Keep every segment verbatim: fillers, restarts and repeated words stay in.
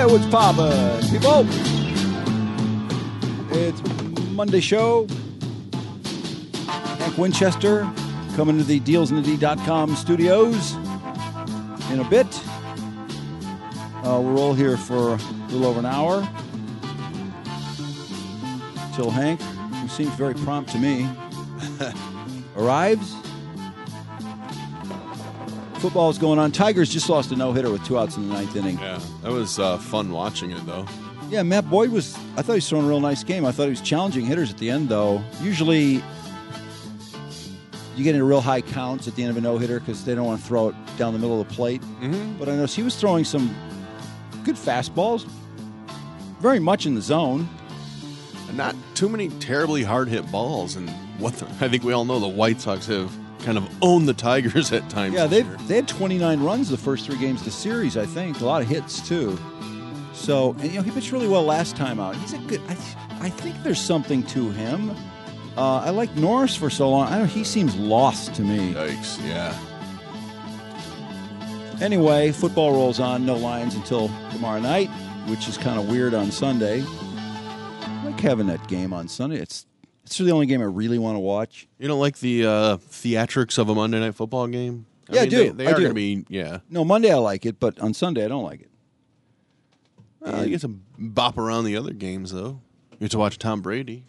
Hey, what's poppin', people? It's Monday show. Hank Winchester coming to the deals in the d dot com studios in a bit. Uh, we're all here for a little over an hour. Till Hank, who seems very prompt to me, arrives. Football's going on. Tigers just lost a no-hitter with two outs in the ninth inning. Yeah, that was uh, fun watching it, though. Yeah, Matt Boyd was, I thought he was throwing a real nice game. I thought he was challenging hitters at the end, though. Usually, you get into real high counts at the end of a no-hitter because they don't want to throw it down the middle of the plate. Mm-hmm. But I noticed he was throwing some good fastballs, very much in the zone. And not too many terribly hard-hit balls. And what the, I think we all know the White Sox have kind of owned the Tigers at times. Yeah, they they had twenty-nine runs the first three games of the series, I think. A lot of hits, too. So, and, you know, he pitched really well last time out. He's a good, I, I think there's something to him. Uh, I like Norris for so long. I don't. He seems lost to me. Yikes, yeah. Anyway, football rolls on. No Lions until tomorrow night, which is kind of weird on Sunday. I like having that game on Sunday. It's it's the only game I really want to watch. You don't like the uh, theatrics of a Monday Night Football game? I yeah, mean, I do. They, they I are do. going to be, yeah. No, Monday I like it, but on Sunday I don't like it. Uh, you get to bop around the other games, though. You get to watch Tom Brady.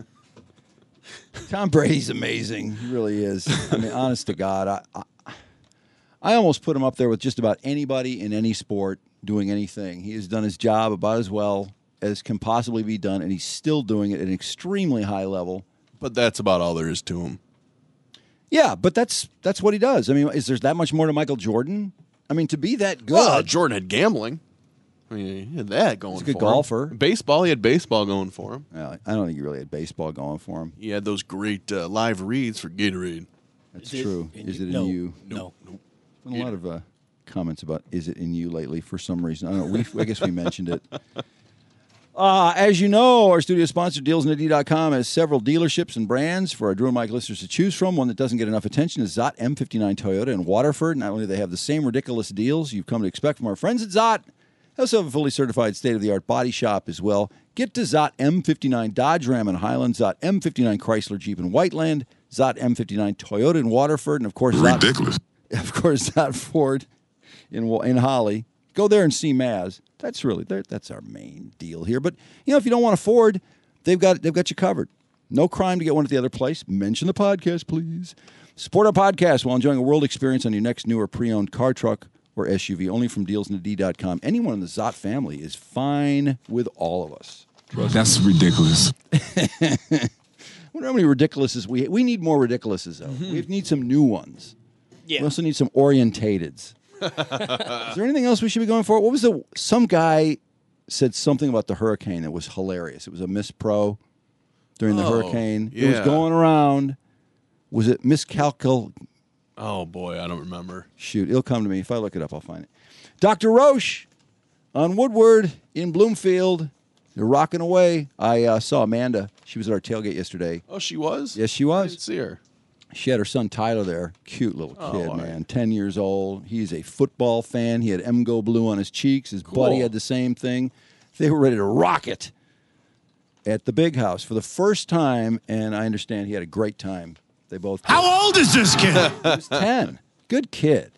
Tom Brady's amazing. He really is. I mean, honest to God, I, I I almost put him up there with just about anybody in any sport doing anything. He has done his job about as well as can possibly be done, and he's still doing it at an extremely high level. But that's about all there is to him. Yeah, but that's that's what he does. I mean, is there that much more to Michael Jordan? I mean, to be that good. Well, Jordan had gambling. I mean, he had that going He's a for good golfer. him. Baseball, he had baseball going for him. Well, I don't think he really had baseball going for him. He had those great uh, live reads for Gatorade. That's Is true. It is in it in no, you? No. Nope. Been a lot of uh, comments about is it in you lately for some reason. I don't know. We, I guess we mentioned it. Uh, as you know, our studio sponsor, deals in the d dot com, has several dealerships and brands for our Drew and Mike listeners to choose from. One that doesn't get enough attention is Zott M fifty-nine Toyota in Waterford. Not only do they have the same ridiculous deals you've come to expect from our friends at Zott, they also have a fully certified state-of-the-art body shop as well. Get to Zott M fifty-nine Dodge Ram in Highland, Zott M fifty-nine Chrysler Jeep in Whiteland, Zott M fifty-nine Toyota in Waterford, and of course, ridiculous. Zott, of course, Zott Ford in in Holly. Go there and see Maz. That's really that's our main deal here. But you know, if you don't want a Ford, they've got they've got you covered. No crime to get one at the other place. Mention the podcast, please. Support our podcast while enjoying a world experience on your next new or pre-owned car, truck, or S U V. Only from deals in the d dot com. Anyone in the Zott family is fine with all of us. Trust That's me. Ridiculous. I wonder how many ridiculouses we we need more ridiculouses though. Mm-hmm. We need some new ones. Yeah. We also need some orientateds. Is there anything else we should be going for? What was the some guy said something about the hurricane that was hilarious. It was a Miss Pro during the Oh, hurricane. It was yeah. going around. Was it miscalcul? Oh, boy, I don't remember. Shoot, it'll come to me. If I look it up, I'll find it. Doctor Roche on Woodward in Bloomfield. They're rocking away. I uh, saw Amanda. She was at our tailgate yesterday. Oh, she was? Yes, she I was. didn't see her. She had her son Tyler there. Cute little Oh, kid, all right. man. ten years old. He's a football fan. He had M Go Blue on his cheeks. His Cool. buddy had the same thing. They were ready to rock it at the big house for the first time, and I understand he had a great time. They both. How old is this kid? He was ten. Good kid.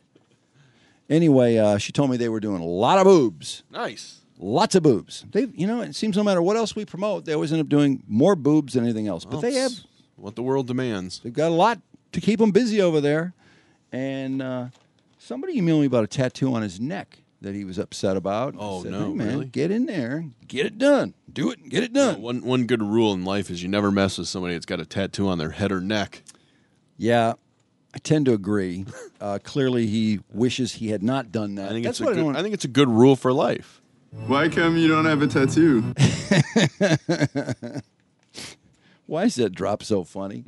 Anyway, uh, she told me they were doing a lot of boobs. Nice. Lots of boobs. They, you know, it seems no matter what else we promote, they always end up doing more boobs than anything else. But Well, they have. it's what the world demands. They've got a lot to keep them busy over there. And uh, somebody emailed me about a tattoo on his neck that he was upset about. Oh, I said, no, hey, man, really? get in there. Get it done. Do it and get it done. One one good rule in life is you never mess with somebody that's got a tattoo on their head or neck. Yeah, I tend to agree. Uh, clearly, he wishes he had not done that. I think That's it's a what I good, don't. I think it's a good rule for life. Why come you don't have a tattoo? Why is that drop so funny?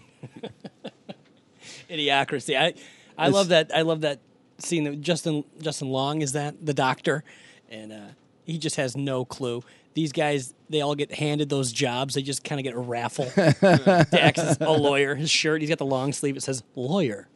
Idiocracy. I, I It's- love that. I love that scene. That Justin Justin Long is that the doctor, and uh, he just has no clue. These guys, they all get handed those jobs. They just kind of get a raffle. Dax is a lawyer. His shirt, he's got the long sleeve. It says lawyer.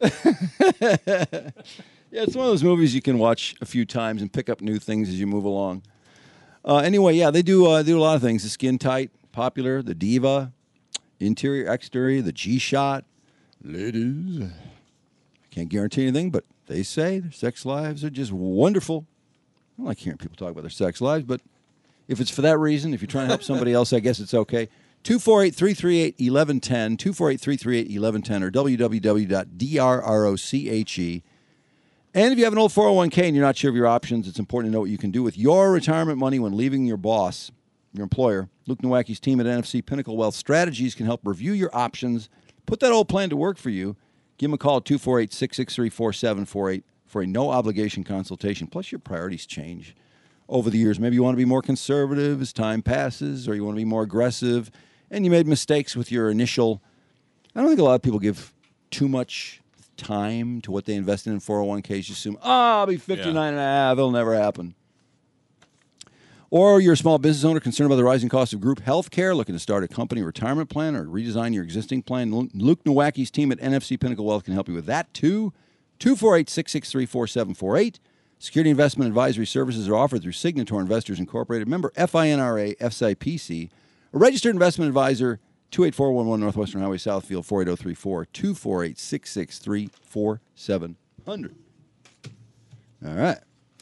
Yeah, it's one of those movies you can watch a few times and pick up new things as you move along. Uh, anyway, yeah, they do uh, do a lot of things. The Skin Tight, popular. The Diva, interior, exterior. The G-Shot, ladies. I can't guarantee anything, but they say their sex lives are just wonderful. I don't like hearing people talk about their sex lives, but if it's for that reason, if you're trying to help somebody else, I guess it's okay. two four eight, three three eight, one one one zero, two four eight, three three eight, one one one zero, or w w w dot d r roche. And if you have an old four oh one k and you're not sure of your options, it's important to know what you can do with your retirement money when leaving your boss, your employer. Luke Nowacki's team at N F C Pinnacle Wealth Strategies can help review your options, put that old plan to work for you. Give them a call at two four eight, six six three, four seven four eight for a no-obligation consultation. Plus, your priorities change over the years. Maybe you want to be more conservative as time passes, or you want to be more aggressive, and you made mistakes with your initial. I don't think a lot of people give too much time to what they invested in four oh one k's. You assume, oh, I'll be fifty-nine yeah. and a half. It'll never happen. Or you're a small business owner concerned about the rising cost of group health care, looking to start a company retirement plan or redesign your existing plan. Luke Nowacki's team at N F C Pinnacle Wealth can help you with that, too. two four eight, six six three, four seven four eight. Security investment advisory services are offered through Signator Investors Incorporated, member FINRA, F S I P C, a registered investment advisor, two eight four one one Northwestern Highway, Southfield, four eight zero three four, two four eight, six six three, four seven zero zero. All right.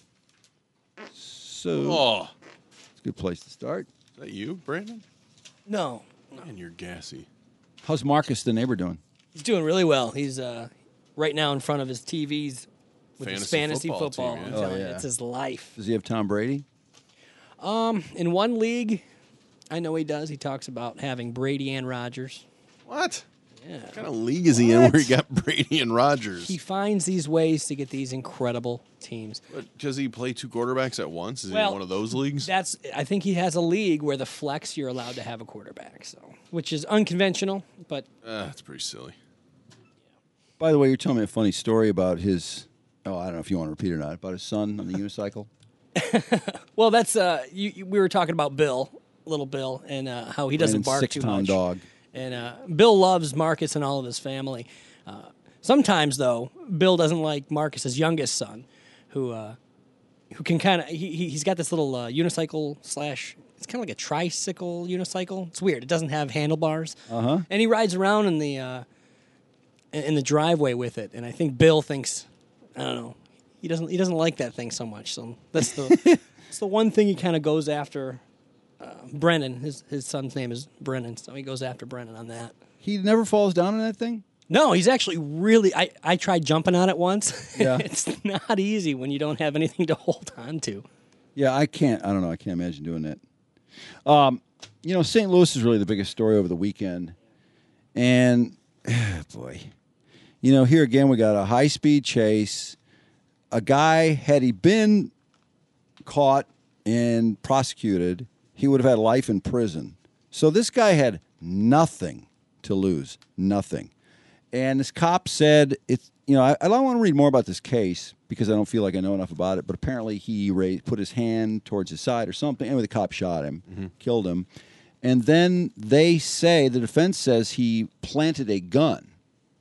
So... Oh. It's a good place to start. Is that you, Brandon? No. no. Man, you're gassy. How's Marcus, the neighbor, doing? He's doing really well. He's uh, right now in front of his T Vs with fantasy his fantasy football. football team, I'm yeah. telling Oh, you, yeah. it's his life. Does he have Tom Brady? Um, in one league, I know he does. He talks about having Brady and Rodgers. What? Yeah. What kind of league is he in What? where he got Brady and Rodgers? He finds these ways to get these incredible teams. But does he play two quarterbacks at once? Is he Well, in one of those leagues? That's. I think he has a league where the flex you're allowed to have a quarterback, so which is unconventional, but Uh, that's pretty silly. By the way, you're telling me a funny story about his, oh, I don't know if you want to repeat it or not, about his son on the unicycle. well, that's uh, you, you, we were talking about Bill, little Bill, and uh, how he doesn't Brandon's bark too six-pound much. dog. And uh, Bill loves Marcus and all of his family. Uh, sometimes, though, Bill doesn't like Marcus's youngest son, who uh, who can kind of he he- he's got this little uh, unicycle slash. It's kind of like a tricycle unicycle. It's weird. It doesn't have handlebars. Uh huh. And he rides around in the uh, in in the driveway with it. And I think Bill thinks, I don't know, he doesn't he doesn't like that thing so much. So that's the that's the one thing he kind of goes after. Uh, Brennan, his his son's name is Brennan, so he goes after Brennan on that. He never falls down on that thing? No, he's actually really. I, I tried jumping on it once. Yeah. It's not easy when you don't have anything to hold on to. Yeah, I can't, I don't know, I can't imagine doing that. Um, you know, Saint Louis is really the biggest story over the weekend. And, boy, you know, here again we got a high-speed chase. A guy, had he been caught and prosecuted, he would have had life in prison. So this guy had nothing to lose, nothing. And this cop said, it's, you know, I, I don't want to read more about this case because I don't feel like I know enough about it, but apparently he raised, put his hand towards his side or something. Anyway, the cop shot him, mm-hmm. killed him. And then they say, the defense says he planted a gun,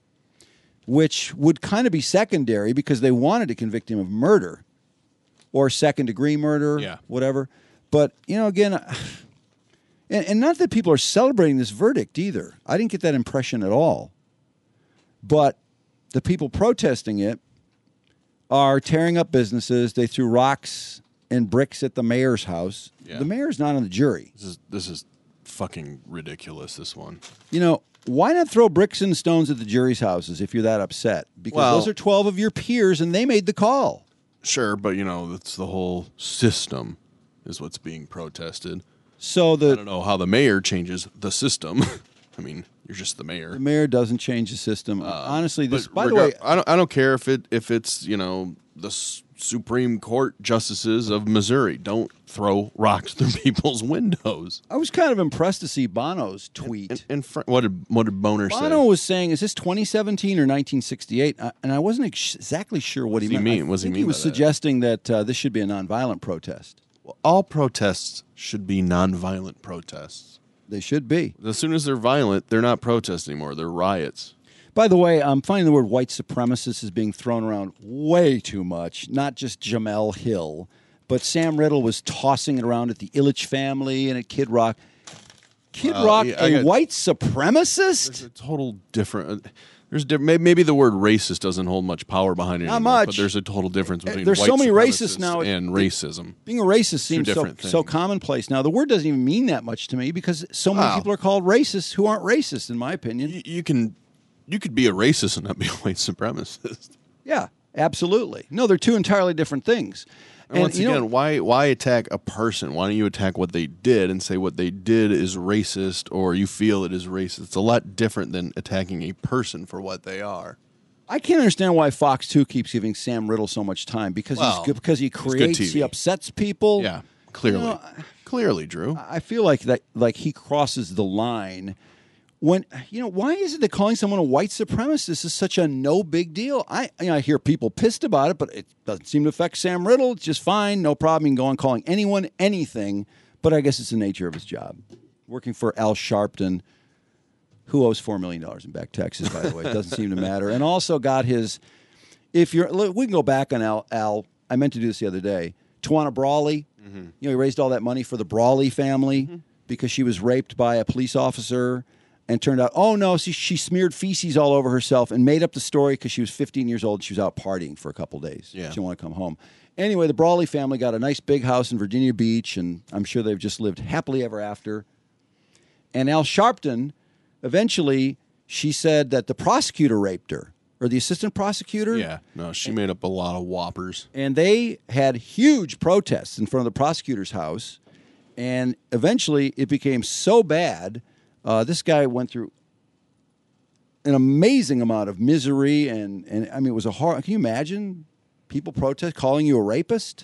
which would kind of be secondary because they wanted to convict him of murder or second-degree murder, yeah. whatever. But, you know, again, and, and not that people are celebrating this verdict either. I didn't get that impression at all. But the people protesting it are tearing up businesses. They threw rocks and bricks at the mayor's house. Yeah. The mayor's not on the jury. This is this is fucking ridiculous, this one. You know, why not throw bricks and stones at the jury's houses if you're that upset? Because Well- those are twelve of your peers, and they made the call. Sure, but, you know, that's the whole system is what's being protested. So I the, don't know how the mayor changes the system. I mean, you're just the mayor. the mayor doesn't change the system. Honestly, this, But by the regar- way, I don't. I don't care if it if it's you know the S- Supreme Court justices of Missouri don't throw rocks through people's windows. I was kind of impressed to see Bono's tweet. And, and fr- what did what did Boner Bono say? was saying, "Is this twenty seventeen or nineteen sixty-eight?" Uh, and I wasn't ex- exactly sure what, What he does he meant. mean? I What does he think mean he was by that? suggesting that uh, this should be a nonviolent protest. Well, all protests should be nonviolent protests. They should be. As soon as they're violent, they're not protests anymore. They're riots. By the way, I'm finding the word white supremacist is being thrown around way too much. Not just Jamel Hill, but Sam Riddle was tossing it around at the Illich family and at Kid Rock. Kid Well, Rock, yeah, I a got- white There's supremacist? a total different. Uh, there's di- may- maybe the word racist doesn't hold much power behind it Not anymore, much. but there's a total difference between there's white so many racists supremacists now, it- and racism. Being a racist seems so, different so things. commonplace now. The word doesn't even mean that much to me because so many Wow. people are called racists who aren't racist, in my opinion. You, you can you could be a racist and not be a white supremacist. Yeah, absolutely. No, they're two entirely different things. And, once you again, know, why why attack a person? Why don't you attack what they did and say what they did is racist or you feel it is racist? It's a lot different than attacking a person for what they are. I can't understand why Fox two keeps giving Sam Riddle so much time because Well, he's good, because he good creates, T V. he upsets people. Yeah, clearly, You know, clearly, Drew. I feel like that, like he crosses the line. When you know, why is it that calling someone a white supremacist is such a no big deal? I you know, I hear people pissed about it, but it doesn't seem to affect Sam Riddle. It's just fine, no problem. You can go on calling anyone anything, but I guess it's the nature of his job. Working for Al Sharpton, who owes four million dollars in back taxes, by the way, it doesn't seem to matter, and also got his. If you're, look, we can go back on Al. Al, I meant to do this the other day. Tawana Brawley, Mm-hmm. you know, he raised all that money for the Brawley family because she was raped by a police officer. And turned out, oh no, she, she smeared feces all over herself and made up the story because she was fifteen years old and she was out partying for a couple days. Yeah. She didn't want to come home. Anyway, the Brawley family got a nice big house in Virginia Beach, and I'm sure they've just lived happily ever after. And Al Sharpton, eventually, she said that the prosecutor raped her, or the assistant prosecutor. Yeah, no, she made up a lot of whoppers. And they had huge protests in front of the prosecutor's house. And eventually, it became so bad. Uh, this guy went through an amazing amount of misery, and, and I mean, it was a hard. Can you imagine people protest calling you a rapist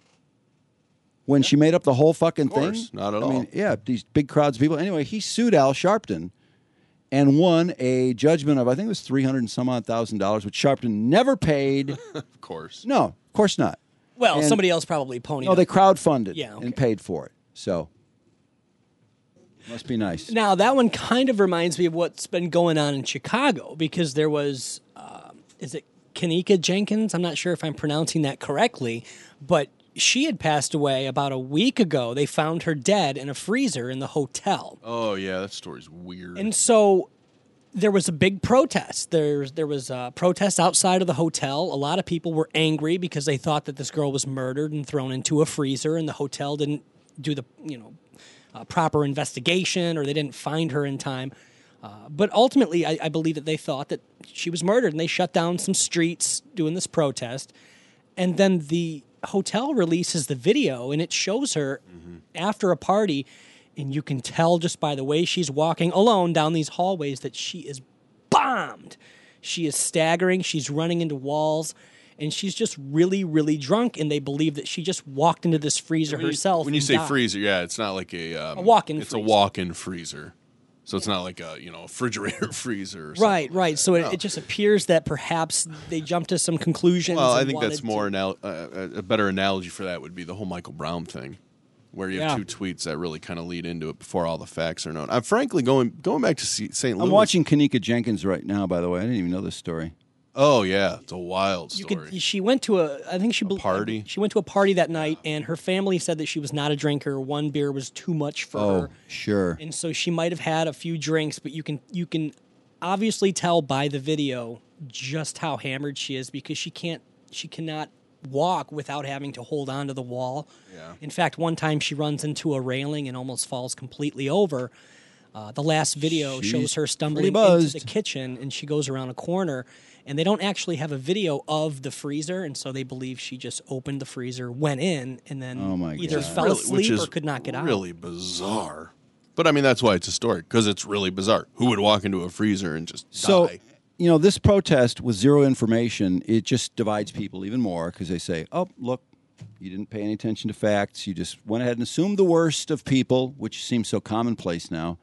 when she made up the whole fucking Of course, thing? not at I all. mean, yeah, these big crowds of people. Anyway, he sued Al Sharpton and won a judgment of I think it was three hundred and some odd thousand dollars, which Sharpton never paid. Of course. No, of course not. Well, And- somebody else probably ponied No, up. they crowdfunded Yeah, okay. and paid for it. So must be nice. Now, that one kind of reminds me of what's been going on in Chicago because there was, um, is it Kanika Jenkins? I'm not sure if I'm pronouncing that correctly, but she had passed away about a week ago. They found her dead in a freezer in the hotel. Oh yeah, that story's weird. And so there was a big protest. There, there was a protest outside of the hotel. A lot of people were angry because they thought that this girl was murdered and thrown into a freezer, and the hotel didn't do the, you know, uh, proper investigation, or they didn't find her in time. Uh, but ultimately, I, I believe that they thought that she was murdered, and they shut down some streets doing this protest. And then the hotel releases the video, and it shows her after a party, and you can tell just by the way she's walking alone down these hallways that she is bombed. She is staggering. She's running into walls. And she's just really, really drunk, and they believe that she just walked into this freezer when you, herself. when you and say died. freezer, yeah, it's not like a um, A walk-in It's freezer. a walk-in freezer, so it's not like a you know refrigerator freezer. Or something Right, like right. that. So it, No. it just appears that perhaps they jumped to some conclusions. Well, I and think that's wanted more to- anal- uh, a better analogy for that would be the whole Michael Brown thing, where you have Yeah. two tweets that really kind of lead into it before all the facts are known. I'm frankly going going back to Saint Louis. I'm watching Kanika Jenkins right now, by the way. I didn't even know this story. Oh yeah, it's a wild You story. could. She went to a. I think she bel- party? She went to a party that night, and her family said that she was not a drinker. One beer was too much for Oh, her, sure. and so she might have had a few drinks. But you can you can obviously tell by the video just how hammered she is because she can't. She cannot walk without having to hold on to the wall. Yeah. In fact, one time she runs into a railing and almost falls completely over. Uh, the last video She's shows her stumbling pretty into buzzed. the kitchen, and she goes around a corner. And they don't actually have a video of the freezer, and so they believe she just opened the freezer, went in, and then Oh, my either God. fell Really- which asleep is or could not get out. Really bizarre. But I mean, that's why it's a story because it's really bizarre. Who would walk into a freezer and just So, die? you know, this protest with zero information, it just divides people even more because they say, oh, look, you didn't pay any attention to facts. You just went ahead and assumed the worst of people, which seems so commonplace now.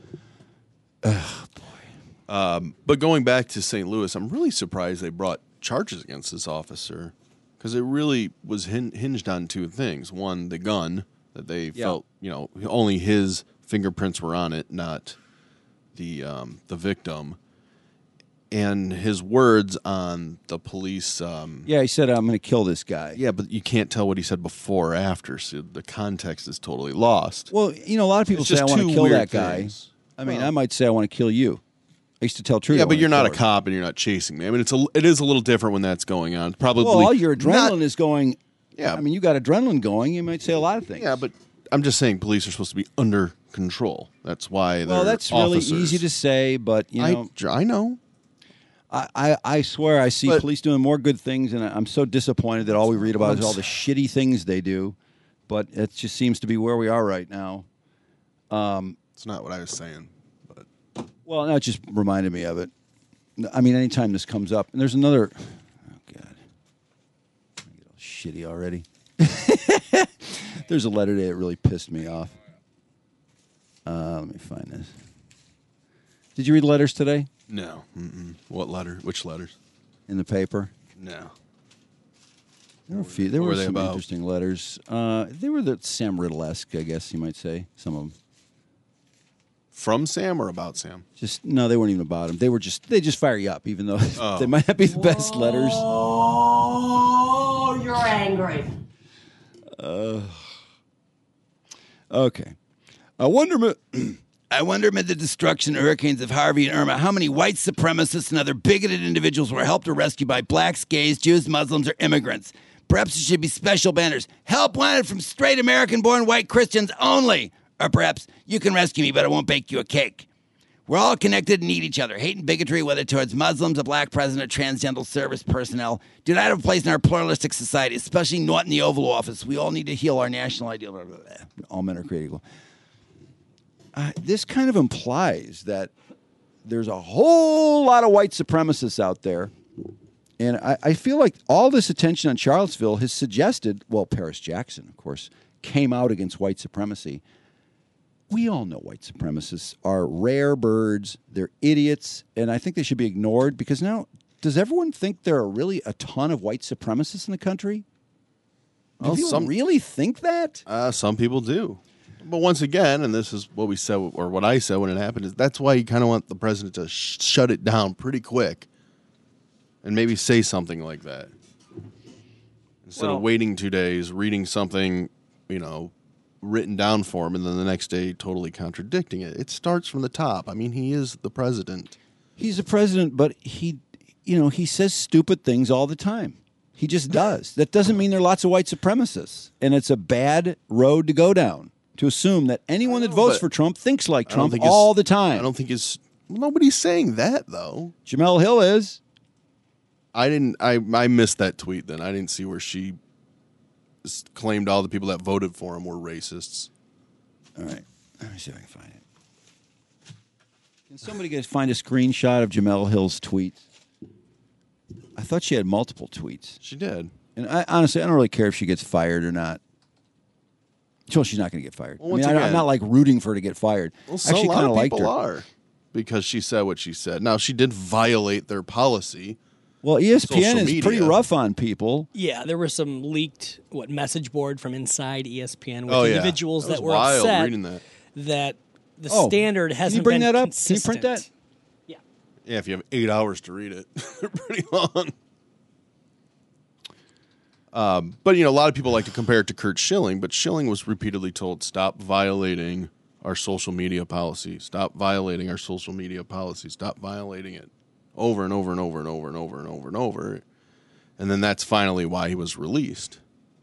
But going back to Saint Louis, I'm really surprised they brought charges against this officer because it really was hin- hinged on two things. One, the gun that they Yeah. felt, you know, only his fingerprints were on it, not the um, the victim. and his words on the police. Um, Yeah, he said, I'm going to kill this guy. yeah, but you can't tell what he said before or after, so the context is totally lost. Well, you know, a lot of people It's say, I just want to two kill weird that guy. things. I mean, Well- I might say, I want to kill you. I used to tell Trudy. Yeah, I but wanna you're not a kill her. cop and you're not chasing me. I mean, it's a it is a little different when that's going on. Probably. Well, all your adrenaline not- is going. Yeah. I mean, you got adrenaline going. You might say a lot of things. Yeah, but I'm just saying, police are supposed to be under control. That's why. well, they're that's really officers. easy to say, but you know, I I know. I, I, I swear I see But- police doing more good things, and I'm so disappointed that all we read about is all the shitty things they do. But it just seems to be where we are right now. It's not what I was saying, but Well, that just reminded me of it. I mean, anytime this comes up, and there's another. Oh God, I get all shitty already. There's a letter today that really pissed me off. Uh, let me find this. Did you read letters today no. Mm-mm. What letter? Which letters? in the paper? No. There were a few. There What were, were they some about? interesting letters. Uh, they were the Sam Riddle-esque, I guess you might say. Some of them. From Sam or about Sam? Just no, they weren't even about him. They were just they just fire you up, even though Oh. they might not be the best letters. Oh, you're angry. Okay. I wonder, I wonder amid the destruction of hurricanes of Harvey and Irma, how many white supremacists and other bigoted individuals were helped or rescued by blacks, gays, Jews, Muslims, or immigrants. Perhaps it should be special banners. Help wanted from straight American-born white Christians only. Or perhaps, you can rescue me, but I won't bake you a cake. We're all connected and need each other. Hate and bigotry, whether towards Muslims, a black president, transgender service personnel, do not have a place in our pluralistic society, especially not in the Oval Office. We all need to heal our national ideal. Blah, blah, blah. All men are created equal. Uh, this kind of implies that there's a whole lot of white supremacists out there. And I, I feel like all this attention on Charlottesville has suggested, well, Paris Jackson, of course, came out against white supremacy. We all know white supremacists are rare birds. They're idiots, and I think they should be ignored because now, does everyone think there are really a ton of white supremacists in the country? Do Well, people some- really think that? Uh, some people do. But once again, and this is what we said, or what I said when it happened, is that's why you kind of want the president to sh- shut it down pretty quick and maybe say something like that. Instead Well- of waiting two days, reading something, you know, written down for him, and then the next day totally contradicting it. It starts from the top. I mean, he is the president. He's the president, but he, you know, he says stupid things all the time. He just does. That doesn't mean there are lots of white supremacists, and it's a bad road to go down to assume that anyone that votes but for Trump thinks like I don't Trump think it's- all the time. I don't think it's nobody's saying that though. Jamel Hill is. I didn't. I I missed that tweet. Then I didn't see where she s- claimed all the people that voted for him were racists. All right. Let me see if I can find it. Can somebody get find a screenshot of Jamel Hill's tweets? I thought she had multiple tweets. She did. And I, honestly, I don't really care if she gets fired or not. Well, she's not going to get fired. Well, I once mean, I, I'm again- not like rooting for her to get fired. Well, I actually so a lot kind of of liked people her. are because she said what she said. Now she did violate their policy. Well, E S P N Social is pretty media. rough on people. Yeah, there was some leaked what message board from inside E S P N with Oh, yeah. individuals That that, was were wild upset reading that. that the Oh, standard can you hasn't bring been that up? Can you consistent. print that? Yeah. Yeah, if you have eight hours to read it, they're pretty long. Um, but you know, a lot of people like to compare it to Kurt Schilling, but Schilling was repeatedly told, "Stop violating our social media policy. Stop violating our social media policy. Stop violating it," over and over and over and over and over and over and over. And then that's finally why he was released.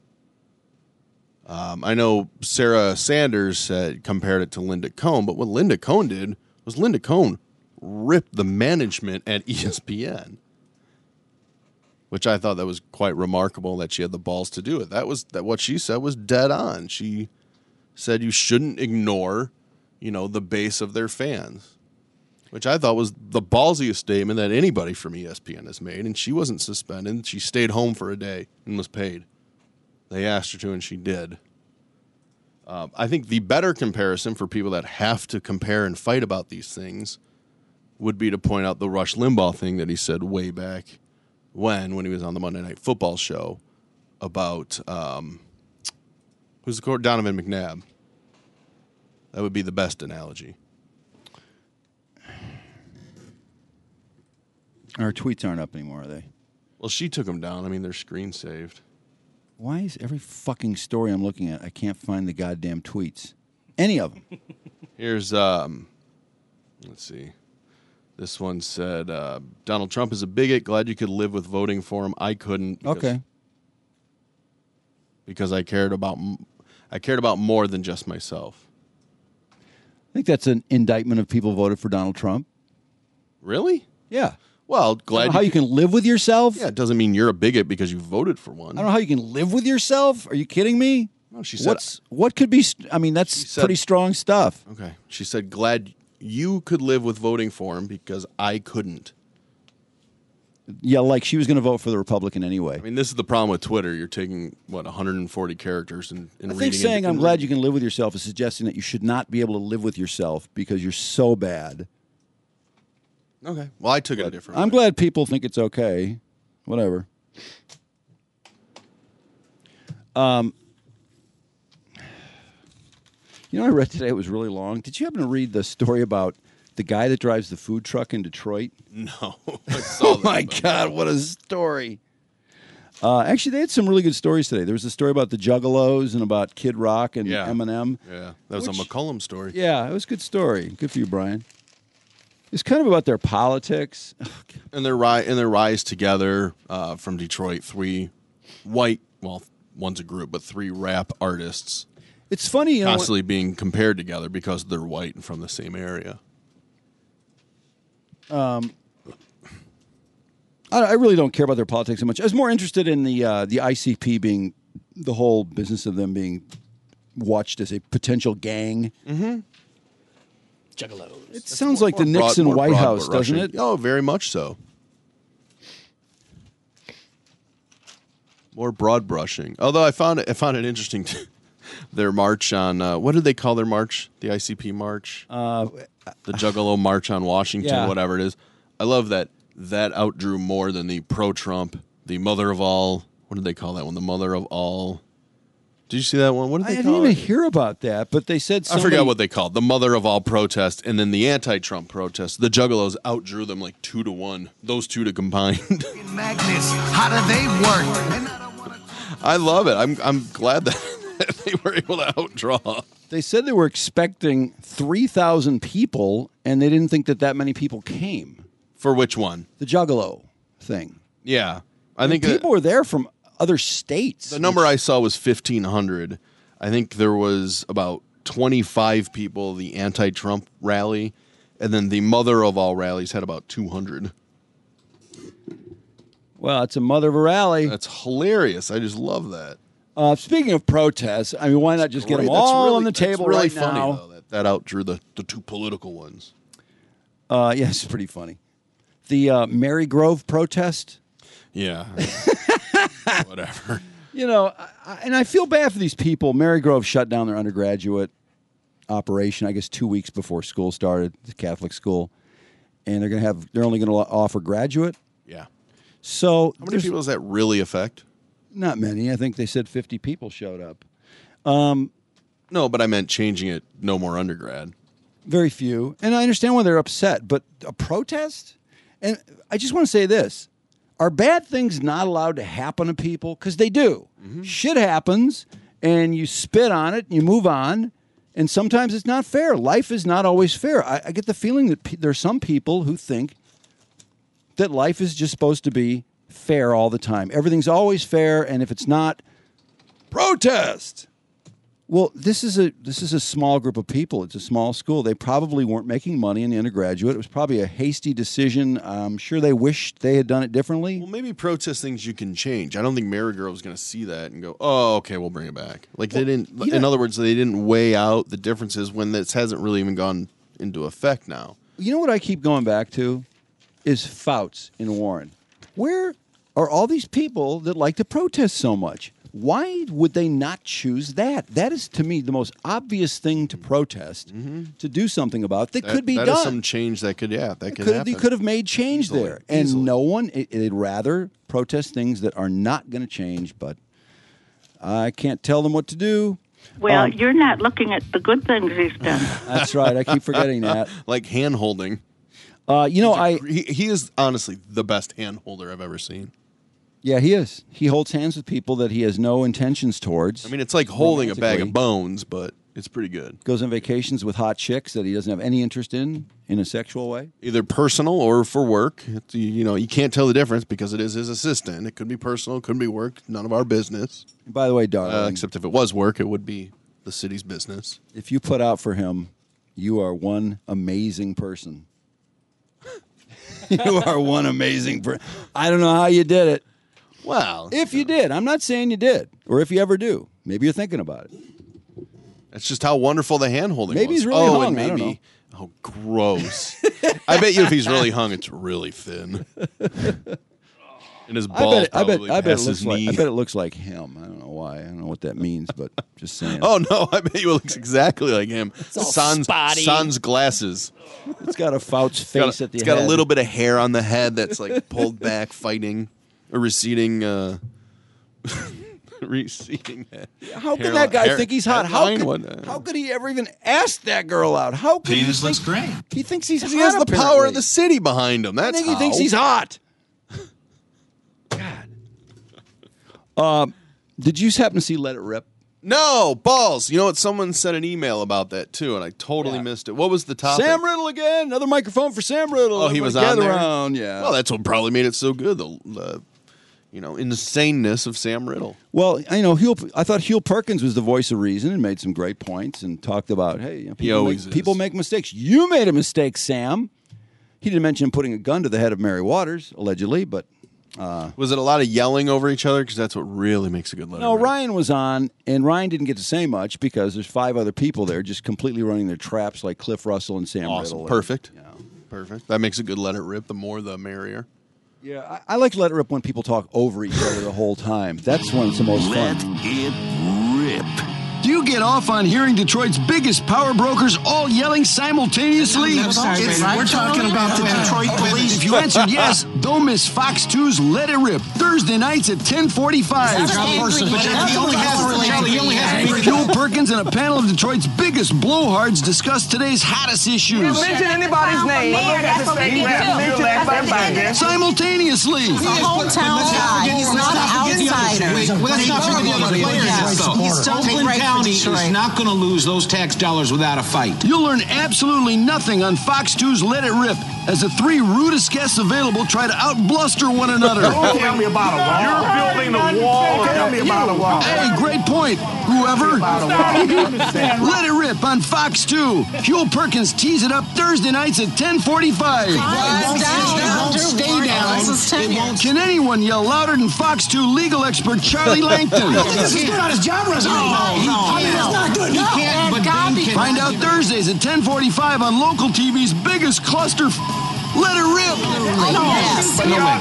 Um, I know Sarah Sanders said compared it to Linda Cohn, but what Linda Cohn did was Linda Cohn ripped the management at E S P N, which I thought that was quite remarkable that she had the balls to do it. That was that what she said was dead on. She said you shouldn't ignore, you know, the base of their fans, which I thought was the ballsiest statement that anybody from E S P N has made. And she wasn't suspended. She stayed home for a day and was paid. They asked her to, and she did. Um, I think the better comparison for people that have to compare and fight about these things would be to point out the Rush Limbaugh thing that he said way back when, when he was on the Monday Night Football show about, um, who's the court? Donovan McNabb. That would be the best analogy. Our tweets aren't up anymore, are they? Well, she took them down. I mean, they're screen saved. Why is every fucking story I'm looking at, I can't find the goddamn tweets? Any of them. Here's, um, let's see. This one said, uh, Donald Trump is a bigot. Glad you could live with voting for him. I couldn't. Because, Okay. Because I cared about, I cared about more than just myself. I think that's an indictment of people who voted for Donald Trump. Really? Yeah. Well, I glad don't know how you could- can live with yourself. Yeah, it doesn't mean you're a bigot because you voted for one. I don't know how you can live with yourself. Are you kidding me? No, she said. What's what could be? st- I mean, that's She said- pretty strong stuff. Okay. She said, glad you could live with voting for him because I couldn't. Yeah, like she was going to vote for the Republican anyway. I mean, this is the problem with Twitter. You're taking, what, one hundred forty characters and, and I reading think saying it, "I'm glad you can live with yourself" is suggesting that you should not be able to live with yourself because you're so bad. Okay. Well, I took it a different I'm way. glad people think it's okay. Whatever. Um, you know, I read today. It was really long. Did you happen to read the story about the guy that drives the food truck in Detroit? No. I saw Oh that, my but- God, what a story. Uh, actually, they had some really good stories today. There was a story about the Juggalos and about Kid Rock and Yeah. Eminem. Yeah. That was Which- a McCollum story. Yeah, it was a good story. Good for you, Brian. It's kind of about their politics. And their, ri- and their rise together uh, from Detroit, three white, well, one's a group, but three rap artists It's funny, you know. constantly being compared together because they're white and from the same area. I, I really don't care about their politics so much. I was more interested in the uh, the I C P being the whole business of them being watched as a potential gang. Juggalos. It sounds like the More broad- Nixon more White broad House, brushing. doesn't it? Oh, very much so. More broad brushing. Although I found it, I found it interesting. Too. Their march on uh, what did they call their march? The I C P march, Uh, the Juggalo March on Washington, Yeah. whatever it is. I love that that outdrew more than the pro-Trump, the mother of all. What did they call that one? The mother of all. Did you see that one? What did I they didn't call even it? hear about that, but they said I somebody, forgot what they called the mother of all protests, and then the anti-Trump protests. The Juggalos outdrew them like two to one. Those two to combined. Magnets, how do they work? And I don't wanna- I love it. I'm I'm glad that they were able to outdraw. They said they were expecting three thousand people, and they didn't think that that many people came. For which one? The Juggalo thing. Yeah, I think people that were there from other states. the number I saw was fifteen hundred. I think there was about twenty-five people at the anti-Trump rally, and then the mother of all rallies had about two hundred. Well, it's a mother of a rally. That's hilarious. I just love that. Uh, speaking of protests, I mean, why not just get them Great. That's all really- on the that's table really right funny, now? Though, that, that outdrew the, the two political ones. Uh, yeah, it's pretty funny. The uh, Mary Grove protest. Yeah. Whatever. You know, I, I- and I feel bad for these people. Mary Grove shut down their undergraduate operation, I guess, two weeks before school started, the Catholic school, and they're going to have. They're only going to offer graduate. Yeah. So How many there's people does that really affect? not many. I think they said fifty people showed up. No, but I meant changing it. No more undergrad. Very few. And I understand why they're upset, but a protest? And I just want to say this. Are bad things not allowed to happen to people? Because they do. Shit happens, and you spit on it, and you move on, and sometimes it's not fair. Life is not always fair. I, I get the feeling that pe- there are some people who think that life is just supposed to be fair all the time. Everything's always fair, and if it's not, protest. Well, this is a this is a small group of people. It's a small school. They probably weren't making money in the undergraduate. It was probably a hasty decision. I'm sure they wished they had done it differently. Well, maybe protest things you can change. I don't think Mary Grove was going to see that and go, "Oh, okay, we'll bring it back." Like they didn't. you In know- other words, they didn't weigh out the differences when this hasn't really even gone into effect now. You know what I keep going back to is Fouts in Warren. Where are all these people that like to protest so much? Why would they not choose that? That is, to me, the most obvious thing to protest, to do something about that, That, could be that done. is some change that could, yeah, that could could happen. you could have made change Easily, there, and easily. no one. It, they'd rather protest things that are not going to change. But I can't tell them what to do. Well, Um, you're not looking at the good things he's done. That's right. I keep forgetting that. like hand holding. Uh, you know, I he, he is honestly the best hand holder I've ever seen. yeah, he is. He holds hands with people that he has no intentions towards. I mean, it's like holding a bag romantically. of bones, but it's pretty good. Goes on vacations with hot chicks that he doesn't have any interest in in a sexual way. Either personal or for work. It's, you know, you can't tell the difference because it is his assistant. It could be personal, it could be work. None of our business. And by the way, darling, Uh, except if it was work, it would be the city's business. if you put out for him, you are one amazing person. You are one amazing person. I don't know how you did it. Well, If you did, I'm not saying you did, or if you ever do. Maybe you're thinking about it. that's just how wonderful the hand holding Maybe was. he's really oh, hung, and I don't maybe, oh, gross. I bet you if he's really hung, it's really thin. And his I balls bet. I bet. probably I bet it past looks his like. knee. I bet it looks like him. I don't know why. I don't know what that means, but just saying. Oh no! I bet you it looks exactly like him. all Sans, spotty. sans glasses. It's got a Fouts It's got, face a, at the it's got a head. little bit of hair on the head that's like pulled back, fighting a receding, uh, receding. Head. How can hairline- that guy hair- think he's hot? How headline could, one, uh, how could he ever even ask that girl out? How could Penis he looks think, great. He thinks he's hot. He has the power apparently. of the city behind him. I That's think he how. thinks he's hot. God. Um, did you happen to see Let It Rip? No balls. You know what? Someone sent an email about that too, and I totally Yeah. missed it. What was the topic? Sam Riddle again. Another microphone for Sam Riddle. Oh, he was Everybody on gather there. around. Yeah. Well, that's what probably made it so good. The, the you know, insaneness of Sam Riddle. Well, I know Hugh, I thought Hugh Perkins was the voice of reason and made some great points and talked about, hey, you know, people, always make, is. people make mistakes. You made a mistake, Sam. He didn't mention putting a gun to the head of Mary Waters, allegedly, but Was it a lot of yelling over each other? Because that's what really makes a good letter. no, write. Ryan was on, and Ryan didn't get to say much because there's five other people there just completely running their traps like Cliff Russell and Sam Awesome. Riddle. Perfect. And, you know. Perfect. That makes a good let it rip. The more, the merrier. Yeah, I, I like to let it rip when people talk over each other the whole time. That's when it's the most Let fun. it rip. Do you get off on hearing Detroit's biggest power brokers all yelling simultaneously? I'm sorry, It's- baby. we're talking about the Detroit police. If you answered yes, don't miss Fox two's Let It Rip, Thursday nights at ten forty-five. He only has he only has Hugh Perkins and a panel of Detroit's biggest blowhards discuss today's hottest issues. mention anybody's name. That's what we do too. Simultaneously. He's a hometown guy. He's not an outsider. Let's not forget the other players. He's Oakland great for County is Detroit. not going to lose those tax dollars without a fight. You'll learn absolutely nothing on Fox two's Let It Rip as the three rudest guests available try to outbluster one another. Tell me about a wall. You're building the wall. Tell me about a wall. Hey, great point, whoever. Let It Rip on Fox two. Hugh Perkins tees it up Thursday nights at ten forty-five. It won't stay down. It won't. Can anyone yell louder than Fox two legal expert Charlie Langton? This is not his job resume. No, no, I mean, that's not good. He can't, but Dean can. Find out Thursdays at ten forty-five on local T V's biggest cluster. Let It Rip. Yes.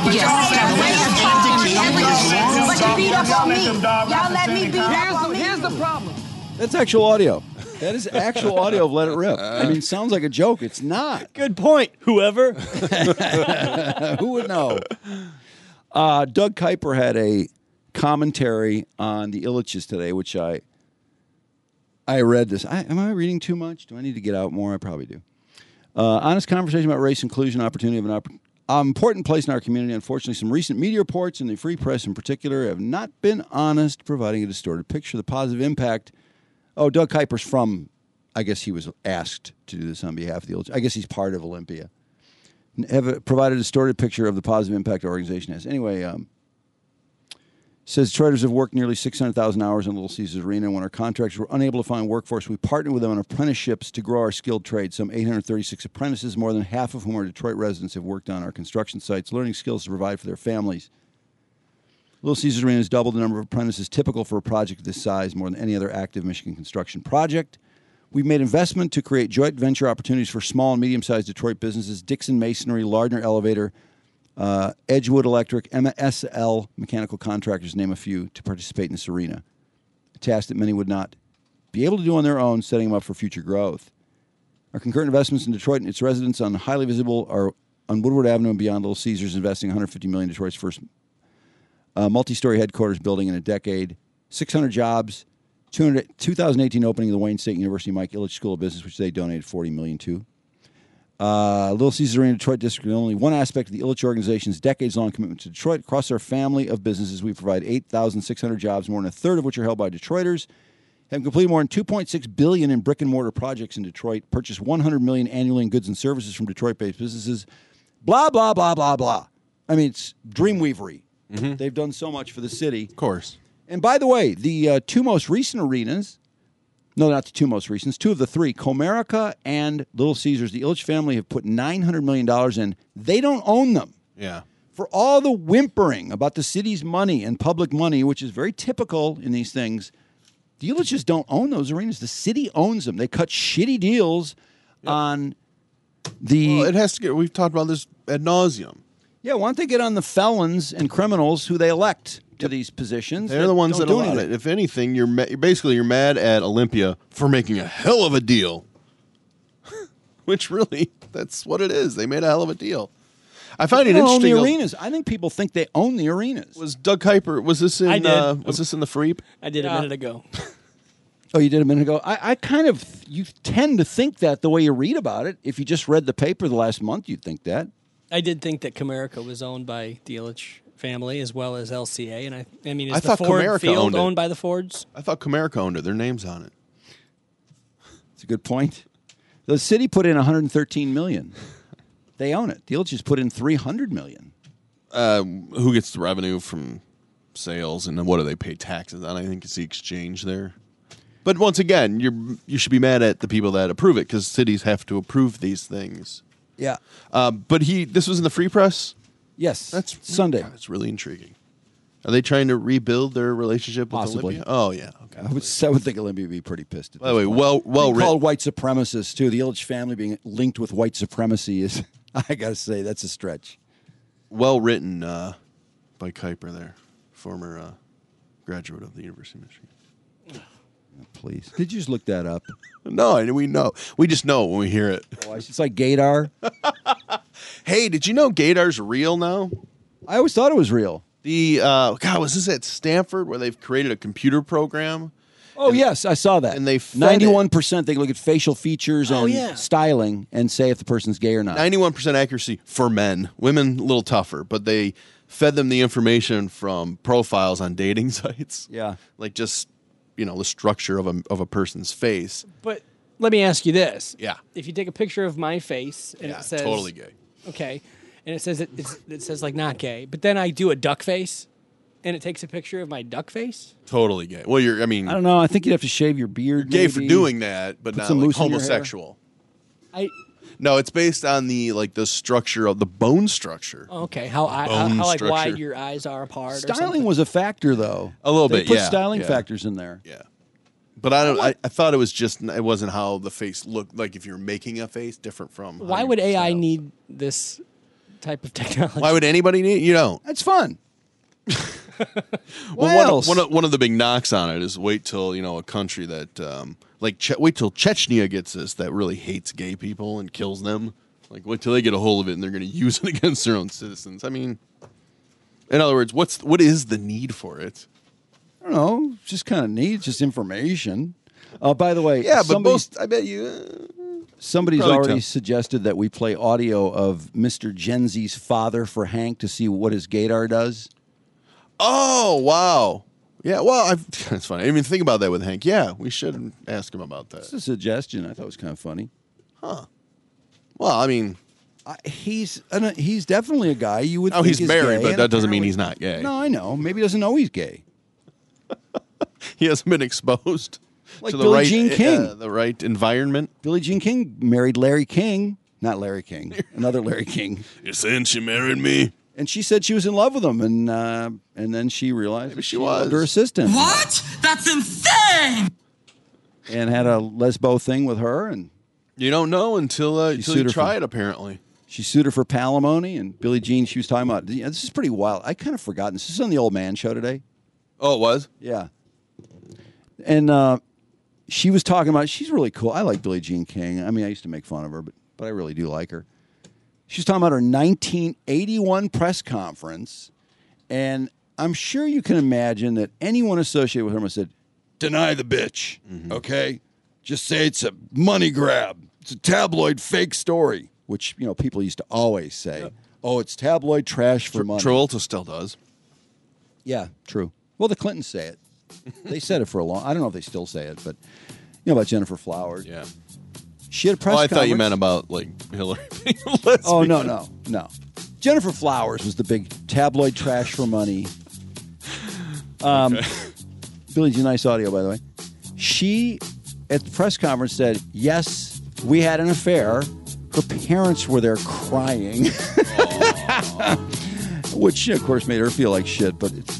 But you beat up on me. Y'all let me beat up on me. Here's the problem. That's actual audio. That is actual audio of Let It Rip. I mean, it sounds like a joke. It's not. Good point. Whoever. Who would know? Uh, Doug Kuiper had a commentary on the Illiches today, which I I read this. I, am I reading too much? Do I need to get out more? I probably do. Uh, honest conversation about race, inclusion, opportunity of an opp- um, important place in our community. Unfortunately, some recent media reports and the free press in particular have not been honest, providing a distorted picture of the positive impact. Oh, Doug Kuiper's from, I guess he was asked to do this on behalf of the Illiches. I guess he's part of Olympia. Have provided a distorted picture of the positive impact our organization has. Anyway, um, says Detroiters have worked nearly six hundred thousand hours in Little Caesars Arena. When our contractors were unable to find workforce, we partnered with them on apprenticeships to grow our skilled trade. Some eight hundred thirty-six apprentices, more than half of whom are Detroit residents, have worked on our construction sites, learning skills to provide for their families. Little Caesars Arena has doubled the number of apprentices typical for a project of this size, more than any other active Michigan construction project. We've made investment to create joint venture opportunities for small and medium-sized Detroit businesses, Dixon Masonry, Lardner Elevator, uh, Edgewood Electric, M S L Mechanical Contractors, name a few, to participate in this arena. A task that many would not be able to do on their own, setting them up for future growth. Our concurrent investments in Detroit and its residents on highly visible are on Woodward Avenue and beyond. Little Caesars investing one hundred fifty million dollars, Detroit's first uh, multi-story headquarters building in a decade, six hundred jobs, two hundred, two thousand eighteen opening of the Wayne State University Mike Ilitch School of Business, which they donated forty million dollars to. Uh, Little Caesars Arena Detroit District is only one aspect of the Ilitch organization's decades-long commitment to Detroit. Across our family of businesses, we provide eight thousand six hundred jobs, more than a third of which are held by Detroiters. Have completed more than two point six billion dollars in brick-and-mortar projects in Detroit. Purchased one hundred million dollars annually in goods and services from Detroit-based businesses. Blah, blah, blah, blah, blah. I mean, it's dreamweavery. Mm-hmm. They've done so much for the city. Of course. And by the way, the uh, two most recent arenas, no, not the two most recent, two of the three, Comerica and Little Caesars, the Ilitch family have put nine hundred million dollars in. They don't own them. Yeah. For all the whimpering about the city's money and public money, which is very typical in these things, the Ilitches don't own those arenas. The city owns them. They cut shitty deals yep. on the... Well, it has to get... We've talked about this ad nauseum. Yeah, why don't they get on the felons and criminals who they elect to these positions? They're the ones that do allow anything. it. If anything, you're, ma- you're basically you're mad at Olympia for making a hell of a deal. Which really, that's what it is. They made a hell of a deal. I find they it don't interesting. Own the arenas. I think people think they own the arenas. Was Doug Kuiper? Was this in? I did. Uh, was this in the Freep? I did yeah. a minute ago. Oh, you did a minute ago. I, I kind of you tend to think that the way you read about it. If you just read the paper the last month, you'd think that. I did think that Comerica was owned by the Ilitch family as well as L C A, and I, I mean, is I the thought Ford Comerica field owned, owned it. by the Fords? I thought Comerica owned it. Their name's on it. That's a good point. The city put in one hundred thirteen million dollars. They own it. The Ilitches put in three hundred million dollars. Uh, who gets the revenue from sales, and then what do they pay taxes on? I think it's the exchange there. But once again, you're you should be mad at the people that approve it because cities have to approve these things. Yeah. Uh, but he, this was in the Free Press? Yes. That's Sunday. God, that's really intriguing. Are they trying to rebuild their relationship with Possibly. Olympia? Oh, yeah. Okay. I would, I would think Olympia would be pretty pissed at By the way, well, well being written. called white supremacists, too. The Ilitch family being linked with white supremacy is, I got to say, that's a stretch. Well written uh, by Kuiper there, former uh, graduate of the University of Michigan. Please. Did you just look that up? No, I, we know. We just know it when we hear it. Oh, it's like Gaydar. Hey, did you know Gaydar's real now? I always thought it was real. The uh, God, was this at Stanford where they've created a computer program? Oh, and, yes, I saw that. And they ninety-one percent they look at facial features and oh, yeah. styling and say if the person's gay or not. ninety-one percent accuracy for men. Women, a little tougher, but they fed them the information from profiles on dating sites. Yeah. Like just, you know, the structure of a, of a person's face. But let me ask you this. Yeah. If you take a picture of my face and yeah, it says... totally gay. Okay. And it says it, it's, it says like not gay, but then I do a duck face and it takes a picture of my duck face? Totally gay. Well, you're, I mean... I don't know. I think you'd have to shave your beard. You're gay maybe. for doing that, but Put not some like mousse in your hair. homosexual. I... No, it's based on the like the structure of the bone structure. Okay, how I, how, Bone how like structure. wide your eyes are apart. or Styling something. was a factor, though. A little they bit, put yeah, styling yeah. factors in there. Yeah. But I don't. I, I thought it was just. It wasn't how the face looked. Like if you're making a face different from. how Why you would A I style. need this type of technology? Why would anybody need? You don't. That's fun. Well, What one, else? One, of, one of the big knocks on it is wait till you know a country that um, like che- wait till Chechnya gets this that really hates gay people and kills them. Like wait till they get a hold of it and they're going to use it against their own citizens. I mean, in other words, what's what is the need for it? I don't know. It's just kind of neat. It's just information. Uh, by the way, Yeah, but somebody's, most I bet you. Uh, somebody's probably already tough. suggested that we play audio of Mister Gen Z's father for Hank to see what his gaydar does. Oh wow! Yeah, well, I've, it's funny. I didn't even think about that with Hank. Yeah, we should ask him about that. It's a suggestion. I thought it was kind of funny. Huh? Well, I mean, I, he's an, he's definitely a guy you would. oh, think he's is married, gay, but and that doesn't mean apparently- he's not gay. No, I know. Maybe he doesn't know he's gay. He hasn't been exposed Like to the Billie right, Jean King. uh, the right environment. Billie Jean King married Larry King, not Larry King, another Larry King, You're saying she married me? and she said she was in love with him, and uh, and then she realized Maybe that she loved was. her assistant. What? That's insane! And had a lesbo thing with her, and You don't know until uh, She until sued you her try for- it. Apparently, she sued her for palimony. And Billie Jean, she was talking about. Yeah, this is pretty wild. I kind of forgotten. This is on the Old Man Show today. oh, it was. Yeah. And uh, she was talking about, she's really cool. I like Billie Jean King. I mean, I used to make fun of her, but, but I really do like her. She was talking about her nineteen eighty-one press conference, and I'm sure you can imagine that anyone associated with her must have said, deny the bitch, okay? Just say it's a money grab. It's a tabloid fake story. which, you know, people used to always say, yeah. oh, it's tabloid trash for Tra- money. Travolta still does. Yeah, true. Well, the Clintons say it. They said it for a long. I don't know if they still say it, but you know about Jennifer Flowers. Yeah. She had a press Oh, I conference. thought you meant about like Hillary being a lesbian. Oh no, no, no. Jennifer Flowers was the big tabloid trash for money. Um, okay. Billy's a nice audio, by the way. She at the press conference said, "Yes, we had an affair." Her parents were there crying, which of course made her feel like shit. But it's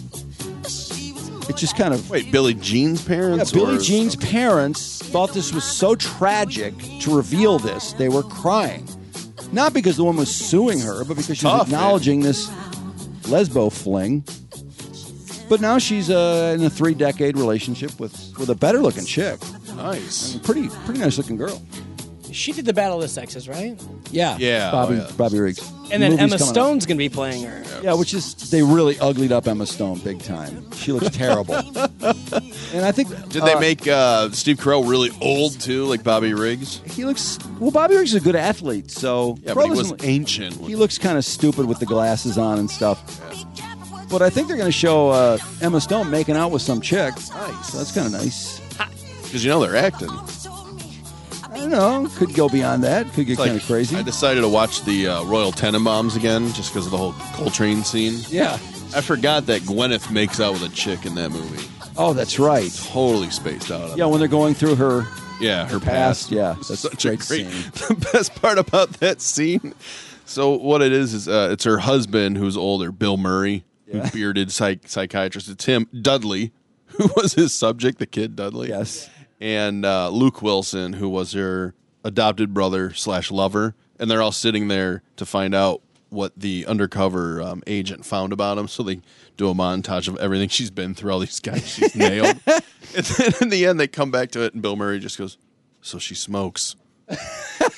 It just kind of... Wait, Billie Jean's parents? Yeah, Billie or... Jean's parents thought this was so tragic to reveal this, they were crying. Not because the woman was suing her, but because she was Tough, acknowledging man. this lesbo fling. But now she's uh, in a three-decade relationship with, with a better-looking chick. Nice. I mean, pretty pretty nice-looking girl. She did the Battle of the Sexes, right? Yeah. Yeah. Bobby, Oh, yeah. Bobby Riggs. And then Movie's Emma coming Stone's going to be playing her. up. Yeah, which is, they really uglied up Emma Stone big time. She looks terrible. And I think... Did they uh, make uh, Steve Carell really old, too, like Bobby Riggs? He looks... Well, Bobby Riggs is a good athlete, so... Yeah, Carell but he was doesn't- ancient. He looks kind of stupid with the glasses on and stuff. But I think they're going to show uh, Emma Stone making out with some chick. Nice. So that's kind of nice. Because, you know, they're acting. I don't know. Could go beyond that. Could get Like, kind of crazy. I decided to watch the uh, Royal Tenenbaums again just because of the whole Coltrane scene. Yeah. I forgot that Gwyneth makes out with a chick in that movie. Oh, that's right. Totally spaced out. On Yeah, when they're going through her... Yeah, her past, past. yeah, that's Such a great a great. scene. The best part about that scene. So what it is is uh, it's her husband who's older, Bill Murray, Yeah. who bearded psych- psychiatrist. It's him, Dudley, who was his subject, the kid Dudley. Yes. And uh, Luke Wilson, who was her adopted brother slash lover, and they're all sitting there to find out what the undercover um, agent found about him. So they do a montage of everything she's been through, all these guys she's nailed. And then in the end, they come back to it, and Bill Murray just goes, "So she smokes." Which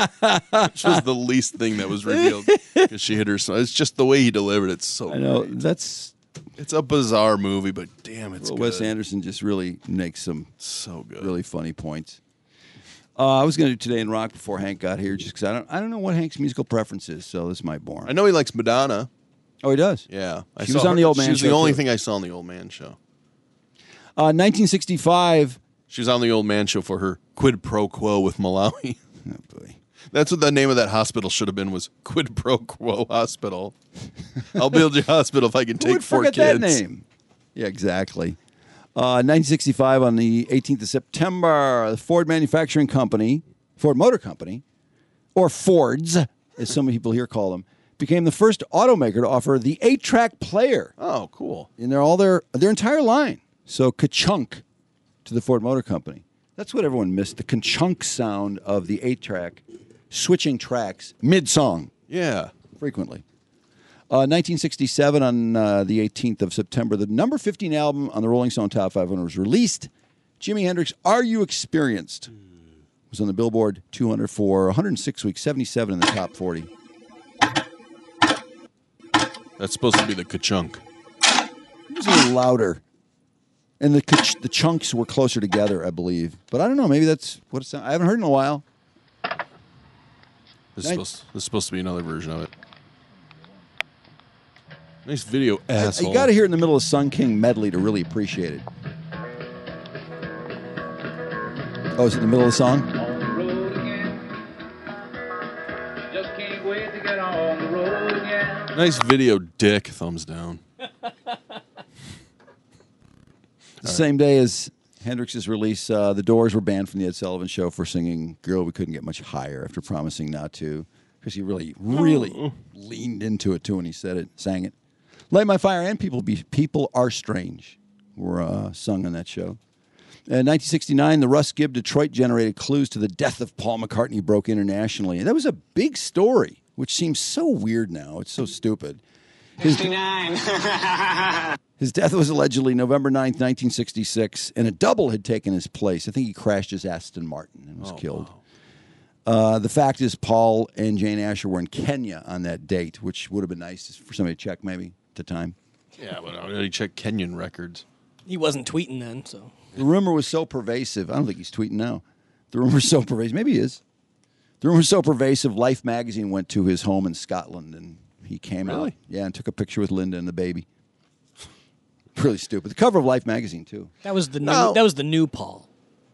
was the least thing that was revealed because she hit her. So it's just the way he delivered it. It's so I know. great. That's... It's a bizarre movie, but damn, it's Well, good. Wes Anderson just really makes some So good. really funny points. Uh, I was going to do Today in Rock before Hank got here, just because I don't, I don't know what Hank's musical preference is, so this might bore him. I know he likes Madonna. Oh, he does? Yeah, I She saw was on her- the Old Man She was Show, the only too. thing I saw on the Old Man Show. Uh, nineteen sixty-five. She was on the Old Man Show for her quid pro quo with Malawi. Oh, boy. That's what the name of that hospital should have been, was Quid Pro Quo Hospital. I'll build your hospital if I can Who take would four forget kids. that name? Yeah, exactly. Uh, nineteen sixty-five, on the eighteenth of September, the Ford Manufacturing Company, Ford Motor Company, or Fords, as some people here call them, became the first automaker to offer the eight-track player Oh, cool. in their all their their entire line. So ka-chunk to the Ford Motor Company. That's what everyone missed, the ka-chunk sound of the eight-track, switching tracks mid-song Yeah. frequently. Uh, nineteen sixty-seven, on uh, the eighteenth of September, the number fifteen album on the Rolling Stone Top five hundred was released. Jimi Hendrix, Are You Experienced? Was on the Billboard two hundred for one hundred six weeks, seventy-seven in the top forty. That's supposed to be the ka-chunk. It was a little louder. And the ch- the chunks were closer together, I believe. But I don't know, maybe that's what it sounds. I haven't heard it in a while. This is, Nice. supposed, this is supposed to be another version of it. Nice video, I- asshole. You got to hear it in the middle of Sun King medley to really appreciate it. Oh, is it in the middle of the song? On the road again. Just can't wait to get on the road again. Nice video, dick. Thumbs down. The same day as Hendrix's release, uh, the Doors were banned from the Ed Sullivan Show for singing "Girl, We Couldn't Get Much Higher" after promising not to, because he really, really leaned into it too when he said it, sang it. "Light My Fire" and "People Be People Are Strange" were uh, sung on that show. In nineteen sixty-nine, the Russ Gibb Detroit generated clues to the death of Paul McCartney broke internationally, and that was a big story, which seems so weird now. It's so stupid. His, his death was allegedly November ninth, nineteen sixty-six, and a double had taken his place. I think he crashed his Aston Martin and was Oh, killed. wow. Uh, the fact is, Paul and Jane Asher were in Kenya on that date, which would have been nice for somebody to check maybe at the time. Yeah, but I already checked Kenyan records. He wasn't tweeting then, so. The rumor was so pervasive. I don't think he's tweeting now. The rumor was so pervasive. Maybe he is. The rumor was so pervasive, Life magazine went to his home in Scotland, and he came Really? out. Yeah, and took a picture with Linda and the baby. Really stupid. The cover of Life magazine, too. That was the new, No. that was the new Paul.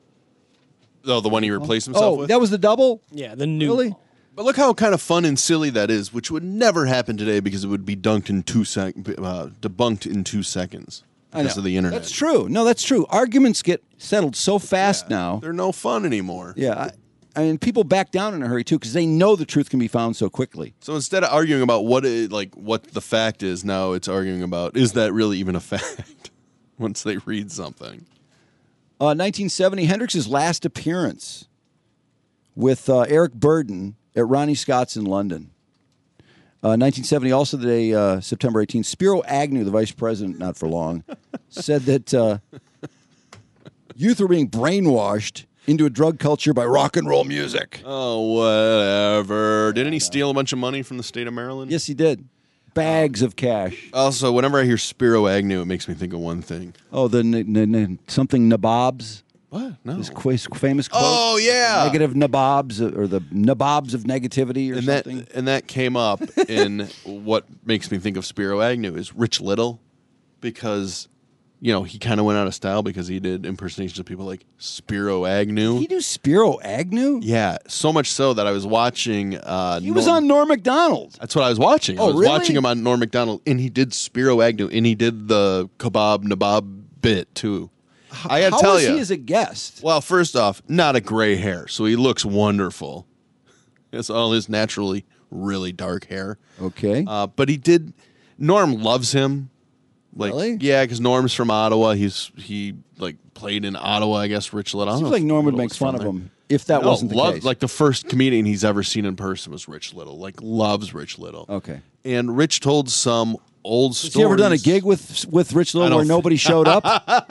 Oh, the one he replaced himself Oh, with? that was the double? Yeah, the new. Really? Paul. But look how kind of fun and silly that is, which would never happen today because it would be dunked in two sec- uh, debunked in two seconds I because know. of the internet. That's true. No, that's true. Arguments get settled so fast Yeah, now. They're no fun anymore. Yeah, I, I mean, people back down in a hurry, too, because they know the truth can be found so quickly. So instead of arguing about what it, like what the fact is, now it's arguing about is that really even a fact once they read something. Uh, nineteen seventy, Hendrix's last appearance with uh, Eric Burden at Ronnie Scott's in London. Uh, nineteen seventy, also the day, uh, September eighteenth, Spiro Agnew, the vice president, not for long, said that uh, youth were being brainwashed into a drug culture by rock and roll music. Oh, whatever. Didn't he steal a bunch of money from the state of Maryland? Yes, he did. Bags of cash. Also, whenever I hear Spiro Agnew, it makes me think of one thing. Oh, the n- n- n- something nabobs. What? No. His qu- famous quote. Oh, yeah. Negative nabobs, or the nabobs of negativity, or and something. that and that came up in what makes me think of Spiro Agnew is Rich Little, because you know he kind of went out of style because he did impersonations of people like Spiro Agnew. Did he do Spiro Agnew? Yeah, so much so that I was watching. Uh, He was on Norm Macdonald. That's what I was watching. I Oh, was really? watching him on Norm Macdonald, and he did Spiro Agnew, and he did the kebab nabob bit too. I got to How tell was you. he as a guest? Well, first off, not a gray hair, so he looks wonderful. It's all his naturally really dark hair. Okay. Uh, but he did. Norm loves him. Like, Really? Yeah, because Norm's from Ottawa. He's he like played in Ottawa. I guess Rich Little. I don't Seems know like if Norm would Little make was fun from of there. him if that No, wasn't the love- case. Like the first comedian he's ever seen in person was Rich Little. Like loves Rich Little. Okay. And Rich told some old Has stories. he ever done a gig with with Rich I Little don't where thi- nobody showed up?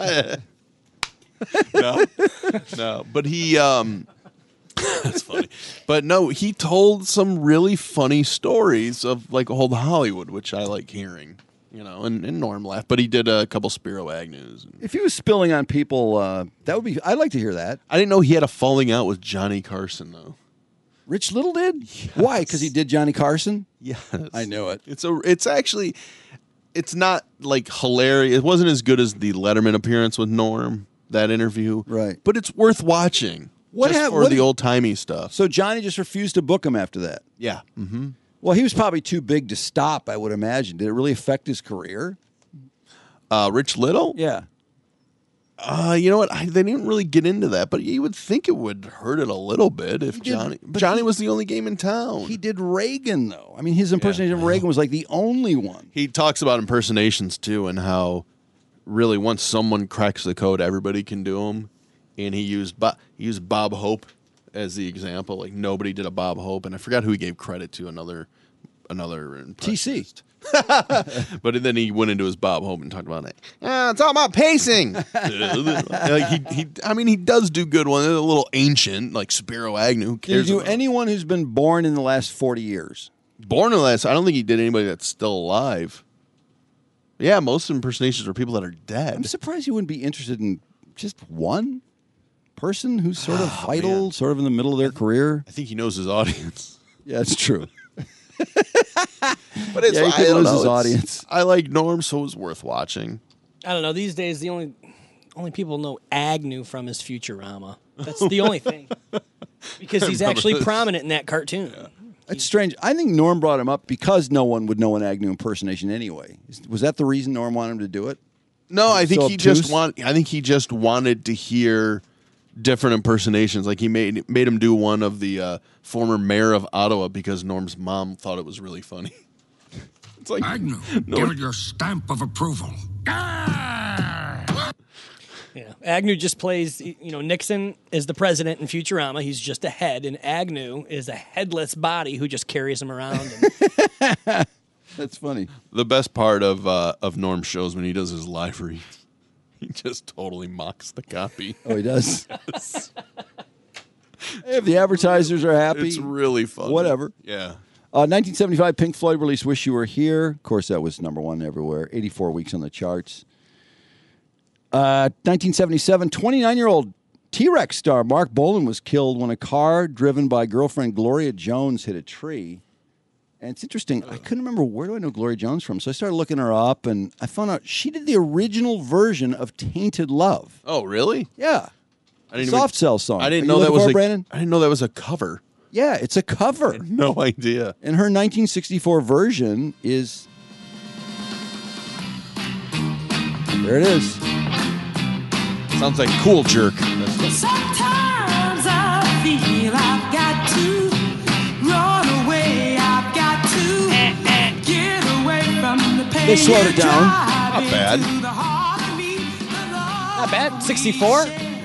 no, no. But he, um, that's funny. But no, he told some really funny stories of like old Hollywood, which I like hearing. You know, and, and Norm laughed. But he did a couple Spiro Agnews. If he was spilling on people, uh, that would be. I'd like to hear that. I didn't know he had a falling out with Johnny Carson though. Rich Little did. Why? Because he did Johnny Carson. Yes, I knew it. It's a. It's actually. It's not like hilarious. It wasn't as good as the Letterman appearance with Norm. That interview, Right. But it's worth watching. What just hap- for what the did- old timey stuff? So Johnny just refused to book him after that. Yeah. Mm-hmm. Well, he was probably too big to stop, I would imagine. Did it really affect his career? Uh, Rich Little. Yeah. Uh, you know what? I, they didn't really get into that, but you would think it would hurt it a little bit if did, Johnny but Johnny he- was the only game in town. He did Reagan, though. I mean, his impersonation of Reagan was like the only one. He talks about impersonations too, and how really once someone cracks the code, everybody can do them. And he used Bo- he used Bob Hope as the example. Like nobody did a Bob Hope, and I forgot who he gave credit to. Another another T C. impressionist. But then he went into his Bob Hope and talked about it. Ah, it's all about pacing. like he, he, I mean, he does do good ones. A little ancient, like Spiro Agnew. Who Did you cares do about anyone who's been born in the last forty years? Born in the last, I don't think he did anybody that's still alive. Yeah, most impersonations are people that are I'm dead. surprised you wouldn't be interested in just one person who's sort of vital, man. sort of in the middle of their career. I think he knows his audience. Yeah, it's true. But it's Yeah, he I could don't lose know, his it's- audience. I like Norm, so it's worth watching. I don't know. These days, the only only people know Agnew from his Futurama. That's the only thing. Because he's remember actually this. prominent in that cartoon. It's strange. I think Norm brought him up because no one would know an Agnew impersonation anyway. Was that the reason Norm wanted him to do it? No, I think So he just obtuse? want. I think he just wanted to hear different impersonations. Like he made made him do one of the uh, former mayor of Ottawa because Norm's mom thought it was really funny. It's like Agnew, no- give it your stamp of approval. Yeah. Agnew just plays, you know, Nixon is the president in Futurama. He's just a head, and Agnew is a headless body who just carries him around. And That's funny. the best part of uh, of Norm's shows when he does his live read. He just totally mocks the copy. Oh, he does. If the advertisers are happy, It's really fun. Whatever. Yeah. Uh, nineteen seventy-five, Pink Floyd released "Wish You Were Here." Of course, that was number one everywhere. eighty-four weeks on the charts. Uh, nineteen seventy-seven, twenty-nine-year-old T-Rex star Mark Bolan was killed when a car driven by girlfriend Gloria Jones hit a tree. And it's interesting. I couldn't remember, where do I know Gloria Jones from? So I started looking her up, and I found out she did the original version of Tainted Love. Oh, really? Yeah. I didn't Soft even, Cell song. I didn't Are know you that looking was for a it, Brandon? I didn't know that was a cover. Yeah, it's a cover. No idea. And her nineteen sixty-four version is... There it is. Sounds like Cool Jerk. Sometimes I feel I've got to run away. I've got to get away from the pain. They slowed it down. Not bad. Not bad. sixty-four?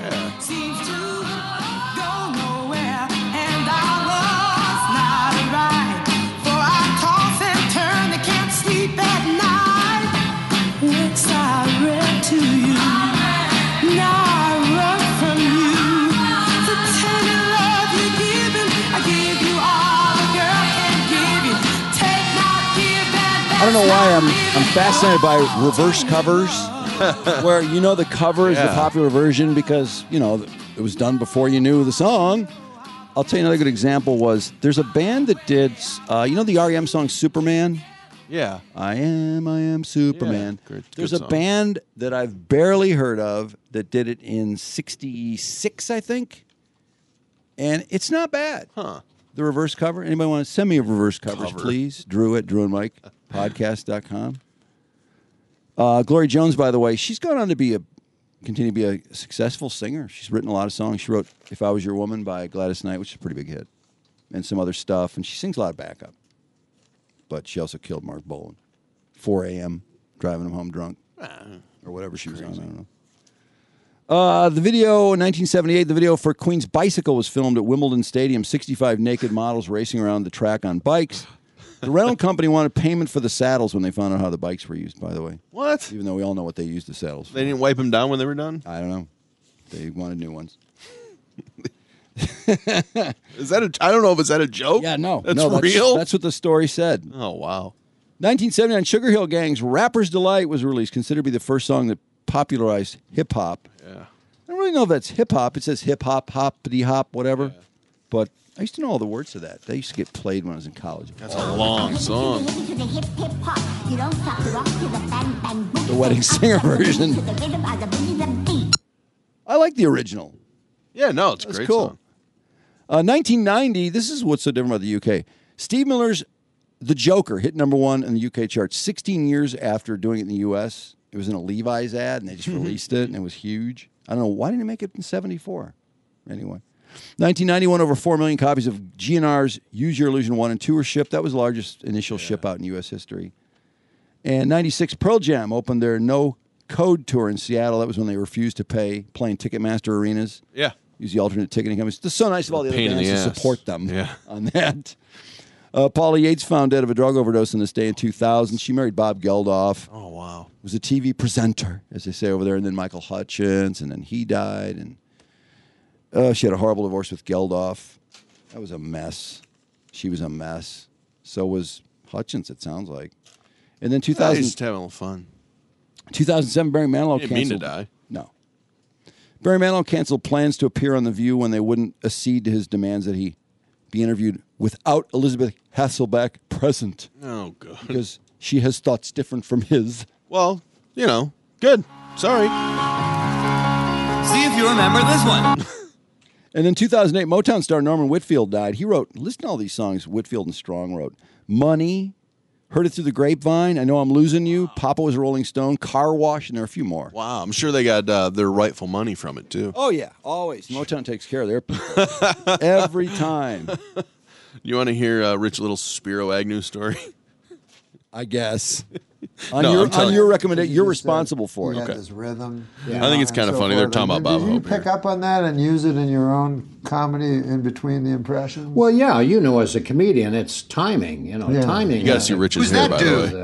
I don't know why I'm I'm fascinated by reverse covers, where you know the cover is Yeah. the popular version because, you know, it was done before you knew the song. I'll tell you another good example was there's a band that did, uh, you know the R E M song Superman? Yeah. I am, I am Superman. Yeah, good- There's good a song. band that I've barely heard of that did it in sixty-six, I think. And it's not bad. Huh. The reverse cover. Anybody want to send me a reverse covers, Cover. please? Drew at Drew and Mike podcast dot com. Uh, Gloria Jones, by the way, she's gone on to be a continue to be a successful singer. She's written a lot of songs. She wrote "If I Was Your Woman" by Gladys Knight, which is a pretty big hit, and some other stuff. And she sings a lot of backup. But she also killed Mark Bolan. four a.m. driving him home drunk, or whatever she was on. I don't know. Uh, the video in nineteen seventy-eight, the video for Queen's Bicycle was filmed at Wimbledon Stadium. sixty-five naked models racing around the track on bikes. The rental company wanted payment for the saddles when they found out how the bikes were used, by the way. What? Even though we all know what they used the saddles for. They didn't wipe them down when they were done? I don't know. They wanted new ones. Is that a? I don't know if it's that a joke. Yeah, no. That's no, that's, real. That's what the story said. Oh wow. nineteen seventy-nine, Sugar Hill Gang's Rapper's Delight was released, considered to be the first song that popularized hip-hop. Yeah. I don't really know if that's hip-hop. It says hip-hop, hoppity-hop, whatever. Yeah. But I used to know all the words to that. They used to get played when I was in college. That's a long song. The Wedding Singer version. I like the original. Yeah, no, it's a That's great cool. song. Uh, nineteen ninety, this is what's so different about the U K. Steve Miller's The Joker hit number one in the U K charts sixteen years after doing it in the U S. It was in a Levi's ad, and they just released it, and it was huge. I don't know. Why didn't it make it in seventy-four? Anyway. nineteen ninety-one, over four million copies of G N R's Use Your Illusion one and two were shipped. That was the largest initial yeah. ship out in U S history. And ninety-six, Pearl Jam opened their No Code tour in Seattle. That was when they refused to pay playing Ticketmaster arenas. Yeah. Use the alternate ticketing companies. It's so nice of all the other Pain in bands the to ass. support them Yeah. on that. Uh, Paula Yates found dead of a drug overdose in this day in two thousand. She married Bob Geldof. Oh, wow. Was a T V presenter, as they say over there. And then Michael Hutchins, and then he died. And uh, she had a horrible divorce with Geldof. That was a mess. She was a mess. So was Hutchins, it sounds like. And then two thousand, Yeah, he's just having a little fun. two thousand seven, Barry Manilow He didn't mean to canceled. die. No. Barry Manilow canceled plans to appear on The View when they wouldn't accede to his demands that he be interviewed without Elizabeth Hasselbeck present. Oh, God. Because she has thoughts different from his. Well, you know, good. Sorry. See if you remember this one. And then two thousand eight, Motown star Norman Whitfield died. He wrote, listen to all these songs Whitfield and Strong wrote. Money, Heard It Through the Grapevine, I Know I'm Losing You, Papa Was a Rolling Stone, Car Wash, and there are a few more. Wow, I'm sure they got uh, their rightful money from it, too. Oh, yeah, always. Motown takes care of their people. Every time. You want to hear uh, Rich Little Spiro Agnew story? I guess. On No, your, I'm telling on your you. recommendation, you're responsible for He it. had this rhythm. I think it's kind of so funny. They're forth. talking about Bob Did you Hope pick here. up on that and use it in your own comedy in between the impressions? Well, yeah, you know, as a comedian, it's timing. You know, Yeah. timing. You gotta see Rich's Who's hair, that by the dude? way. Uh,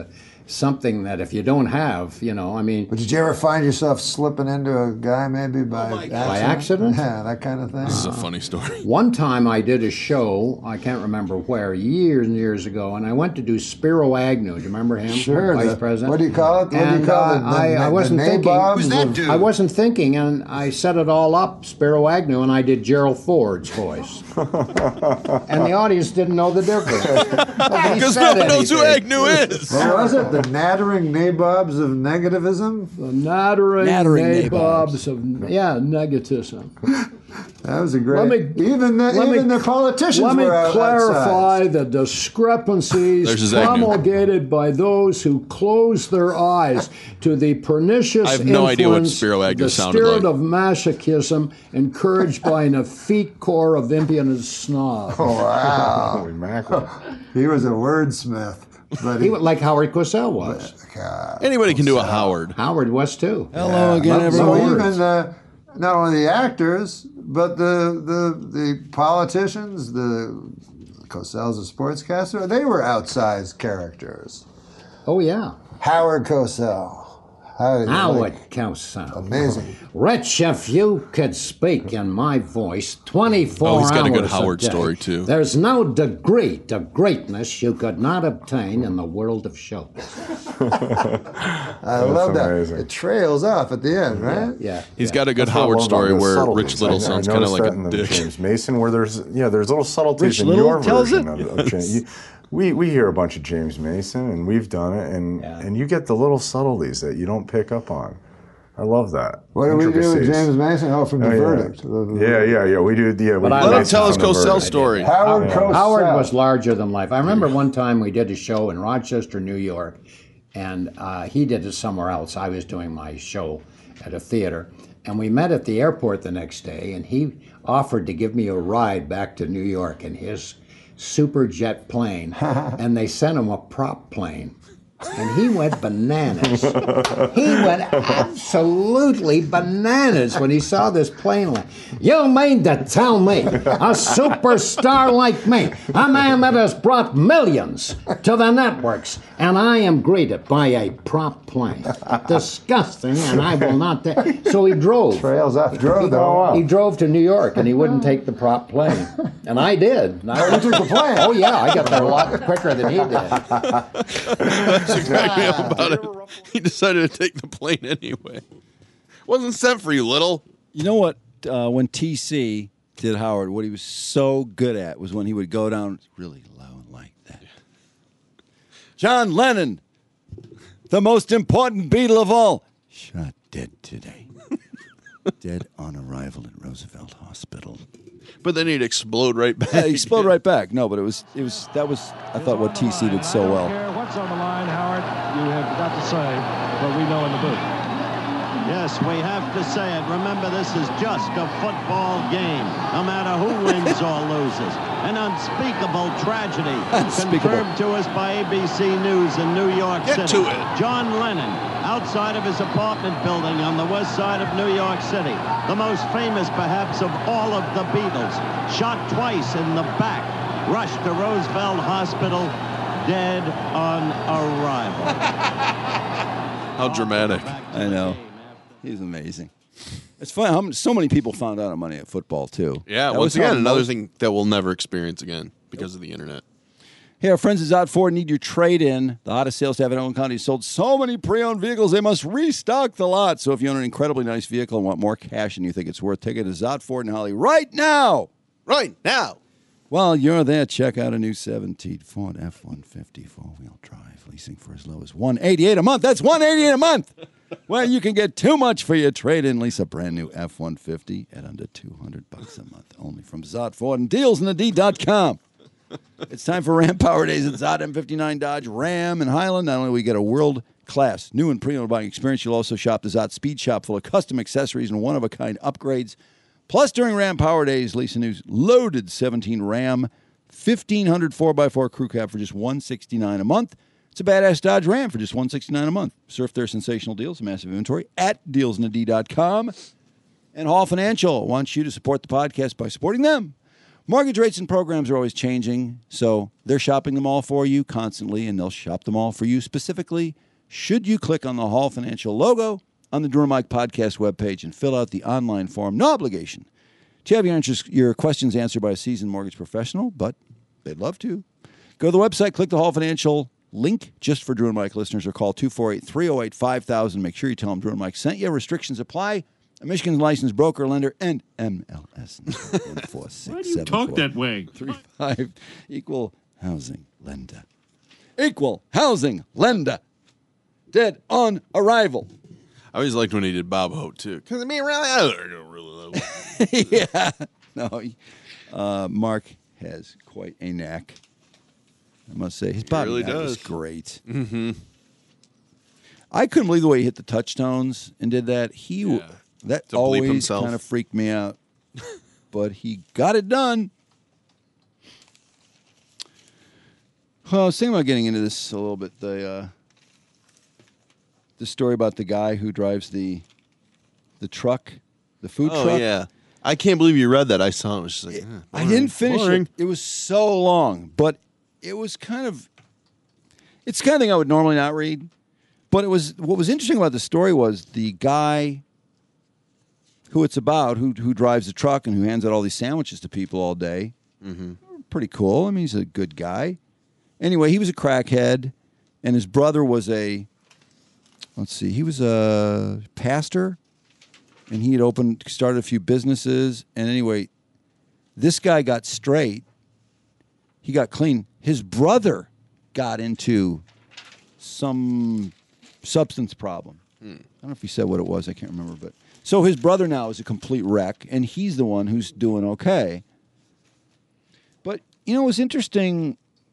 something that if you don't have, you know, I mean. But did you ever find yourself slipping into a guy maybe by, Oh accident? By accident? Yeah, that kind of thing. This is a funny story. One time I did a show, I can't remember where, years and years ago, and I went to do Spiro Agnew. Do you remember him? Sure. Vice the, president. What do you call it? What and do you call uh, it? The, I, the, I wasn't the thinking. nabobs Who's that of- dude? I wasn't thinking, and I set it all up, Spiro Agnew, and I did Gerald Ford's voice. And the audience didn't know the difference. Because no one knows who Agnew is. What was it? The nattering nabobs of negativism? The nattering, Nattering nabobs of, yeah, negativism. That was a great. Let me- even the, let even me- the politicians Let me were out- clarify outside. the discrepancies There's his Agnew. promulgated by those who close their eyes to the pernicious I have no idea what influence Spiro Agnew the sounded spirit like. of masochism encouraged by an effete core of impudent snobs. Oh, wow. He was a wordsmith. But He was like Howard Cosell was. Anybody can do a Howard. Howard was too. Hello again, Love So everyone. words. even uh, not only the actors, but the the the politicians, the Cosell's a sportscaster, they were outsized characters. Oh yeah. Howard Cosell. How did you Howard like- Cosell. Amazing. Rich, if you could speak in my voice twenty-four Oh, he's got a good hours Howard day, story, too. There's no degree to greatness you could not obtain in the world of show. I love that. amazing. It trails off at the end, right? Yeah. He's got a good That's what I Howard love about story the where subtleties. Rich Little I- I sounds kind of noticed like that in a the dick. James Mason, where there's yeah, there's little subtleties Rich in Little your tells version it? of, of James. You, we we hear a bunch of James Mason, and we've done it, and and you get the little subtleties that you don't pick up on. I love that. What do we do with Intricacies. James Mason? Oh, from the Oh, yeah. verdict. Yeah, yeah, yeah. We do. Yeah, we But I do Let him Mason tell his from the Cosell verdict. story. Howard Cosell. Howard was larger than life. I remember one time we did a show in Rochester, New York, and uh, he did it somewhere else. I was doing my show at a theater, and we met at the airport the next day, and he offered to give me a ride back to New York in his super jet plane, and they sent him a prop plane. And he went bananas. He went absolutely bananas when he saw this plane land. You mean to tell me a superstar like me, a man that has brought millions to the networks, and I am greeted by a prop plane? Disgusting, and I will not take. So he drove. Trails off. Drove, He, though. he drove to New York, and he wouldn't take the prop plane. And I did. And I You took the plane? Oh, yeah, I got there a lot quicker than he did. That's cracked me up about it. He decided to take the plane anyway. Wasn't sent for you, Little. You know what? Uh, when T C did Howard, what he was so good at was when he would go down really low like that. John Lennon, the most important Beatle of all, shot dead today. Dead on arrival at Roosevelt Hospital. But then he'd explode right back. Yeah, he exploded right back. No, but it was it was that was I thought what T C did so well. What's on the line, Howard? You have got to say what we know in the booth. Yes, we have to say it. Remember, this is just a football game, no matter who wins or loses. An unspeakable tragedy Unspeakable. confirmed to us by A B C News in New York Get City. to it. John Lennon, outside of his apartment building on the west side of New York City, the most famous, perhaps, of all of the Beatles, shot twice in the back, rushed to Roosevelt Hospital, dead on arrival. How dramatic. I know. He's amazing. It's funny how m- so many people found out on Monday at football too. Yeah, That once was how again, another most- thing that we'll never experience again because of the internet. Hey, our friends at Zott Ford need your trade-in. The hottest sales staff in Oakland County has sold so many pre-owned vehicles, they must restock the lot. So if you own an incredibly nice vehicle and want more cash and you think it's worth, take it to Zott Ford in Holly right now. Right now. While you're there, check out a new seventeen Ford F one fifty four-wheel drive, leasing for as low as one hundred eighty-eight dollars a month. That's one hundred eighty-eight dollars a month. Well, you can get too much for your trade-in. Lease a brand new F one fifty at under two hundred bucks a month, only from Zott Ford and deals in the D dot com. It's time for Ram Power Days at Zott M fifty-nine Dodge Ram in Highland. Not only will we get a world-class new and pre-owned buying experience, you'll also shop the Zott Speed Shop full of custom accessories and one-of-a-kind upgrades. Plus, during Ram Power Days, lease a new loaded seventeen Ram fifteen hundred four by four crew cab for just one hundred sixty-nine dollars a month. It's a badass Dodge Ram for just one hundred sixty-nine dollars a month. Surf their sensational deals, massive inventory at deals in the D dot com. And Hall Financial wants you to support the podcast by supporting them. Mortgage rates and programs are always changing, so they're shopping them all for you constantly, and they'll shop them all for you specifically. Should you click on the Hall Financial logo on the Drew and Mike podcast webpage and fill out the online form, no obligation to have your, interest, your questions answered by a seasoned mortgage professional, but they'd love to. Go to the website, click the Hall Financial link just for Drew and Mike listeners, or call two four eight, three oh eight, five thousand. Make sure you tell them Drew and Mike sent you. Restrictions apply. A Michigan licensed broker, lender, and M L S one four six seven four. Why do you talk that way? Three five equal housing lender. Equal housing lender. Dead on arrival. I always liked when he did Bob Hope, too. Because I mean, really, I don't really know. Yeah. No, uh, Mark has quite a knack. I must say. His Bob really knack does. is great. Mm-hmm. I couldn't believe the way he hit the touchstones and did that. He Yeah. That To bleep always himself. kind of freaked me out. But he got it done. Well, I was thinking about getting into this a little bit. The uh, the story about the guy who drives the the truck, the food Oh, truck. yeah. I can't believe you read that. I saw it. It was just like, eh, I boring, didn't finish boring. it. It was so long, but it was kind of. It's the kind of thing I would normally not read, but it was. What was interesting about the story was the guy who it's about, who who drives the truck and who hands out all these sandwiches to people all day. Mm-hmm. Pretty cool. I mean, he's a good guy. Anyway, he was a crackhead, and his brother was a, let's see, he was a pastor, and he had opened, started a few businesses. And anyway, this guy got straight. He got clean. His brother got into some substance problem. Hmm. I don't know if he said what it was. I can't remember, but. So his brother now is a complete wreck, and he's the one who's doing okay. But, you know, it was interesting.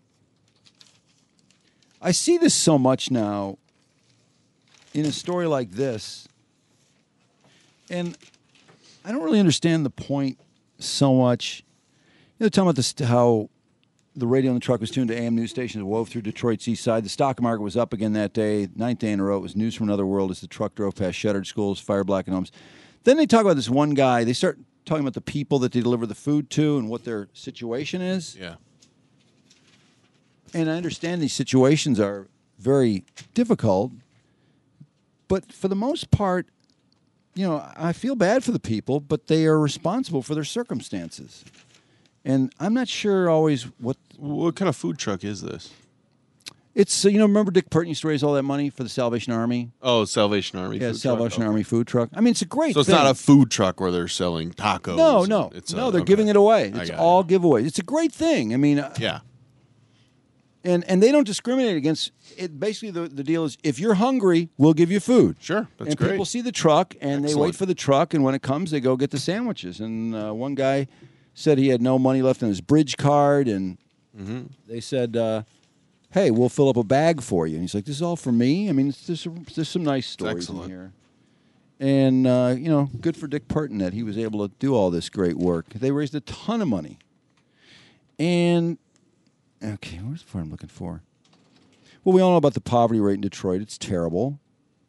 I see this so much now in a story like this, and I don't really understand the point so much. You know, talking about this, how the radio in the truck was tuned to A M news stations wove through Detroit's east side. The stock market was up again that day, ninth day in a row. It was news from another world as the truck drove past shuttered schools, fire blackened homes. Then they talk about this one guy. They start talking about the people that they deliver the food to and what their situation is. Yeah. And I understand these situations are very difficult, but for the most part, you know, I feel bad for the people, but they are responsible for their circumstances. And I'm not sure always what... What kind of food truck is this? It's, uh, you know, remember Dick Purton used to raise all that money for the Salvation Army? Oh, Salvation Army Yeah, food Salvation truck. Army food truck. I mean, it's a great So it's thing. not a food truck where they're selling tacos. No, no. It's no, a- they're okay. giving it away. I It's got all giveaways. It's a great thing. I mean... uh, Yeah. And and they don't discriminate against it. Basically, the, the deal is if you're hungry, we'll give you food. Sure, that's and great. people see the truck and they Excellent. wait for the truck, and when it comes, they go get the sandwiches. And uh, one guy said he had no money left on his bridge card, and Mm-hmm. they said, uh, "Hey, we'll fill up a bag for you." And he's like, "This is all for me." I mean, it's, there's some, there's some nice stories in excellent. here. And uh, you know, good for Dick Purton that he was able to do all this great work. They raised a ton of money. And okay, where's the part I'm looking for? Well, we all know about the poverty rate in Detroit. It's terrible.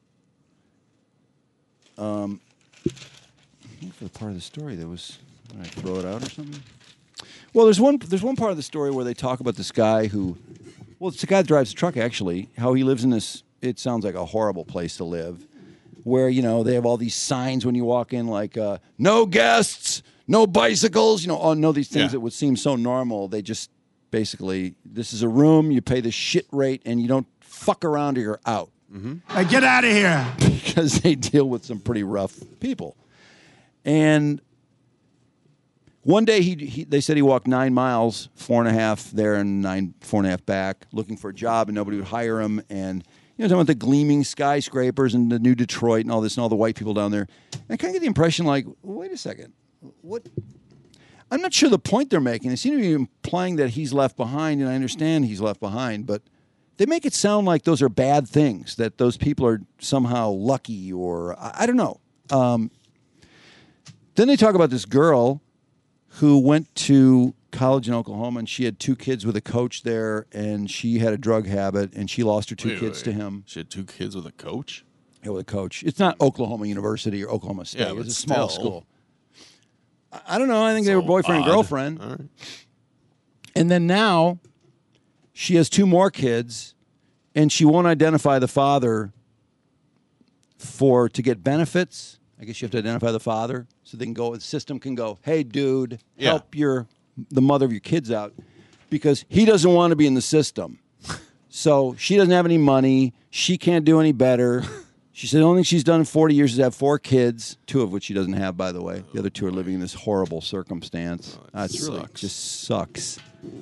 Um, looking for the part of the story that was. Did I throw it out or something? Well, there's one. There's one part of the story where they talk about this guy who. Well, it's the guy that drives the truck. Actually, how he lives in this. It sounds like a horrible place to live, where you know they have all these signs when you walk in, like uh, "No guests, no bicycles." You know, oh no, these things Yeah. that would seem so normal. They just. Basically, this is a room, you pay the shit rate, and you don't fuck around or you're out. Mm-hmm. Hey, get out of here. Because they deal with some pretty rough people. And one day, he, he they said he walked nine miles, four and a half there and nine, four and a half back, looking for a job, and nobody would hire him. And, you know, talking about the gleaming skyscrapers and the new Detroit and all this and all the white people down there. And I kind of get the impression like, wait a second, what... I'm not sure the point they're making. They seem to be implying that he's left behind, and I understand he's left behind, but they make it sound like those are bad things, that those people are somehow lucky or I, I don't know. Um, then they talk about this girl who went to college in Oklahoma, and she had two kids with a coach there, and she had a drug habit, and she lost her two Wait, kids wait. to him. She had two kids with a coach? Yeah, with a coach. It's not Oklahoma University or Oklahoma State. Yeah, but it's a small still. school. I don't know. I think So they were boyfriend odd. and girlfriend. All right. And then now she has two more kids, and she won't identify the father for to get benefits. I guess you have to identify the father so they can go. The system can go, hey, dude, Yeah. help your the mother of your kids out, because he doesn't want to be in the system. So she doesn't have any money. She can't do any better. She said the only thing she's done in forty years is have four kids, two of which she doesn't have, by the way. The other two are living in this horrible circumstance. Oh, Uh, it's really sucks. just sucks.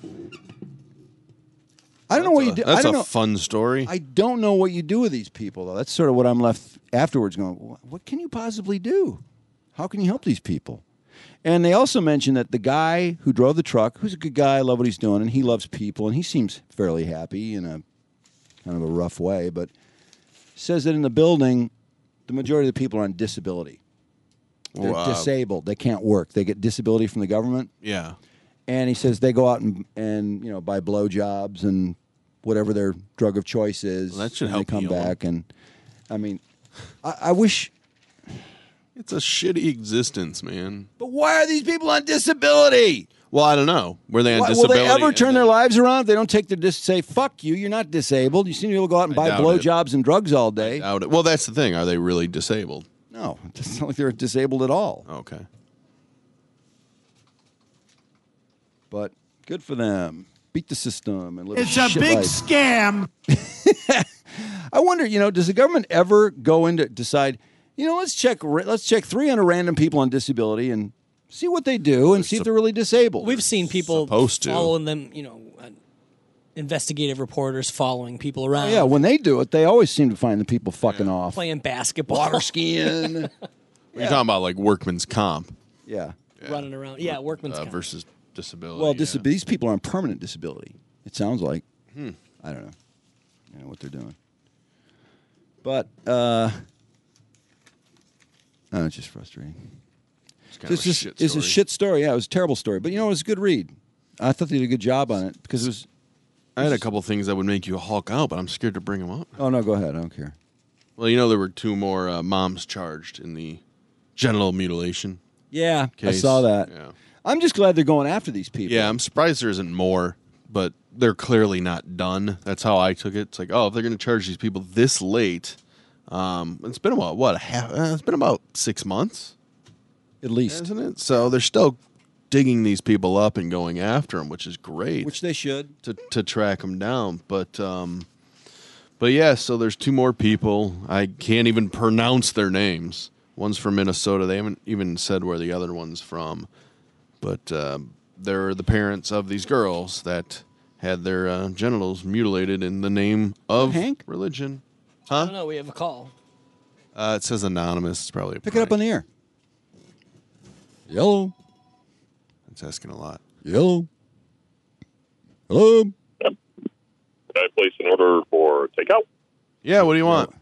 I don't know what you do. I That's don't a know. fun story. I don't know what you do with these people, though. That's sort of what I'm left afterwards going, "Wh- what can you possibly do? How can you help these people? And they also mentioned that the guy who drove the truck, who's a good guy, I love what he's doing, and he loves people, and he seems fairly happy in a kind of a rough way, but says that in the building, the majority of the people are on disability. They're Wow. disabled. They can't work. They get disability from the government. Yeah. And he says they go out and, and you know, buy blowjobs and whatever their drug of choice is. Well, that should and help They come heal 'em. back, and I mean, I, I wish. It's a shitty existence, man. But why are these people on disability? Well, I don't know. Were they on Why- will disability? they ever and turn then- their lives around if they don't take their dis- say, fuck you, you're not disabled. You seem to be able to go out and I buy doubt it. blowjobs and drugs all day. Doubt it. Well, that's the thing. Are they really disabled? No, it doesn't sound like they're disabled at all. Okay. But good for them. Beat the system and live It's a a shit big life. scam. I wonder, you know, does the government ever go into decide, you know, let's check ra- let's check three hundred random people on disability and see what they do and see if they're really disabled. We've seen people Supposed to. following them, you know, uh, investigative reporters following people around. yeah, when they do it, they always seem to find the people fucking off. Playing basketball. Water skiing. You're talking about like workman's comp Yeah. Running around. Yeah, workman's uh, comp. versus disability. Well, yeah. dis- these people are on permanent disability. It sounds like. Hmm. I don't know. I don't know what they're doing. But uh, oh, it's just frustrating. It's kind of It's a just shit it's a story. shit story. Yeah, it was a terrible story. But you know, it was a good read. I thought they did a good job on it because it was. I had a couple things that would make you Hulk out, but I'm scared to bring them up. Oh no, go ahead. I don't care. Well, you know there were two more uh, moms charged in the genital mutilation. Yeah, I Case. saw that. Yeah. I'm just glad they're going after these people. Yeah, I'm surprised there isn't more, but they're clearly not done. That's how I took it. It's like, oh, if they're going to charge these people this late, um, it's been about what a half? Uh, it's been about six months, at least, isn't it? So they're still digging these people up and going after them, which is great. Which they should to to track them down. But um, but yeah, so there's two more people. I can't even pronounce their names. One's from Minnesota. They haven't even said where the other one's from. But um, they're the parents of these girls that had their uh, genitals mutilated in the name of Hank? religion. I Huh? don't know. We have a call. Uh, it says anonymous. It's probably a Pick it up on the air. Hello. It's asking a lot. Hello. Hello. Can I place an order for takeout? Yeah, what do you want?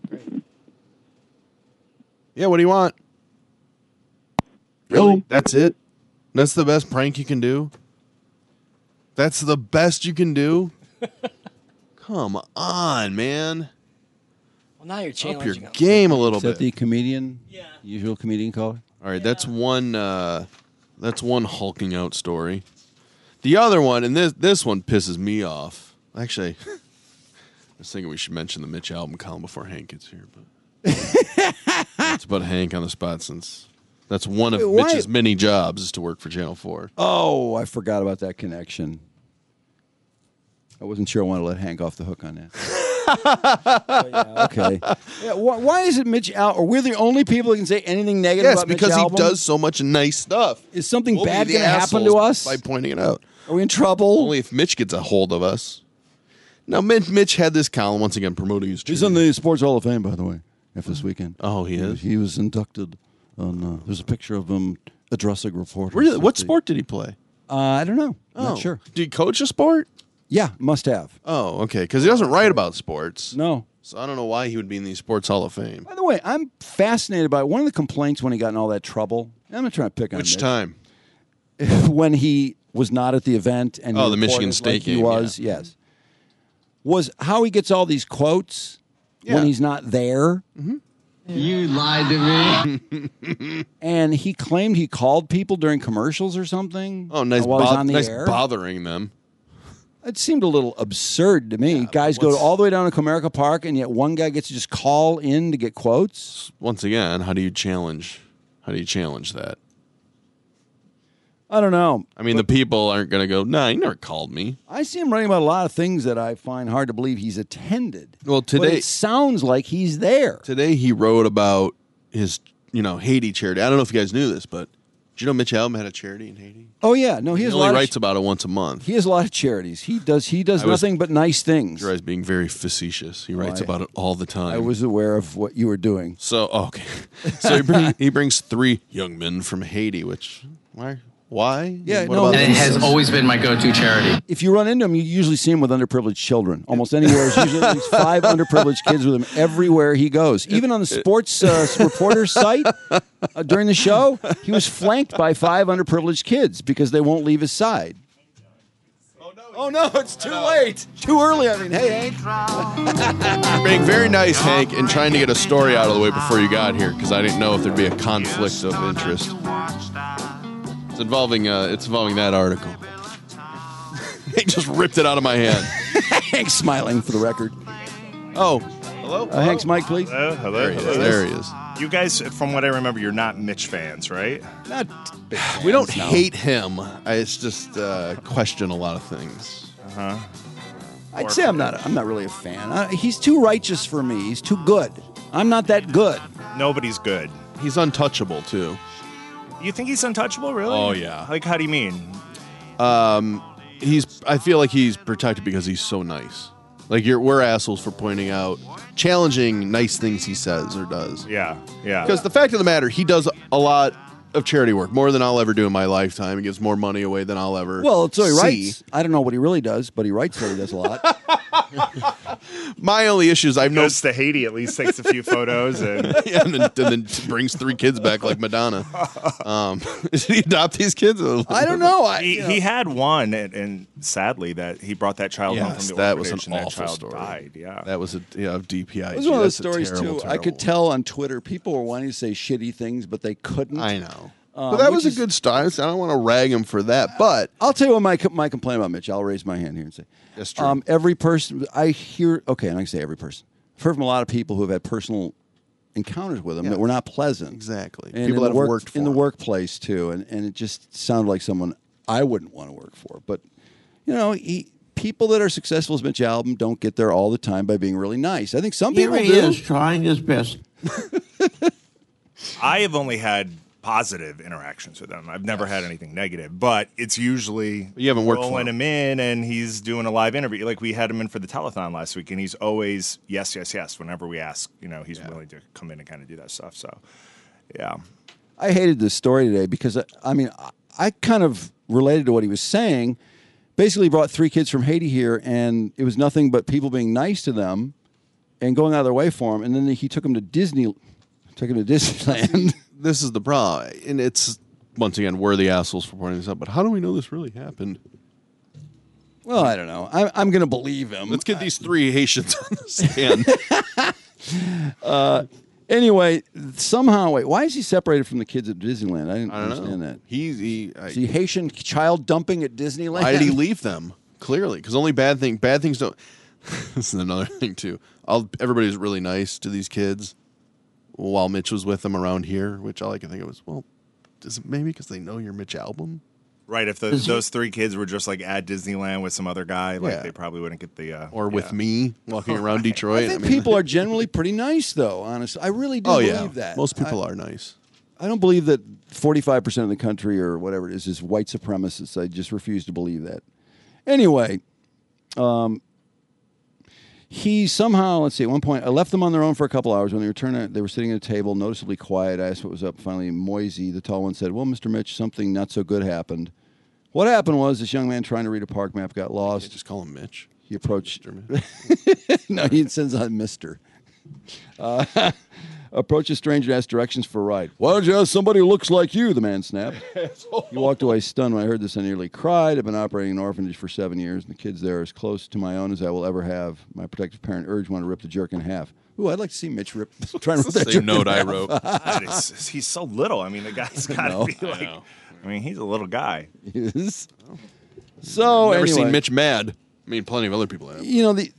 Yeah, what do you want? Really? That's it? That's the best prank you can do? That's the best you can do? Come on, man. Well, now you're Up challenging your them. game a little Is that bit. the comedian? Yeah. Usual comedian caller? All right, that's one uh, that's one hulking out story. The other one, and this this one pisses me off. Actually, I was thinking we should mention the Mitch album column before Hank gets here, but it's about Hank on the spot since that's one of Wait, why- Mitch's many jobs is to work for Channel four. Oh, I forgot about that connection. I wasn't sure I wanted to let Hank off the hook on that. But yeah, okay. Yeah, wh- why is it Mitch Al? Are we the only people who can say anything negative Yes, about Mitch because he album? does so much nice stuff. Is something We'll be bad the going to happen to assholes us? by pointing it out? Are we in trouble? Only if Mitch gets a hold of us. Now, Mitch, Mitch had this column once again promoting his. He's in the Sports Hall of Fame, by the way, after this weekend. Oh, he is? He was inducted. On, uh, there's a picture of him addressing reporters. Really? What at the- sport did he play? Uh, I don't know. I'm Oh. not sure. Did he coach a sport? Yeah, must have. Oh, okay. Because he doesn't write about sports. No. So I don't know why he would be in the Sports Hall of Fame. By the way, I'm fascinated by one of the complaints when he got in all that trouble. I'm not trying to pick on Which Mitch. time? When he was not at the event and he Oh, the Michigan reported State like he game, was, yes, was how he gets all these quotes Yeah. when he's not there. Mm-hmm. You lied to me. And he claimed he called people during commercials or something. Oh, nice, while he's bo- on the nice air. bothering them. It seemed a little absurd to me. Guys go all the way down to Comerica Park, and yet one guy gets to just call in to get quotes. Once again, how do you challenge? How do you challenge that? I don't know. I mean, the people aren't going to go, nah, he never called me. I see him writing about a lot of things that I find hard to believe he's attended. Well, But today it sounds like he's there. Today he wrote about his, you know, Haiti charity. I don't know if you guys knew this, but did you know Mitch Albom had a charity in Haiti? Oh yeah, no, he, He has a only lot writes of, about it once a month. He has a lot of charities. He does. He does I was- nothing but nice things. You're being very facetious. He writes I- about it all the time. I was aware of what you were doing. So oh, okay, so he, bring, he brings three young men from Haiti. Which why? Why? Yeah, What no, about and it this? has always been my go-to charity. If you run into him, you usually see him with underprivileged children. Almost anywhere, there's usually at least five underprivileged kids with him everywhere he goes. Even on the sports uh, reporter's site uh, during the show, he was flanked by five underprivileged kids because they won't leave his side. Oh no, it's too late. Too early. I mean, hey, Hank. You're being very nice, Hank, and trying to get a story out of the way before you got here because I didn't know if there'd be a conflict of interest. It's involving uh, it's involving that article. He just ripped it out of my hand. Hank's smiling for the record. Oh, hello. Uh, Hank's mic, please. Hello, hello, There he is. hello. There he is. You guys, from what I remember, you're not Mitch fans, right? Not big fans, We don't no. hate him. I it's just uh, question a lot of things. Uh huh. I'd say I'm not. I'm not really a fan. Uh, he's too righteous for me. He's too good. I'm not that good. Nobody's good. He's untouchable too. You think he's untouchable, really? Oh, yeah. Like, how do you mean? Um, he's. I feel like he's protected because he's so nice. Like you're, we're assholes for pointing out, challenging nice things he says or does. Yeah, yeah. Because the fact of the matter, he does a lot of charity work, more than I'll ever do in my lifetime. He gives more money away than I'll ever. Well, so he see. writes. I don't know what he really does, but he writes that he does a lot. My only issue is I've no. Goes to Haiti, at least takes a few photos and Yeah, and, then, and then brings three kids back like Madonna. Um, did he adopt these kids? I don't know. I, he, you know. he had one, and, and sadly, that he brought that child home Yes, from the that was an orphanage, and that awful child story. died. Yeah, That was a yeah, of D P I. It was one of those That's a stories terrible, too. I could terrible- tell on Twitter people were wanting to say shitty things, but they couldn't. I know. Um, But that which was a is- good start. I don't want to rag him for that, but I'll tell you what my my complaint about Mitch. I'll raise my hand here and say, that's true. um, every person I hear. Okay, and I can say every person. I've heard from a lot of people who have had personal encounters with him Yeah. that were not pleasant. Exactly. And People in that the have work- worked for in the him. workplace too, and and it just sounded like someone I wouldn't want to work for. But you know, he, people that are successful as Mitch Albom don't get there all the time by being really nice. I think some Here people he do. is trying his best. I have only had positive interactions with him. I've never had anything negative, but it's usually you haven't worked for rolling him. him in, and he's doing a live interview. Like we had him in for the telethon last week, and he's always yes, yes, yes. Whenever we ask, you know, he's willing to come in and kind of do that stuff. So, yeah. I hated this story today because I, I mean I, I kind of related to what he was saying. Basically, he brought three kids from Haiti here, and it was nothing but people being nice to them and going out of their way for him. And then he took them to Disney, took them to Disneyland. This is the problem, and it's once again we're the assholes for pointing this out. But how do we know this really happened? Well, I don't know. I'm, I'm going to believe him. Let's get these three Haitians on the stand. uh, anyway, somehow, wait, why is he separated from the kids at Disneyland? I didn't I don't understand know. that. He's he. I, Is he Haitian child dumping at Disneyland? Why did he leave them? Clearly, because only bad thing bad things don't. This is another thing too. All everybody's really nice to these kids, while Mitch was with them around here. Which all I can think of was, well, is it maybe because they know you're Mitch Albom? Right, if the, those three kids were just like at Disneyland with some other guy, like Yeah. they probably wouldn't get the uh, Or with yeah. me walking around Detroit. I think mean, people are generally pretty nice, though, honestly. I really do oh believe yeah, that. most people I, are nice. I don't believe that forty-five percent of the country or whatever it is is white supremacists. I just refuse to believe that. Anyway, um, he somehow, let's see, at one point, I left them on their own for a couple hours. When they returned, they were sitting at a table, noticeably quiet. I asked what was up. Finally, Moisey, the tall one, said, well, Mister Mitch, something not so good happened. What happened was this young man trying to read a park map got lost. Just call him Mitch. He approached. No, he sends on Mister Uh, Approach a stranger and ask directions for a ride. Why don't you ask somebody who looks like you? The man snapped. He walked away stunned. When I heard this, I nearly cried. I've been operating an orphanage for seven years, and the kids there are as close to my own as I will ever have. My protective parent urged one to rip the jerk in half. Ooh, I'd like to see Mitch rip. Trying to rip that Same jerk note in I half. wrote. God, it's- he's so little. I mean, the guy's got know. to be like. know. I mean, he's a little guy. He is. So Never anyway, seen Mitch mad. I mean, plenty of other people have. You know the.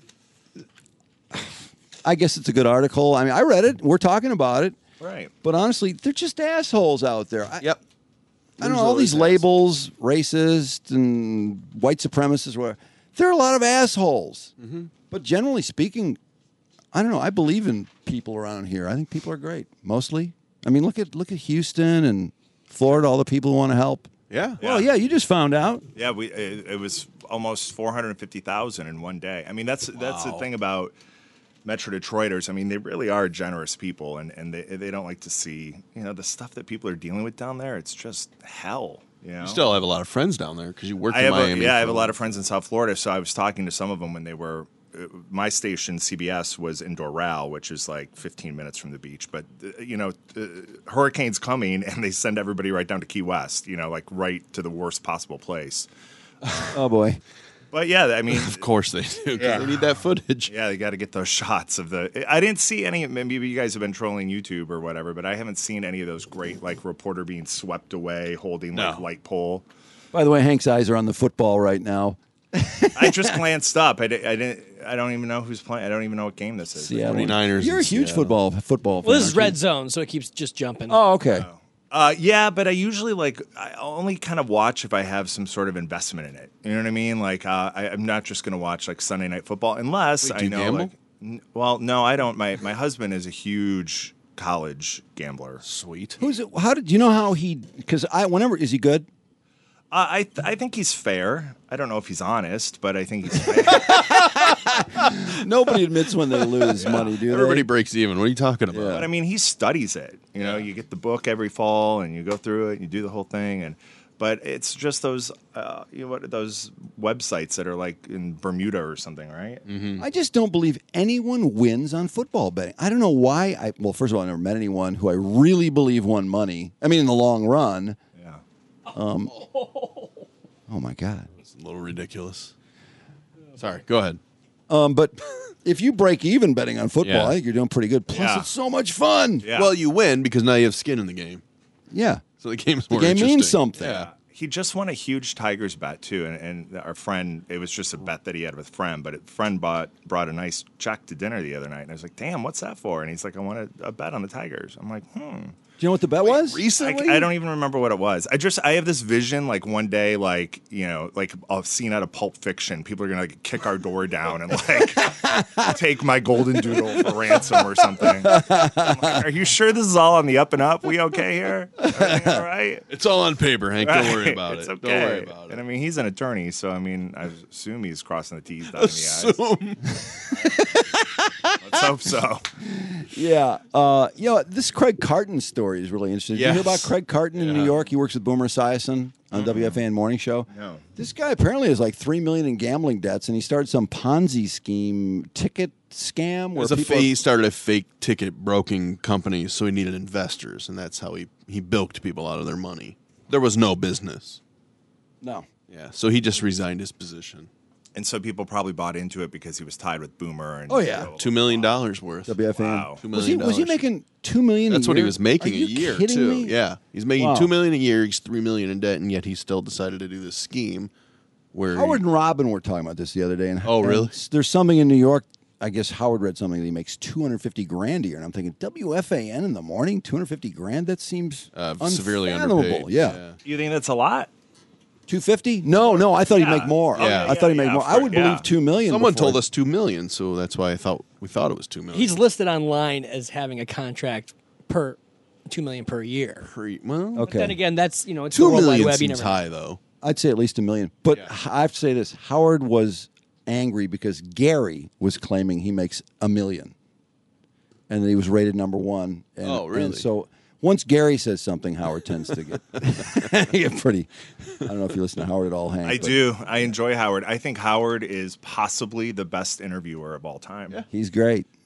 I guess it's a good article. I mean, I read it. We're talking about it. Right. But honestly, they're just assholes out there. I, Yep. I don't know, all these labels, racist and white supremacists, whatever. There are a lot of assholes. Mm-hmm. But generally speaking, I don't know. I believe in people around here. I think people are great, mostly. I mean, look at look at Houston and Florida, all the people who want to help. Yeah. Well, yeah, you just found out. Yeah, we it, it was almost four hundred fifty thousand in one day. I mean, that's that's the Wow. thing about Metro Detroiters. I mean, they really are generous people, and, and they they don't like to see, you know, the stuff that people are dealing with down there. It's just hell. You know? You still have a lot of friends down there because you worked I in have Miami. A, yeah, I have for- a lot of friends in South Florida, so I was talking to some of them when they were. Uh, my station, C B S, was in Doral, which is like fifteen minutes from the beach. But uh, you know, uh, hurricane's coming, and they send everybody right down to Key West. You know, like right to the worst possible place. Oh boy. But yeah, I mean, Of course they do. 'Cause Yeah. They need that footage. yeah, they got to get those shots of the. I didn't see any. Maybe you guys have been trolling YouTube or whatever, but I haven't seen any of those great like reporter being swept away holding like No. light pole. By the way, Hank's eyes are on the football right now. I just glanced up. I, di- I didn't. I don't even know who's playing. I don't even know what game this is. Seattle. 49ers You're a in huge Seattle. football football. Well, fan, this is aren't you? red zone, so it keeps just jumping. Oh, okay. Uh, yeah, but I usually like I only kind of watch if I have some sort of investment in it. You know what I mean? Like uh, I, I'm not just going to watch like Sunday Night Football unless Wait, do I you know. gamble? Like, n- well, no, I don't. My my husband is a huge college gambler. Sweet. Who's it? How did do you know how he? Because I whenever is he good? Uh, I th- I think he's fair. I don't know if he's honest, but I think he's fair. Nobody admits when they lose money, do they? Everybody breaks even. What are you talking about? But I mean, he studies it. You know, you get the book every fall and you go through it and you do the whole thing. And but it's just those uh, you know what those websites that are like in Bermuda or something, right? Mm-hmm. I just don't believe anyone wins on football betting. I don't know why. I well, first of all, I never met anyone who I really believe won money. I mean, in the long run. Yeah. Um, oh my God. It's a little ridiculous. Sorry. Go ahead. Um, but if you break even betting on football, Yeah. I think you're doing pretty good. Plus, Yeah. it's so much fun. Yeah. Well, you win because now you have skin in the game. Yeah. So the game's The more game means interesting. something. Yeah. He just won a huge Tigers bet too, and, and our friend, it was just a bet that he had with friend, but it, friend bought brought a nice check to dinner the other night, and I was like, "Damn, what's that for?" And he's like, "I want a, a bet on the Tigers." I'm like, "Hmm." Do you know what the bet was? Recently? I, I don't even remember what it was. I just I have this vision like one day, like you know, like a scene out of Pulp Fiction. People are gonna like kick our door down and like take my golden doodle for ransom or something. I'm like, are you sure this is all on the up and up? We okay here? Everything all right? It's all on paper, Hank. Don't worry Right. about It's it. okay. Don't worry about it. And I mean, he's an attorney, so I mean, I assume he's crossing the T's, dotting the I's. Let's hope so. Yeah. Uh, you know, this Craig Carton story is really interesting. Did you hear Yes. about Craig Carton in Yeah. New York? He works with Boomer Esiason on W F A N Morning Show. No. This guy apparently has like three million in gambling debts, and he started some Ponzi scheme ticket scam where As a people. fa- he started a fake ticket broking company, so he needed investors, and that's how he, he bilked people out of their money. There was no business. No. Yeah, so he just resigned his position. And so people probably bought into it because he was tied with Boomer. And Oh, yeah. Two million dollars worth. W F A N. Wow. Two Was he, million was he dollars. making two million? That's a what year? he was making Are a you year kidding too. Me? Yeah, he's making Wow. two million a year. He's three million in debt, and yet he still decided to do this scheme. Where Howard he, and Robin were talking about this the other day. And, Oh, and really? there's something in New York. I guess Howard read something that he makes two hundred fifty grand a year, and I'm thinking W F A N in the morning, two hundred fifty grand. That seems uh, severely unfathomable. underpaid. Yeah. You think that's a lot? Two fifty? No, no. I thought he'd make more. Yeah. I thought he'd make yeah, more. of I would course, yeah. believe two million. Someone before. told us two million, so that's why I thought we thought it was two million. He's listed online as having a contract per two million per year. Pre, well, But Okay. then again, that's you know it's two the World Wide million Web. You seems never know. high though. I'd say at least a million. But I have to say this: Howard was angry because Gary was claiming he makes a million, and that he was rated number one. And, Oh, really? And so once Gary says something, Howard tends to get, get pretty. I don't know if you listen to Howard at all, Hank. I but do. I enjoy Howard. I think Howard is possibly the best interviewer of all time. He's great.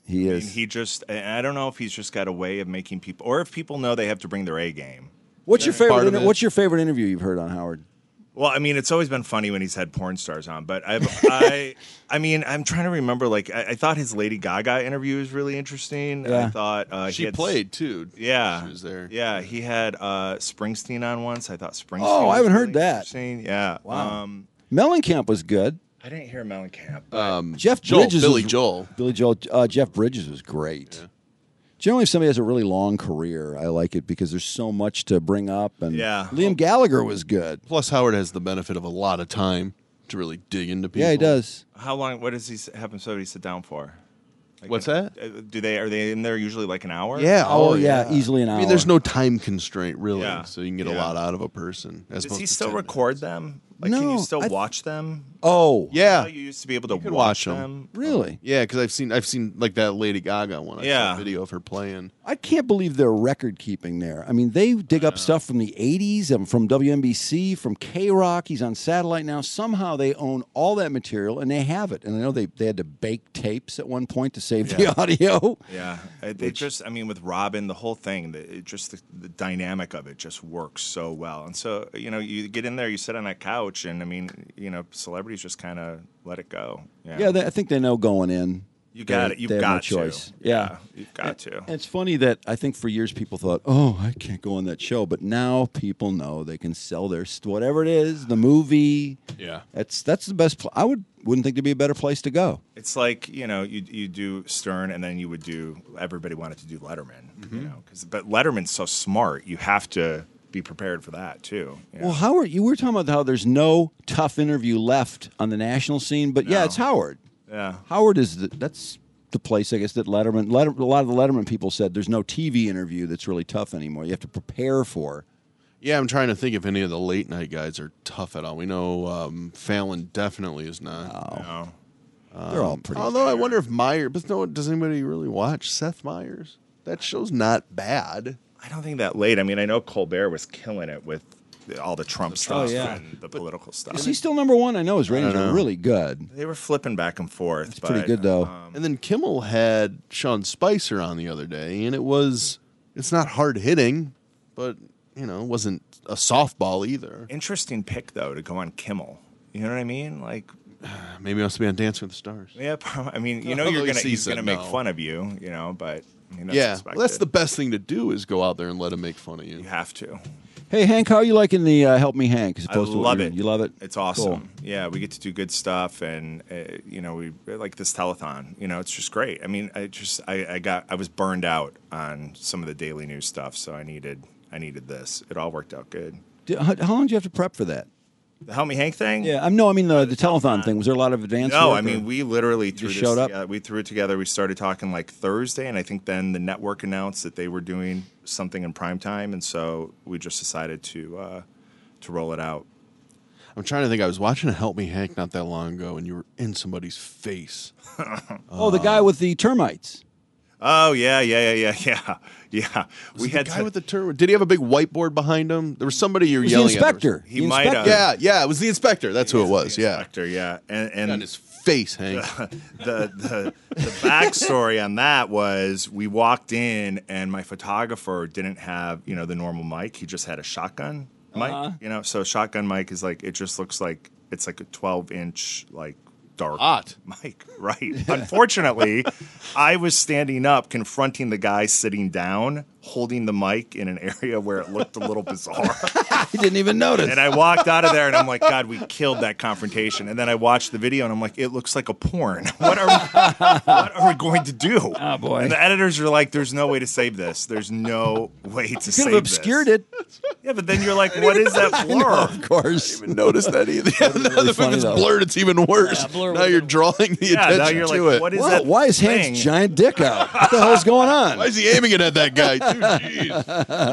He I is. mean, he just, and I don't know if he's just got a way of making people, or if people know they have to bring their A game. What's your Part favorite? of Inter- it. what's your favorite interview you've heard on Howard? Well, I mean, it's always been funny when he's had porn stars on, but I've, I, I mean, I'm trying to remember. Like, I, I thought his Lady Gaga interview was really interesting. Yeah. I thought uh, She he had, played, too. Yeah, She was there. Yeah, he had uh, Springsteen on once. I thought Springsteen. Oh, I was haven't heard really that. interesting. Yeah. Wow. Um, Mellencamp was good. I didn't hear Mellencamp. Um, Jeff Joel, Bridges, Billy was, Joel. Billy Joel. Uh, Jeff Bridges was great. Yeah. Generally, if somebody has a really long career, I like it because there's so much to bring up. And Yeah. Liam Gallagher was good. Plus, Howard has the benefit of a lot of time to really dig into people. Yeah, he does. How long? What does he s- have somebody sit down for? Like What's an- that? uh, Do they are they in there usually like an hour? Yeah. Oh, yeah, easily an I hour. mean, there's no time constraint, really, Yeah. so you can get a Yeah. lot out of a person. As Does opposed he to still ten record minutes. them? Like, can you No, still I th- watch them? Oh, Yeah. You used to be able to You can watch, watch 'em. them. really? Yeah, because I've seen I've seen like that Lady Gaga one. I Yeah. saw a video of her playing. I can't believe their record keeping there. I mean, they dig up stuff from the eighties, and from W N B C, from K-Rock. He's on satellite now. Somehow they own all that material, and they have it. And I know they, they had to bake tapes at one point to save Yeah. the audio. Yeah, Uh, they just, I mean, with Robin, the whole thing, the, it just the, the dynamic of it just works so well. And so, you know, you get in there, you sit on that couch, and I mean, you know, celebrities just kind of let it go. Yeah, Yeah, they, I think they know going in. you got they- it. You've they have got no choice. to. Yeah. you've got to. And it's funny that I think for years people thought, oh, I can't go on that show. But now people know they can sell their, st- whatever it is, the movie. Yeah. That's that's the best. Pl- I would, wouldn't think there'd be a better place to go. It's like, you know, you you do Stern, and then you would do. Everybody wanted to do Letterman, Mm-hmm. you know, 'cause- but Letterman's so smart. You have to be prepared for that too. you know. Well, Howard, you were talking about how there's no tough interview left on the national scene, but yeah, No. it's Howard. Yeah. Howard is the, that's the place, I guess, that Letterman, Letter, a lot of the Letterman people said there's no T V interview that's really tough anymore. You have to prepare for. Yeah, I'm trying to think if any of the late night guys are tough at all. We know um, Fallon definitely is not. No. They're all pretty. Although I wonder if Myers, but no, does anybody really watch Seth Meyers? That show's not bad. I don't think that late. I mean, I know Colbert was killing it with all the Trump stuff yeah. and the political stuff. Is he still number one? I know his ratings don't are know. really good. They were flipping back and forth. It's pretty but, good, though. um, And then Kimmel had Sean Spicer on the other day, and it was it's not hard hitting, but you know, it wasn't a softball either. interesting pick though to go on Kimmel. You know what I mean? Like, Maybe I must be on Dancing with the Stars. yeah, prob- I mean, you know, Although you're gonna he he's said gonna make no. fun of you, you know, but I mean, that's Yeah, expected. well, that's the best thing to do is go out there and let him make fun of you. You have to. Hey, Hank, how are you liking the uh, Help Me Hank? As I opposed to what love you're- it. You love it? It's awesome. Cool. Yeah, we get to do good stuff, and uh, you know, we like this telethon. You know, it's just great. I mean, I just I, I got I was burned out on some of the daily news stuff, so I needed I needed this. It all worked out good. Did- how, how long do you have to prep for that? The Help Me Hank thing? Yeah, I no, I mean the, the telethon thing. Was there a lot of advance? No, work, I mean or- we literally threw just this showed up? together. We threw it together. We started talking like Thursday, and I think then the network announced that they were doing something in prime time, and so we just decided to uh, to roll it out. I'm trying to think. I was watching a Help Me Hank not that long ago, and you were in somebody's face. Oh, the guy with the termites. Oh yeah, yeah, yeah, yeah, yeah, yeah. Was we it the had guy to, with the term. Did he have a big whiteboard behind him? There was somebody you were It was the yelling inspector. at. He The might inspector. have. Yeah, yeah, it was the inspector. That's who it was. The Yeah, inspector, yeah, and and on his face, Hank. the, the the backstory on that was we walked in and my photographer didn't have, you know, the normal mic. He just had a shotgun mic. Uh-huh. You know, so shotgun mic is like it just looks like it's like a twelve inch like dark Hot. mic. Right. Unfortunately, I was standing up confronting the guy sitting down, holding the mic in an area where it looked a little bizarre. He didn't even notice. And I walked out of there and I'm like, God, we killed that confrontation. And then I watched the video and I'm like, it looks like a porn. What are we, what are we going to do? Oh, boy. And the editors are like, there's no way to save this. There's no way to Could save have obscured this. it. Yeah, but then you're like, what is that blur? Of course. I didn't notice that either. Yeah, now really the funny, fact it's though. blurred, it's even worse. Yeah, blur now would've you're been- drawing the Yeah, attention now you're to like, it. what is Wow, that? why is Hank's thing? giant dick out? What the hell's going on? Why is he aiming it at that guy too? Jeez.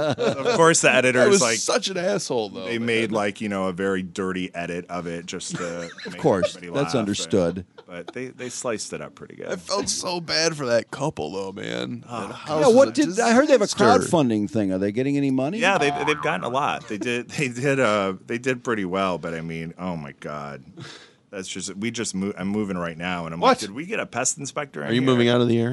Of course, the I editors was like such an asshole though. they man. made like you know a very dirty edit of it just to. Of course, everybody that's laugh, understood. and- but they they sliced it up pretty good. I felt so bad for that couple though, man. Oh, That house Yeah, is what a did I heard they have a disaster. crowdfunding thing? Are they getting any money? Yeah, they've they've gotten a lot. They did they did uh they did pretty well, but I mean, oh my god, that's just we just move. I'm moving right now, and I'm What? like, did we get a pest inspector? In Are you here? moving out of the area?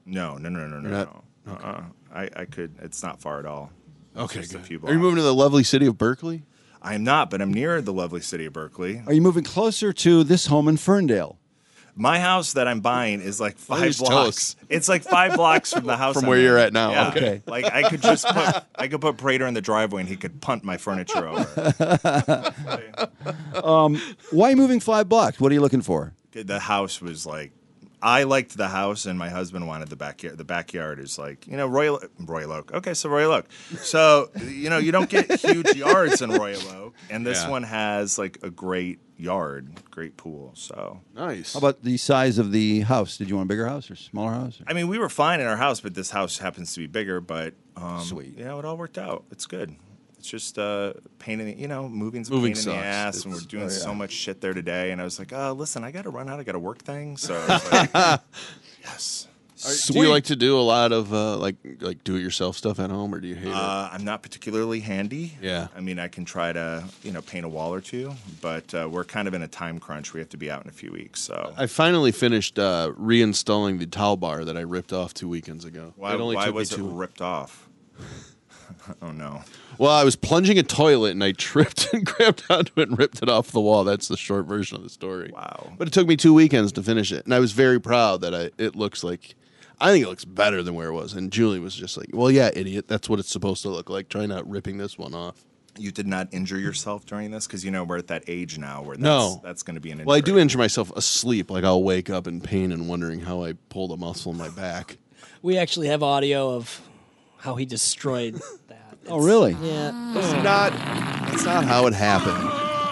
No, no, no, no, no, You're not- no. Uh-uh. I, I could. It's not far at all. It's Okay, just a good. few Are blocks. you moving to the lovely city of Berkeley? I am not, but I'm near the lovely city of Berkeley. Are you moving closer to this home in Ferndale? My house that I'm buying is like five Please tell blocks. us. It's like five blocks from the house From I'm where in. you're at now. Yeah. Okay. Like I could just put I could put Prater in the driveway and he could punt my furniture over. Um, why are you moving five blocks? What are you looking for? The house was like I liked the house and my husband wanted the backyard. The backyard is like, you know, Royal Royal Oak. Okay, so Royal Oak. So, you know, you don't get huge yards in Royal Oak. And this Yeah. one has like a great yard, great pool. So Nice. How about the size of the house? Did you want a bigger house or smaller house? I mean, we were fine in our house, but this house happens to be bigger. But um, Sweet. you know, it all worked out. It's good. It's just uh, pain in the, you know, moving's a Moving pain in the sucks. ass, and we're It's- doing oh, yeah. so much shit there today. And I was like, oh, listen, I got to run out. I got a work thing. So I was like, yes. Are- do you like to do a lot of uh, like like do it yourself stuff at home, or do you hate it? Uh, I'm not particularly handy. Yeah. I mean, I can try to, you know, paint a wall or two, but uh, we're kind of in a time crunch. We have to be out in a few weeks. So I finally finished uh, reinstalling the towel bar that I ripped off two weekends ago. why, it only why took me was it two. ripped off? Oh, no. Well, I was plunging a toilet and I tripped and grabbed onto it and ripped it off the wall. That's the short version of the story. Wow. But it took me two weekends to finish it, and I was very proud that I. It looks like, I think it looks better than where it was. And Julie was just like, "Well, yeah, idiot. That's what it's supposed to look like. Try not ripping this one off." You did not injure yourself during this? Because, you know, we're at that age now where that's, No. that's going to be an injury. Well, I do injure myself asleep. Like I'll wake up in pain and wondering how I pulled a muscle in my back. We actually have audio of how he destroyed that. Oh, really? Yeah. That's not. That's not how it happened.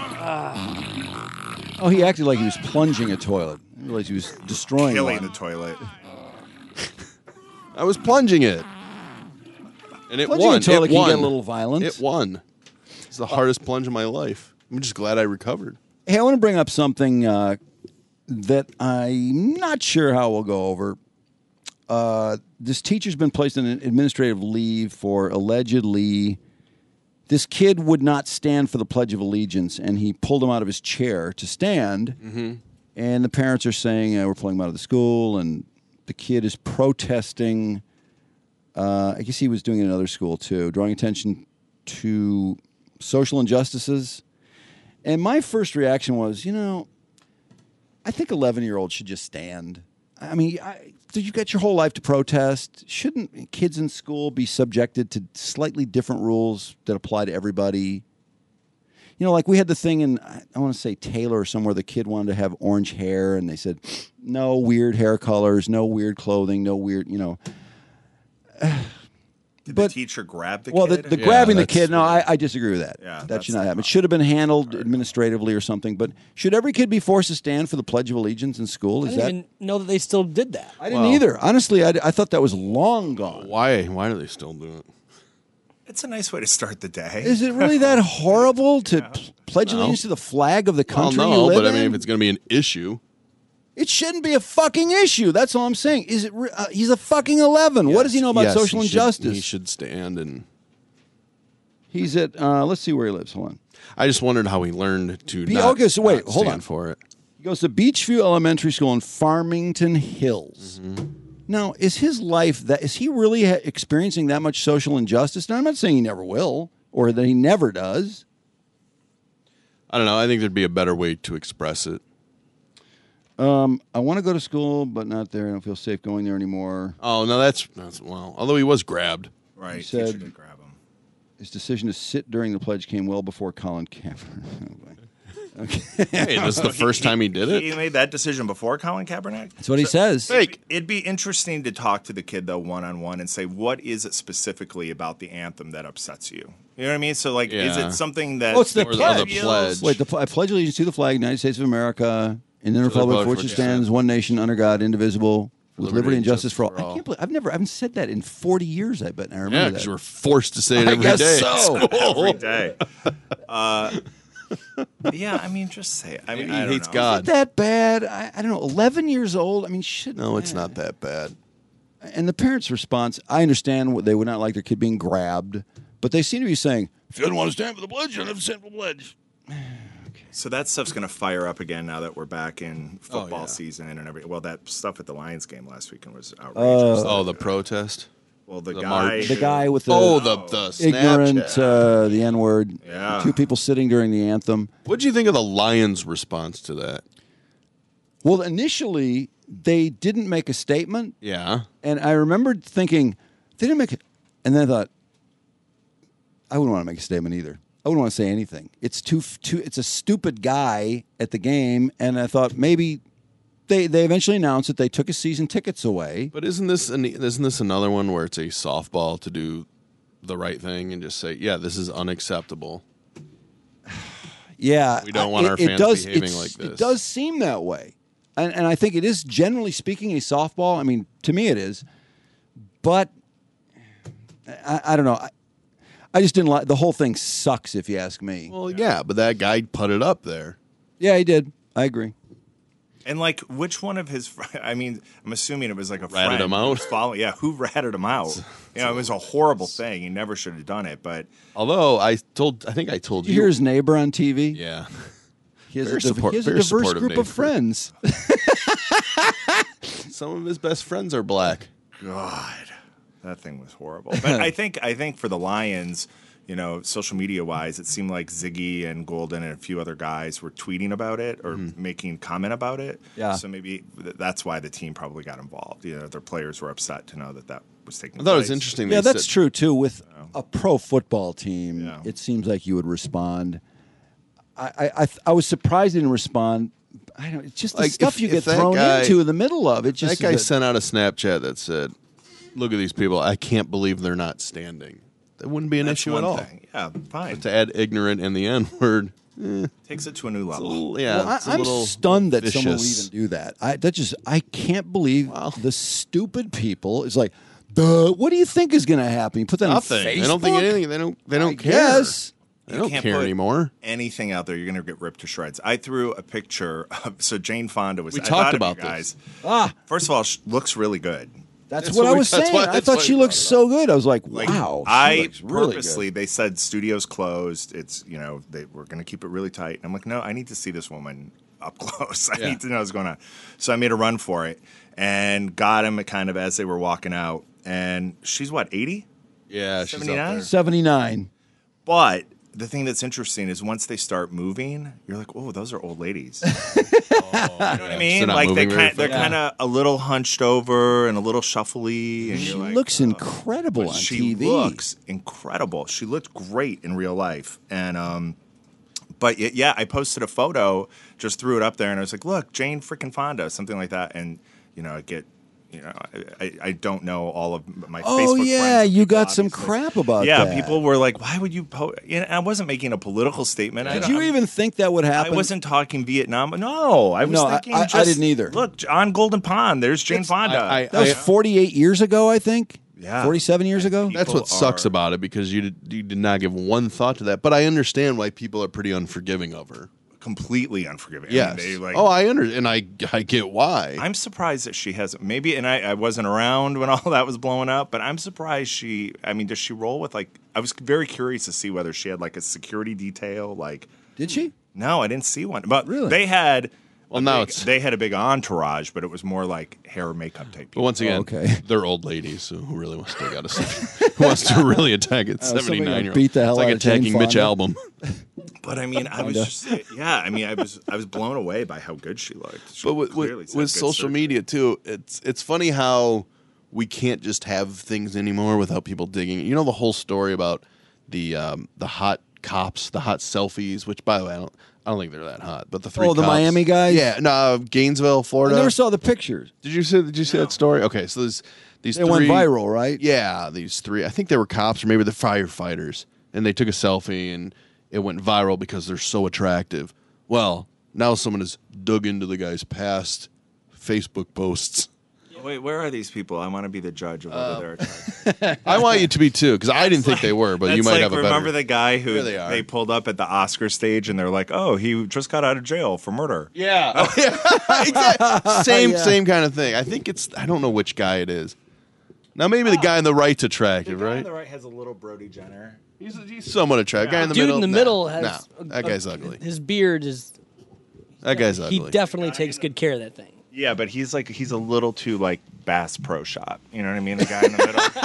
Oh, he acted like he was plunging a toilet. I realized he was destroying Killing one. the toilet. I was plunging it, and it Plunging won. a toilet it can won. get a little violent. It won. It's the hardest plunge of my life. I'm just glad I recovered. Hey, I want to bring up something uh, that I'm not sure how we'll go over. Uh, this teacher's been placed on an administrative leave for allegedly this kid would not stand for the Pledge of Allegiance, and he pulled him out of his chair to stand. Mm-hmm. And the parents are saying, uh, we're pulling him out of the school, and the kid is protesting. Uh, I guess he was doing it in another school, too, drawing attention to social injustices. And my first reaction was, you know, I think eleven-year-olds should just stand. I mean, I, you've got your whole life to protest. Shouldn't kids in school be subjected to slightly different rules that apply to everybody? You know, like we had the thing in, I want to say Taylor or somewhere, the kid wanted to have orange hair, and they said, no weird hair colors, no weird clothing, no weird, you know. Did But- the teacher grab the well, kid? the, the Yeah, grabbing the that's kid, no, I, I disagree with that. Yeah, that that's should not the happen. It should have been handled administratively or something. But should every kid be forced to stand for the Pledge of Allegiance in school? I Is didn't that? even know that they still did that. I didn't Well- either. Honestly, I, I thought that was long gone. Why? Why do they still do it? It's a nice way to start the day. Is it really that horrible to pl- pledge No. allegiance to the flag of the Well, country you no, live but I in? mean, if it's going to be an issue, It shouldn't be a fucking issue. That's all I'm saying. Is it? Re- uh, he's a fucking eleven. What does he know about yes, social he should- injustice? he should stand and. He's at. Uh, let's see where he lives. Hold on. I just wondered how he learned to Be- not, okay, so wait, not hold stand on. for it. He goes to Beachview Elementary School in Farmington Hills. Now, is his life that is he really ha- experiencing that much social injustice? Now, I'm not saying he never will or that he never does. I don't know. I think there'd be a better way to express it. Um, I want to go to school, but not there. I don't feel safe going there anymore. Oh no, that's that's well. Although he was grabbed, Right. He teacher said- did grab him. His decision to sit during the pledge came well before Colin Kaepernick. Oh, boy. Okay. Hey, this is the first time he did it. He made that decision before Colin Kaepernick? That's what he says. Fake. It'd be interesting to talk to the kid, though, one-on-one and say, what is it specifically about the anthem that upsets you? You know what I mean? So, like, is Yeah. it something that... Oh, it's the Or the- or pledge. the pledge. Wait, the, pl- I pledge allegiance to the flag, United States of America, and the the republic republic for which for it which it stands, stands, one nation under God, indivisible, with liberty liberty and and justice justice for all. for I all. can't believe I've never, I haven't said that in forty years. I bet. And I remember Yeah, that. because you were forced to say it I every guess day. so. Every day. Uh, yeah, I mean, just say it. I mean, He I don't hates know. God. Is it that bad? I, I don't know. eleven years old. I mean, shit. No, it's man. not that bad. And the parents' response, I understand what they would not like their kid being grabbed, but they seem to be saying, if you don't want to stand for the pledge, you don't have to stand for the pledge. So that stuff's going to fire up again now that we're back in football Oh, yeah. season and everything. Well, that stuff at the Lions game last weekend was outrageous. oh, the protest. Well, the, the guy, march. The guy with the oh the the ignorant, Snapchat. uh, the N word. Yeah. Two people sitting during the anthem. What do you think of the Lions' response to that? Well, initially they didn't make a statement. Yeah. And I remembered thinking, they didn't make it. And then I thought, I wouldn't want to make a statement either. I wouldn't want to say anything. It's too, too. It's a stupid guy at the game. And I thought maybe they, they eventually announced that they took his season tickets away. But isn't this an, isn't this another one where it's a softball to do the right thing and just say, yeah, this is unacceptable? Yeah. We don't want it, our it fans does, behaving it's- like this. It does seem that way. And, and I think it is, generally speaking, a softball. I mean, to me it is. But I, I don't know. I, I just didn't like the whole thing. Sucks, if you ask me. Well, yeah, but that guy put it up there. Yeah, he did. I agree. And like, which one of his? fr- I mean, I'm assuming it was like a Ratted friend him who out? was following- yeah, who ratted him out? You know, it was a horrible thing. He never should have done it. But Although I told, I think I told Did you. you hear his neighbor on T V? Yeah. He has, Very a, div- support- he has a very diverse supportive group of neighbor. friends. Some of his best friends are black. God, that thing was horrible. But I think I think for the Lions, you know, social media wise, it seemed like Ziggy and Golden and a few other guys were tweeting about it or making comment about it. Yeah. So maybe th- that's why the team probably got involved. You know, their players were upset to know that that was taking I place. thought it was interesting. Yeah, they that's said- true too. With a pro football team, Yeah. it seems like you would respond. I I, I, I was surprised he didn't respond. I don't. It's just the Like, stuff if- you get if that thrown guy- into in the middle of it. Just that guy is a- sent out a Snapchat that said, "Look at these people. I can't believe they're not standing." That wouldn't be an That's issue one at all. thing. Yeah, fine. But to add ignorant and the N word, eh, Takes it to a new it's a level. little- yeah, Well, I, it's a I'm little stunned that someone would vicious. even do that. I that just I can't believe the stupid people. It's like, duh, what do you think is going to happen? You put that Nothing. on Facebook. They don't think anything. They don't. They don't I care. guess. They You don't can't care put anymore. Anything out there, you're going to get ripped to shreds. I threw a picture of so Jane Fonda was. We I talked thought of about you guys. this. Ah, First of all, she looks really good. that's, That's what, what I we- was that's saying. why- I that's thought why she we looked brought it so good. I was like, Like, wow. she I looks really purposely, good. they said studios closed. It's, you know, they were going to keep it really tight. And I'm like, no, I need to see this woman up close. I Yeah. need to know what's going on. So I made a run for it and got him kind of as they were walking out. And she's what, eighty? Yeah, she's up seventy-nine? there. seventy-nine. But the thing that's interesting is once they start moving, you're like, oh, those are old ladies. Oh, You know what I mean? They're not Like they moving very kind, they're fast. kind of a little hunched over and a little shuffly. And She you're like, looks oh. incredible But on she T V. looks incredible. She looked great in real life, and um, but y- yeah, I posted a photo, just threw it up there, and I was like, "Look, Jane freaking Fonda," something like that, and you know, I get, you know, I, I, I don't know all of my Oh Facebook yeah, friends. you got Obviously. some crap about Yeah, that. people were like, "Why would you post?" You know, I wasn't making a political statement. I Did don't- you even think that would I happen? wasn't talking Vietnam. No, I was No, I- thinking. I- I just, didn't either. Look, on Golden Pond, there's Jane Fonda. I- I- That was forty-eight years ago, I think. Yeah. forty-seven years ago. That's People what sucks are- about it because you did, you did not give one thought to that. But I understand why people are pretty unforgiving of her. completely unforgiving. Yes. I mean, they, like, oh, I under and I I get why. I'm surprised that she hasn't. Maybe, and I, I wasn't around when all that was blowing up, but I'm surprised she. I mean, does she roll with like? I was very curious to see whether she had like a security detail. Like, Did she? no, I didn't see one. But Really? they had. Well, a now big- it's- they had a big entourage, but it was more like hair and makeup type But people. once again, Oh, okay. they're old ladies, so who really wants to take out a who wants to really attack a Uh, somebody seventy-nine year old? beat the hell It's like out of Jane attacking Mitch Fonda. Albom. But I mean, I was Kinda. just yeah. I mean, I was I was blown away by how good she looked. She But with, clearly with, said with good social surgery. media too, it's it's funny how we can't just have things anymore without people digging. You know the whole story about the um, the hot cops, the hot selfies. Which, by the way, I don't I don't think they're that hot. But the three Oh, the cops- Miami guys? yeah, no, Gainesville, I Florida. never saw the pictures. Did you see? Did you see that story? Okay, so there's these They three, went viral, right? Yeah, these three. I think they were cops or maybe the firefighters, and they took a selfie, and it went viral because they're so attractive. Well, now someone has dug into the guy's past Facebook posts. Wait, where are these people? I want to be the judge of whether Uh, they're attractive. I want you to be too, because I didn't think they were, but you That's might like, have a remember better. the guy who There they are. pulled up at the Oscar stage and they're like, "Oh, he just got out of jail for murder." Yeah, oh, yeah. exactly. Same Yeah. same kind of thing. I think it's. I don't know which guy it is. Now maybe the guy on the right's attractive, The guy right? on the right has a little Brody Jenner. He's, he's somewhat attractive. Guy in the Dude middle, in the nah, middle has nah, that guy's ugly. His beard is. That guy's He ugly. definitely takes good care of that thing. Yeah, but he's like he's a little too like Bass Pro Shop. You know what I mean? The guy in the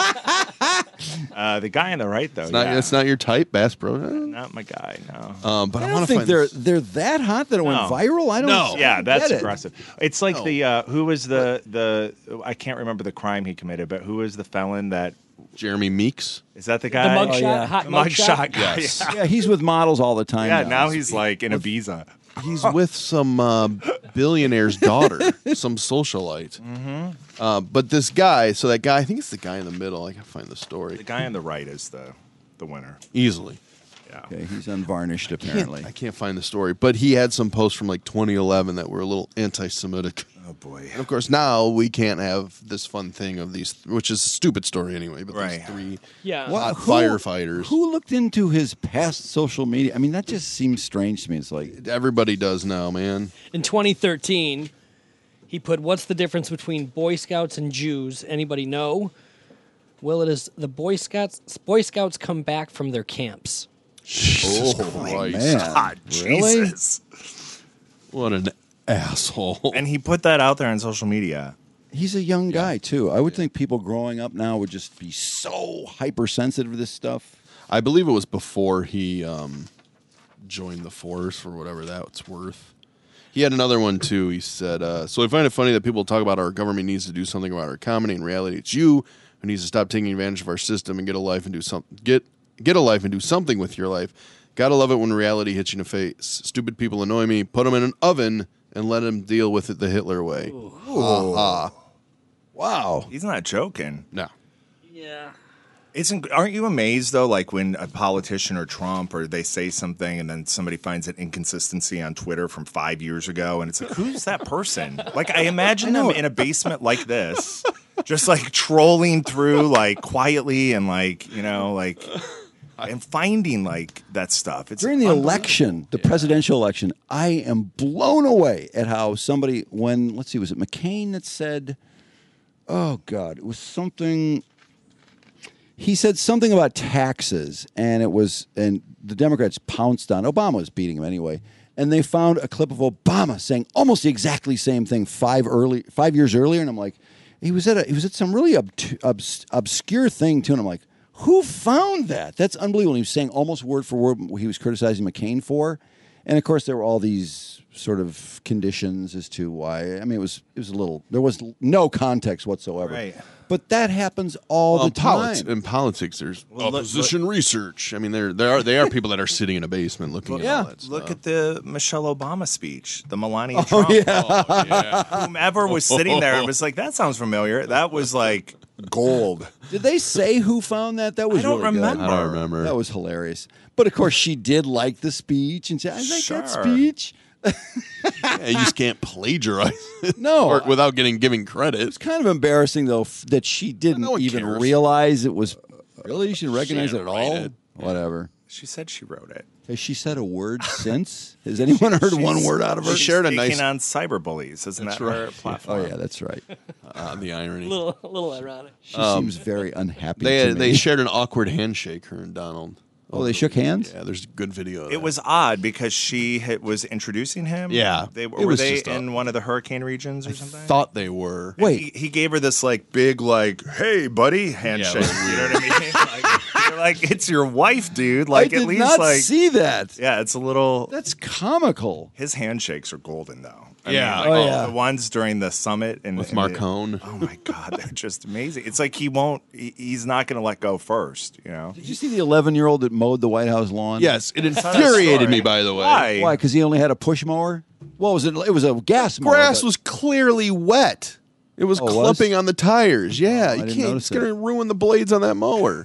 middle. uh, the guy on the right though. It's not, yeah. That's not your type, Bass Pro. Not my guy. No. Um, but I, I want don't to think find they're this. they're that hot that it went No. viral. I don't. No. Yeah, get that's it. aggressive. It's like No. the uh, who was the the I can't remember the crime he committed, but who was the felon that Jeremy Meeks. is that the The guy? mugshot, Oh, yeah. hot The mugshot. mugshot guy. Yes. Yeah. Yeah, he's with models all the time. Yeah, now, now he's like in Ibiza. He's with some uh, billionaire's daughter, some socialite. Mm-hmm. Uh, but this guy, so that guy, I think it's the guy in the middle. I can find the story The guy on the right is the the winner. easily. Yeah. Okay, he's unvarnished I can't, apparently. I can't find the story, but he had some posts from like twenty eleven that were a little anti-Semitic. Oh boy. And of course, now we can't have this fun thing of these, which is a stupid story anyway. But Right. these three Yeah. Well, hot who- firefighters. Who looked into his past social media? I mean, that just seems strange to me. It's like Everybody does now, man. In twenty thirteen, he put, "What's the difference between Boy Scouts and Jews? Anybody know?" Well, it is the Boy Scouts. Boy Scouts come back from their camps. Jesus Oh, Christ. man. God, Really? Jesus. What an asshole. And he put that out there on social media. he's a young guy too. I would think people growing up now would just be so hypersensitive to this stuff. I believe it was before he um, joined the force, for whatever that's worth. He had another one too. He said, uh, "So I find it funny that people talk about our government needs to do something about our comedy. In reality, it's you who needs to stop taking advantage of our system and get a life and do some get get a life and do something with your life. Gotta love it when reality hits you in the face. Stupid people annoy me. Put them in an oven and let them deal with it the Hitler way." Ha Wow. He's not joking. No. Yeah. Isn't aren't you amazed though, like when a politician or Trump or they say something and then somebody finds an inconsistency on Twitter from five years ago and it's like, who's that person? Like I imagine them in a basement like this, just like trolling through like quietly and like, you know, like and finding like that stuff. It's During the unbelievable. election, the presidential election, I am blown away at how somebody, when, let's see, was it McCain that said, oh God, it was something, he said something about taxes, and it was, and the Democrats pounced on, Obama was beating him anyway, and they found a clip of Obama saying almost the exactly same thing five early, five years earlier, and I'm like, he was at a, he was at some really obtu- obs- obscure thing too, and I'm like, who found that? That's unbelievable. He was saying almost word for word what he was criticizing McCain for. And of course, there were all these sort of conditions as to why. I mean, it was it was a little. There was no context whatsoever. Right. But that happens all Well, the in polit- time. in politics, there's Well, look- opposition research. I mean, there there are they are people that are sitting in a basement looking at all that stuff. Look at the Michelle Obama speech, the Melania Oh, Trump. yeah. Whomever was sitting there, it was like, that sounds familiar. That was like gold. Did they say who found that? That was I don't really good. remember. I don't remember. That was hilarious. But of course, she did like the speech and said, "I like Sure. that speech." Yeah, you just can't plagiarize it. No, or without getting giving credit. It's kind of embarrassing though f- that she didn't No one even cares. realize it was. Really, she didn't recognize it didn't at write all. it. Whatever. She said she wrote it. Has she said a word since? Has anyone heard one word out of her? She shared a speaking nice- on cyberbullies. Isn't That's that her right. platform? Oh yeah, that's right. Uh, the irony. A little, a little ironic. She seems very unhappy. They to they me. shared an awkward handshake. Her and Donald. Oh, they shook hands? Yeah, there's a good video. Of It that. was odd because she had, was introducing him. Yeah, they it were was they just a- in one of the hurricane regions or something. Thought they were. And Wait. he, he gave her this like big like, "Hey, buddy," handshake. was you know what I mean? Like, you're like, it's your wife, dude. Like I did at least not like see that. yeah, it's a little. That's comical. His handshakes are golden though. I Yeah. mean, like, Oh, the- yeah. the ones during the summit and With and the- Marcone. oh my god, they're just amazing. It's like he won't. He, he's not going to let go first. You know. Did you see the eleven-year-old that mowed the White House lawn? Yes, it not a infuriated story. me. By the way, Why? Why? Because he only had a push mower. What was it? It was a gas mower. Grass but- was clearly wet. It was Oh, it was? clipping on the tires. Yeah, Oh, I you didn't can't. notice It's going to ruin the blades on that mower.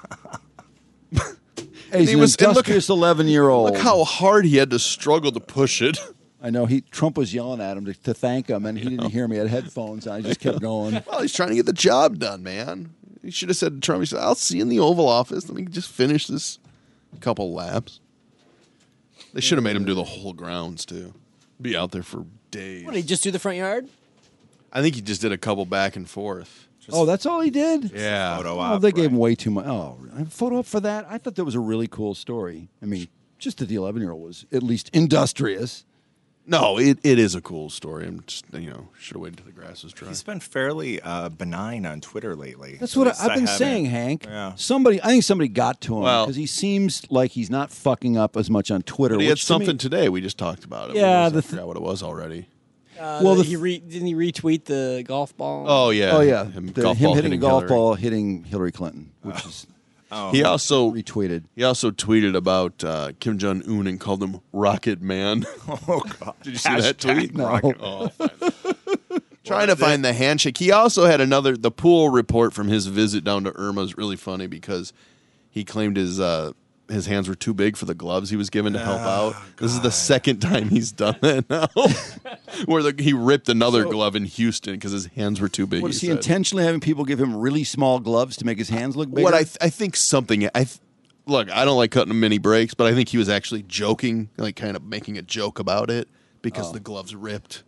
Hey, he's he an was- and look- industrious eleven-year-old. Look how hard he had to struggle to push it. I know. He Trump was yelling at him to, to thank him, and he didn't hear me. I had headphones, and I just kept going. Well, he's trying to get the job done, man. He should have said to Trump, he said, "I'll see you in the Oval Office. Let me just finish this couple laps." They should have made him do the whole grounds too. Be out there for days. What did he just do the front yard? I think he just did a couple back and forth. Oh, that's all he did? Yeah. Photo Oh, op, they gave right. him way too much. Oh, a photo up for that? I thought that was a really cool story. I mean, just that the eleven-year-old was at least industrious. No, it, it is a cool story. I'm just, you know, should have waited till the grass was dry. He's been fairly uh, benign on Twitter lately. That's At what least I, I've I been haven't- saying, Hank. Yeah. Somebody, I think somebody got to him Well- because he seems like he's not fucking up as much on Twitter. But he had which to me- something today. We just talked about it. Yeah, I the th- forgot what it was already. Uh, Well, the, the he re, didn't he retweet the golf ball? Oh, yeah. Oh yeah, Him, The- golf him ball hitting a hitting golf Hillary. ball hitting Hillary Clinton, which is Oh. He also retweeted. He also tweeted about uh, Kim Jong Un and called him Rocket Man. Oh God! Did you see that tweet? No. Rocket Oh, trying to find the handshake. He also had another. The Poole report from his visit down to Irma is really funny because he claimed his uh, his hands were too big for the gloves he was given to help Oh, out. This is the second time he's done that now, where the, he ripped another So- glove in Houston because his hands were too big. What he is he said. intentionally having people give him really small gloves to make his hands look bigger? What I th- I think something I th- look I don't like cutting him mini breaks, but I think he was actually joking, like kind of making a joke about it because Oh. the gloves ripped.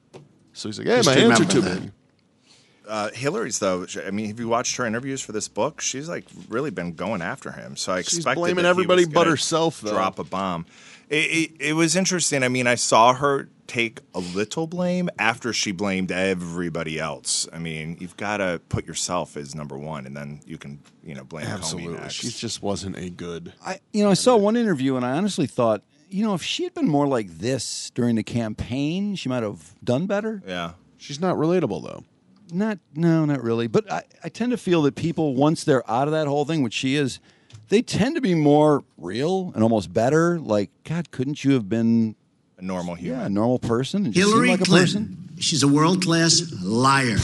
So he's like, "Hey, Just my hands are remember too that. big." Uh, Hillary's though. she- I mean, have you watched her interviews for this book? She's like really been going after him. So I She's expected blaming that he everybody was but gonna herself, though. Drop a bomb. It, it, it was interesting. I mean, I saw her take a little blame after she blamed everybody else. I mean, you've got to put yourself as number one, and then you can, you know, blame Comey Absolutely, next. she just wasn't a good. I, you know, I saw one interview and I honestly thought, you know, if she had been more like this during the campaign, she might have done better. Yeah, she's not relatable though. Not, no, not really. But I, I tend to feel that people, once they're out of that whole thing, which she is, they tend to be more real and almost better. Like, God, couldn't you have been a normal human, yeah, a normal person and just Hillary seem like a Clinton. person? She's a world-class liar.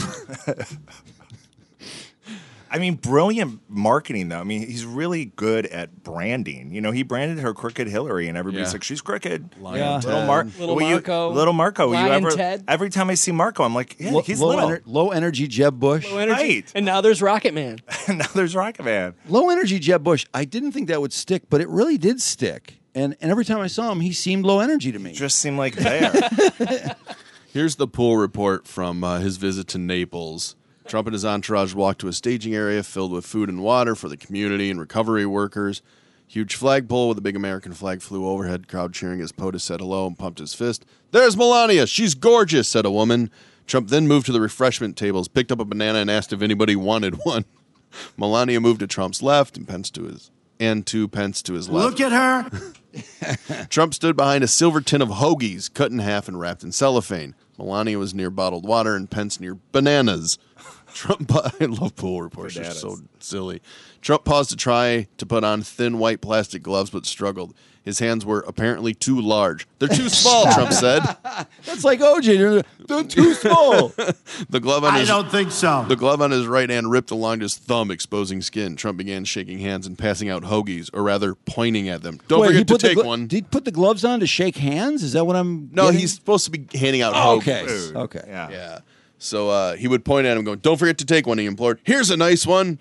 I mean, brilliant marketing, though. I mean, he's really good at branding. You know, he branded her Crooked Hillary, and everybody's Yeah. like, she's crooked. Yeah. Little, Mar- Little will you- Marco. little Marco. will you Lion ever, Ted. Every time I see Marco, I'm like, yeah, Lo- he's low, little. ener- low energy Jeb Bush. Low energy. Right. And now there's Rocket Man. now there's Rocket Man. Low energy Jeb Bush. I didn't think that would stick, but it really did stick. And and every time I saw him, he seemed low energy to me. Just seemed like there. Here's the Poole report from uh, his visit to Naples. Trump and his entourage walked to a staging area filled with food and water for the community and recovery workers. Huge flagpole with a big American flag flew overhead, crowd cheering as POTUS said hello and pumped his fist. There's Melania. She's gorgeous, said a woman. Trump then moved to the refreshment tables, picked up a banana, and asked if anybody wanted one. Melania moved to Trump's left and Pence to his and to Pence to his left. Look at her. Trump stood behind a silver tin of hoagies, cut in half and wrapped in cellophane. Melania was near bottled water and Pence near bananas. Trump, I love Poole reports. They're so silly. Trump paused to try to put on thin white plastic gloves, but struggled. His hands were apparently too large. They're too small, Trump said. That's like O J. They're, they're too small. The glove on I his don't think so. the glove on his right hand ripped along his thumb, exposing skin. Trump began shaking hands and passing out hoagies, or rather, pointing at them. Don't Wait, he forget to put the take glo- one. Did he put the gloves on to shake hands? Is that what I'm? No, getting? he's supposed to be handing out Oh, hoagies. okay. Okay. Yeah. Yeah. So uh, he would point at him, going, "Don't forget to take one." He implored. "Here's a nice one."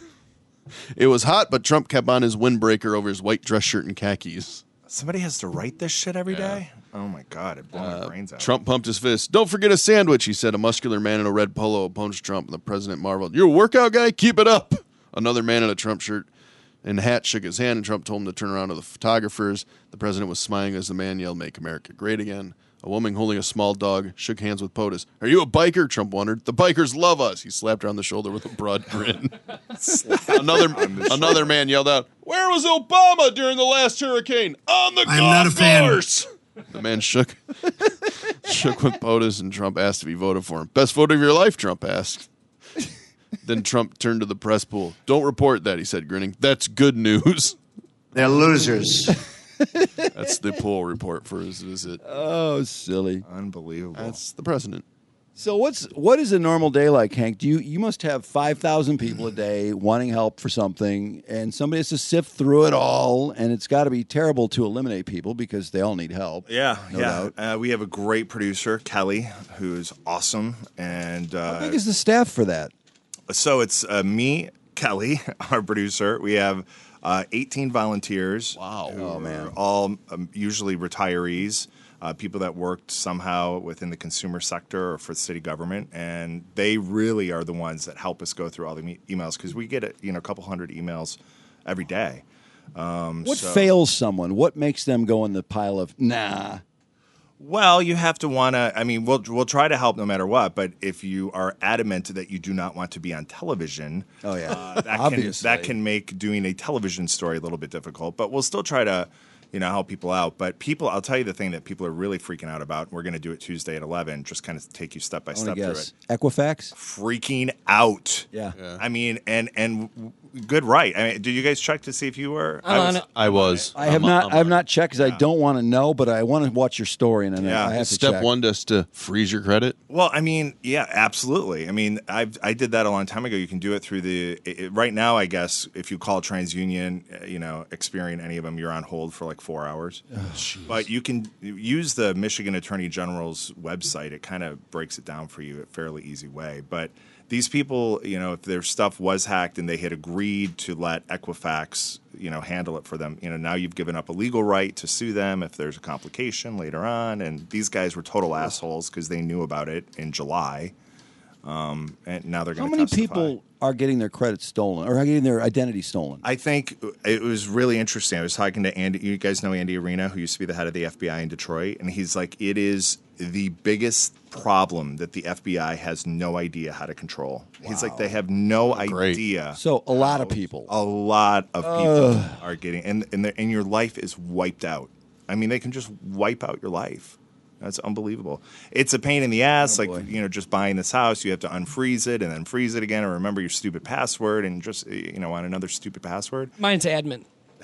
It was hot, but Trump kept on his windbreaker over his white dress shirt and khakis. Somebody has to write this shit every day. Oh my God, it blew Uh, my brains out. Trump pumped his fist. "Don't forget a sandwich," he said. A muscular man in a red polo opposed Trump, and the president marveled. "You're a workout guy? Keep it up." Another man in a Trump shirt and hat shook his hand, and Trump told him to turn around to the photographers. The president was smiling as the man yelled, "Make America Great Again." A woman holding a small dog shook hands with POTUS. "Are you a biker?" Trump wondered. "The bikers love us." He slapped her on the shoulder with a broad grin. another another man yelled out, "Where was Obama during the last hurricane?" "On the I'm golf not a fan. course." The man shook shook with POTUS, and Trump asked if he voted for him. "Best vote of your life?" Trump asked. Then Trump turned to the press pool. "Don't report that," he said, grinning. "That's good news." They're losers. That's the poll report for his visit. Oh, silly. Unbelievable. That's the president. So what's what is a normal day like, Hank? Do you you must have five thousand people a day wanting help for something, and somebody has to sift through it all, and it's got to be terrible to eliminate people because they all need help. Yeah, no yeah. doubt. Uh, we have a great producer, Kelly, who's awesome, and uh, How big is the staff for that? so it's uh, me, Kelly, our producer. We have uh, eighteen volunteers. Wow. who Oh, man. are all um, usually retirees. uh, people that worked somehow within the consumer sector or for the city government, and they really are the ones that help us go through all the me- emails because we get you know a couple hundred emails every day. Um, What so- fails someone? What makes them go in the pile of nah? Well, you have to want to. I mean, we'll we'll try to help no matter what. But if you are adamant that you do not want to be on television, oh yeah, uh, that can obviously that can make doing a television story a little bit difficult. But we'll still try to, you know, help people out. But people, I'll tell you the thing that people are really freaking out about. We're going to do it Tuesday at eleven. Just kind of take you step by I wanna step through guess. it. Equifax? Freaking out. Yeah. I mean, and and w- good right. I mean, did you guys check to see if you were? I'm I was. on it. I was. I have I'm- not. I'm I have on not checked because I don't want to know, but I want to watch your story, and then Yeah. I have to Step check. one just to freeze your credit. Well, I mean, yeah, absolutely. I mean, I I did that a long time ago. You can do it through the it, it- right now. I guess if you call TransUnion, uh, you know, Experian, any of them, you're on hold for like four hours. But you can use the Michigan Attorney General's website. It kind of breaks it down for you in a fairly easy way. But these people, you know, if their stuff was hacked and they had agreed to let Equifax, you know, handle it for them, you know, now you've given up a legal right to sue them if there's a complication later on. And these guys were total assholes because they knew about it in July. Um, and now they're How going to many testify. people are getting their credit stolen or are getting their identity stolen? I think it was really interesting. I was talking to Andy. You guys know Andy Arena, who used to be the head of the F B I in Detroit, and he's like, it is the biggest problem that the F B I has no idea how to control. He's like, they have no idea. So a lot of people. A lot of people Ugh. are getting, and and, the, and your life is wiped out. I mean, they can just wipe out your life. That's unbelievable. It's a pain in the ass, Oh, like, boy. you know, just buying this house. You have to unfreeze it and then freeze it again and remember your stupid password and just, you know, on another stupid password. Mine's admin.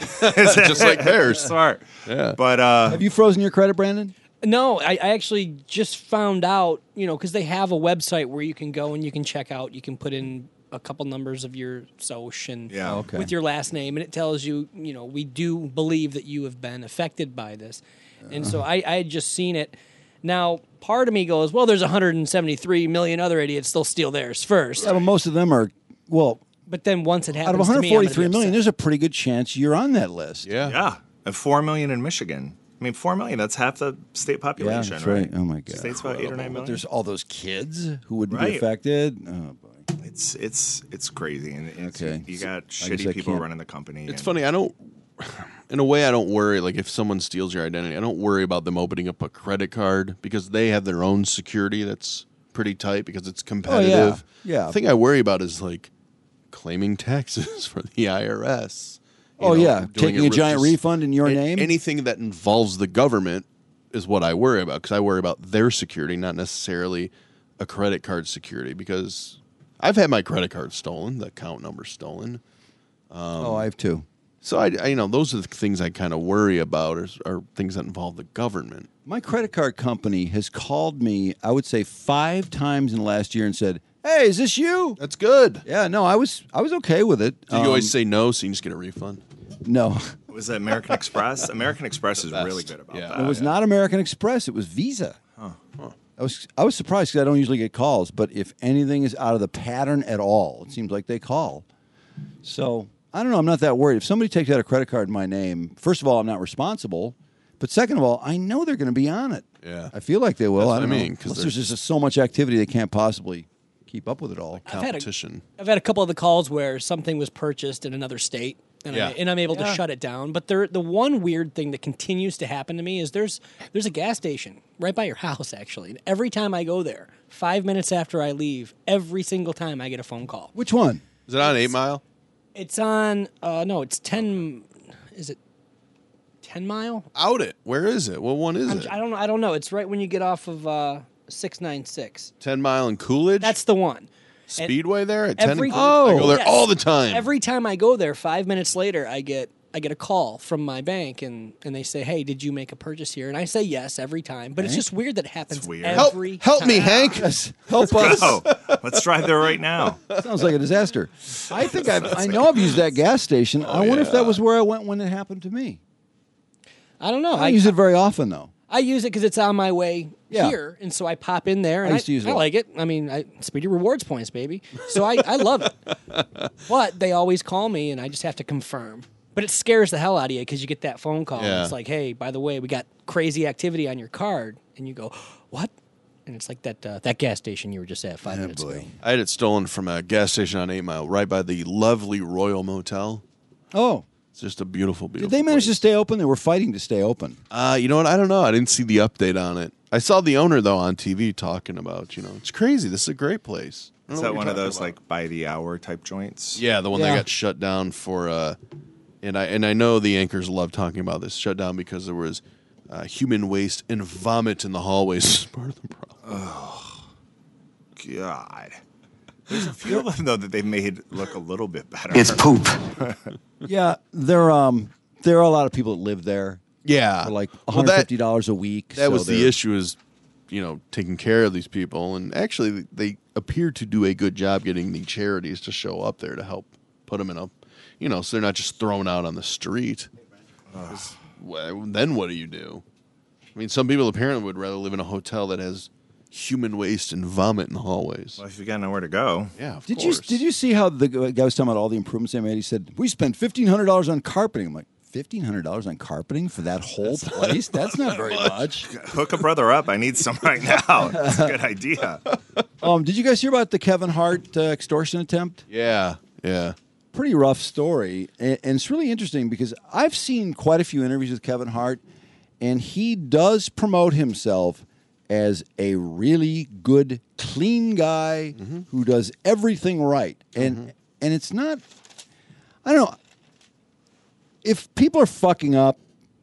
Just like theirs. Smart. Yeah. But, uh, Have you frozen your credit, Brandon? No, I, I actually just found out, you know, because they have a website where you can go and you can check out, you can put in a couple numbers of your social and Yeah. Okay. with your last name, and it tells you, you know, we do believe that you have been affected by this. And so I, I had just seen it. Now, part of me goes, well, there's one hundred seventy-three million other idiots still steal theirs first. Yeah, but most of them are, well, But then once it out happens of to me, I'm gonna be one hundred forty-three million, upset. there's a pretty good chance you're on that list. Yeah. yeah, and four million in Michigan. I mean, four million, that's half the state Yeah, population, that's right? right. Oh, my God. State's about eight or nine But million. there's all those kids who would Right. be affected. Oh, boy. It's it's it's crazy, and it's, Okay. you got I guess shitty I people can't- running the company. It's and- funny. I don't. In a way, I don't worry. Like if someone steals your identity, I don't worry about them opening up a credit card because they have their own security that's pretty tight because it's competitive. Yeah. The thing I worry about is like claiming taxes for the I R S. You Oh, know, yeah. doing Taking it a with giant just- refund in your a- name? Anything that involves the government is what I worry about because I worry about their security, not necessarily a credit card security. Because I've had my credit card stolen, the account number stolen. Um, oh, I have too. So I, I, you know, those are the things I kind of worry about, are, are things that involve the government. My credit card company has called me, I would say five times in the last year and said, "Hey, is this you?" That's good. Yeah, no, I was I was okay with it. Do you always say no, so you just get a refund? No. Was that American Express? American Express is really good about Yeah. that. It was not American Express. It was Visa. Huh. I was I was surprised because I don't usually get calls, but if anything is out of the pattern at all, it seems like they call. So I don't know. I'm not that worried. If somebody takes out a credit card in my name, first of all, I'm not responsible. But second of all, I know they're going to be on it. Yeah. I feel like they will. That's I what don't I know. mean, 'cause Unless they're- there's just so much activity they can't possibly keep up with it all. I've had a- Competition. I've had a couple of the calls where something was purchased in another state, and, Yeah. I, and I'm able Yeah. to shut it down. But there, the one weird thing that continues to happen to me is there's there's a gas station right by your house, actually. And every time I go there, five minutes after I leave, every single time I get a phone call. Which one? Is it on Eight Mile? It's on. Uh, no, it's ten. Is it ten mile? Out it. Where is it? What one is I'm, it? I don't know. I don't know. It's right when you get off of uh, six nine six. Ten Mile and Coolidge. That's the one. And Speedway there at ten. every- and Coolidge? I go there yes. all the time. Every time I go there, five minutes later, I get I get a call from my bank, and, and they say, "Hey, did you make a purchase here?" And I say yes every time. But it's Bank? just weird that it happens weird. every help time. me, Hank. Help us. Go. Let's drive there right now. Sounds like a disaster. I think I've, I know I've used that gas station. I wonder if that was where I went when it happened to me. I don't know. I I don't use it very often, though. I use it because it's on my way Yeah. here, and so I pop in there, and I I, used to use it I a lot. like it. I mean, I, Speedy Rewards points, baby. So I, I love it. But they always call me, and I just have to confirm. But it scares the hell out of you because you get that phone call. Yeah. And it's like, hey, by the way, we got crazy activity on your card. And you go, what? And it's like that uh, that gas station you were just at five Oh, minutes boy. ago. I had it stolen from a gas station on Eight Mile, right by the lovely Royal Motel. Oh. It's just a beautiful, beautiful. Did they manage to stay open? They were fighting to stay open. Uh, you know what? I don't know. I didn't see the update on it. I saw the owner, though, on T V talking about, you know, it's crazy. This is a great place. I don't Is know that what one you're of those talking like by the hour type joints? about. Yeah, the one Yeah. that got shut down for, uh, and I and I know the anchors love talking about this, shut down because there was uh, human waste and vomit in the hallways as part of the problem. Oh, God. There's a few of them, though, that they made look a little bit better. It's poop. Yeah, there um there are a lot of people that live there. Yeah. For like Well, one that- hundred fifty dollars a week. That so was the they're- issue is, you know, taking care of these people. And actually, they appear to do a good job getting the charities to show up there to help put them in a, you know, so they're not just thrown out on the street. 'Cause, well, then what do you do? I mean, some people apparently would rather live in a hotel that has human waste and vomit in the hallways. Well, if you got nowhere to go. Yeah, of Did course. you did you see how the guy was talking about all the improvements they made? He said we spent fifteen hundred dollars on carpeting. I'm like, fifteen hundred dollars on carpeting for that whole place? That's not very much. Hook a brother up. I need some right now. That's a good idea. Um, did you guys hear about the Kevin Hart uh, extortion attempt? Yeah, yeah. Pretty rough story, and, and it's really interesting because I've seen quite a few interviews with Kevin Hart, and he does promote himself as a really good, clean guy Mm-hmm. who does everything right, and and it's not. I don't know. If people are fucking up,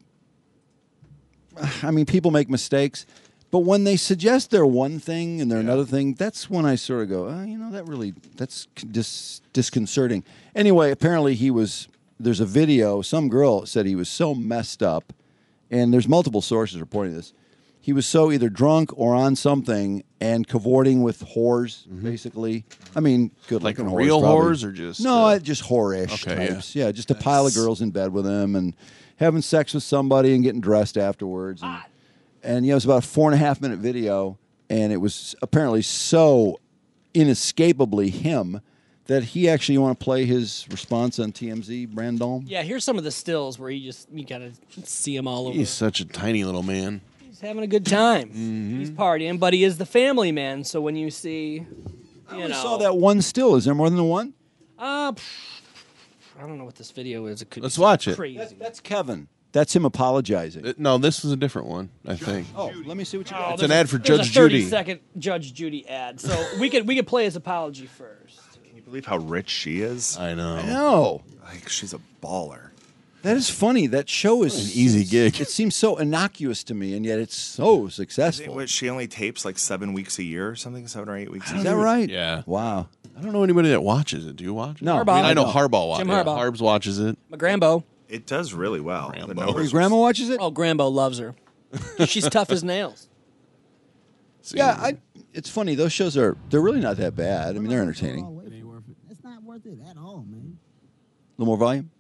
I mean, people make mistakes, but when they suggest they're one thing and they're another thing, that's when I sort of go, oh, you know, that really, that's dis- disconcerting. Anyway, apparently he was, there's a video, some girl said he was so messed up, and there's multiple sources reporting this. He was so either drunk or on something and cavorting with whores, basically. I mean, good Like looking real whores, probably. whores or just, no, uh, uh, just whorish Okay, yeah. types. Yeah, just a pile of girls in bed with him and having sex with somebody and getting dressed afterwards. And, and yeah, it was about a four and a half minute video, and it was apparently so inescapably him that he actually want to play his response on T M Z, Brandon. Yeah, here's some of the stills where you just you gotta see him all over. He's such a tiny little man. He's having a good time. Mm-hmm. He's partying, but he is the family man. So when you see, you I only know, saw that one still. Is there more than the one? Uh, pff, I don't know what this video is. It could Let's be watch it. Crazy. That's, that's Kevin. That's him apologizing. Uh, no, this is a different one, I think. Oh, let me see what you Oh, got. It's an there's ad a- for there's Judge a thirty Judy. second Judge Judy ad. So we could we could play his apology first. Can you believe how rich she is? I know. I know. Like, she's a baller. That is funny. That show is An easy gig. It seems so innocuous to me, and yet it's so Is it successful. what, she only tapes like seven weeks a year or something? Seven or eight weeks a Is year? that right? Yeah. Wow. I don't know anybody that watches it. Do you watch it? No. I, mean, Harbaugh. I know No. Harbaugh watches Jim it. Yeah, Harbaugh. Harbs watches it. My Grambo. It does really well. The Rambo. numbers Your are- grandma watches it? Oh, Grambo loves her. She's tough as nails. See, Yeah, I, it's funny. Those shows are, they're really not that bad. I mean, they're entertaining. A It's not worth it at all, man. little more volume?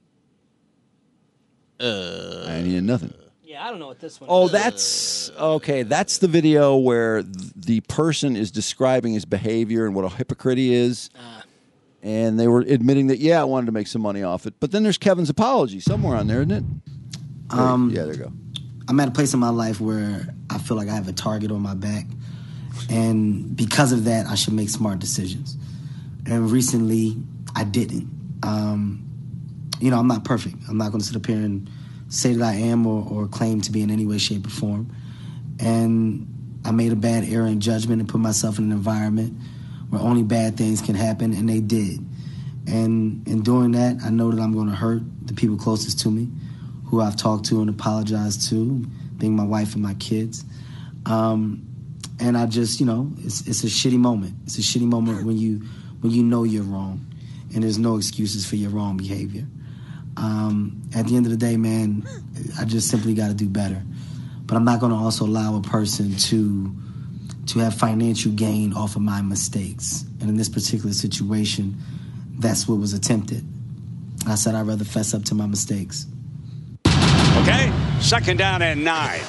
Uh, I needed nothing. Yeah, I don't know what this one Oh, is. that's okay. That's the video where th- the person is describing his behavior and what a hypocrite he is. Ah. And they were admitting that, yeah, I wanted to make some money off it. But then there's Kevin's apology somewhere on there, isn't it? Um, yeah, there you go. I'm at a place in my life where I feel like I have a target on my back. And because of that, I should make smart decisions. And recently, I didn't. Um, you know, I'm not perfect. I'm not going to sit up here and say that I am or, or claim to be in any way, shape, or form. And I made a bad error in judgment and put myself in an environment where only bad things can happen, and they did. And in doing that, I know that I'm going to hurt the people closest to me, who I've talked to and apologized to, being my wife and my kids. Um, and I just, you know, it's, it's a shitty moment. It's a shitty moment when you when you know you're wrong, and there's no excuses for your wrong behavior. Um, at the end of the day, man, I just simply got to do better. But I'm not going to also allow a person to to have financial gain off of my mistakes. And in this particular situation, that's what was attempted. I said I'd rather fess up to my mistakes. Okay, Second down and nine.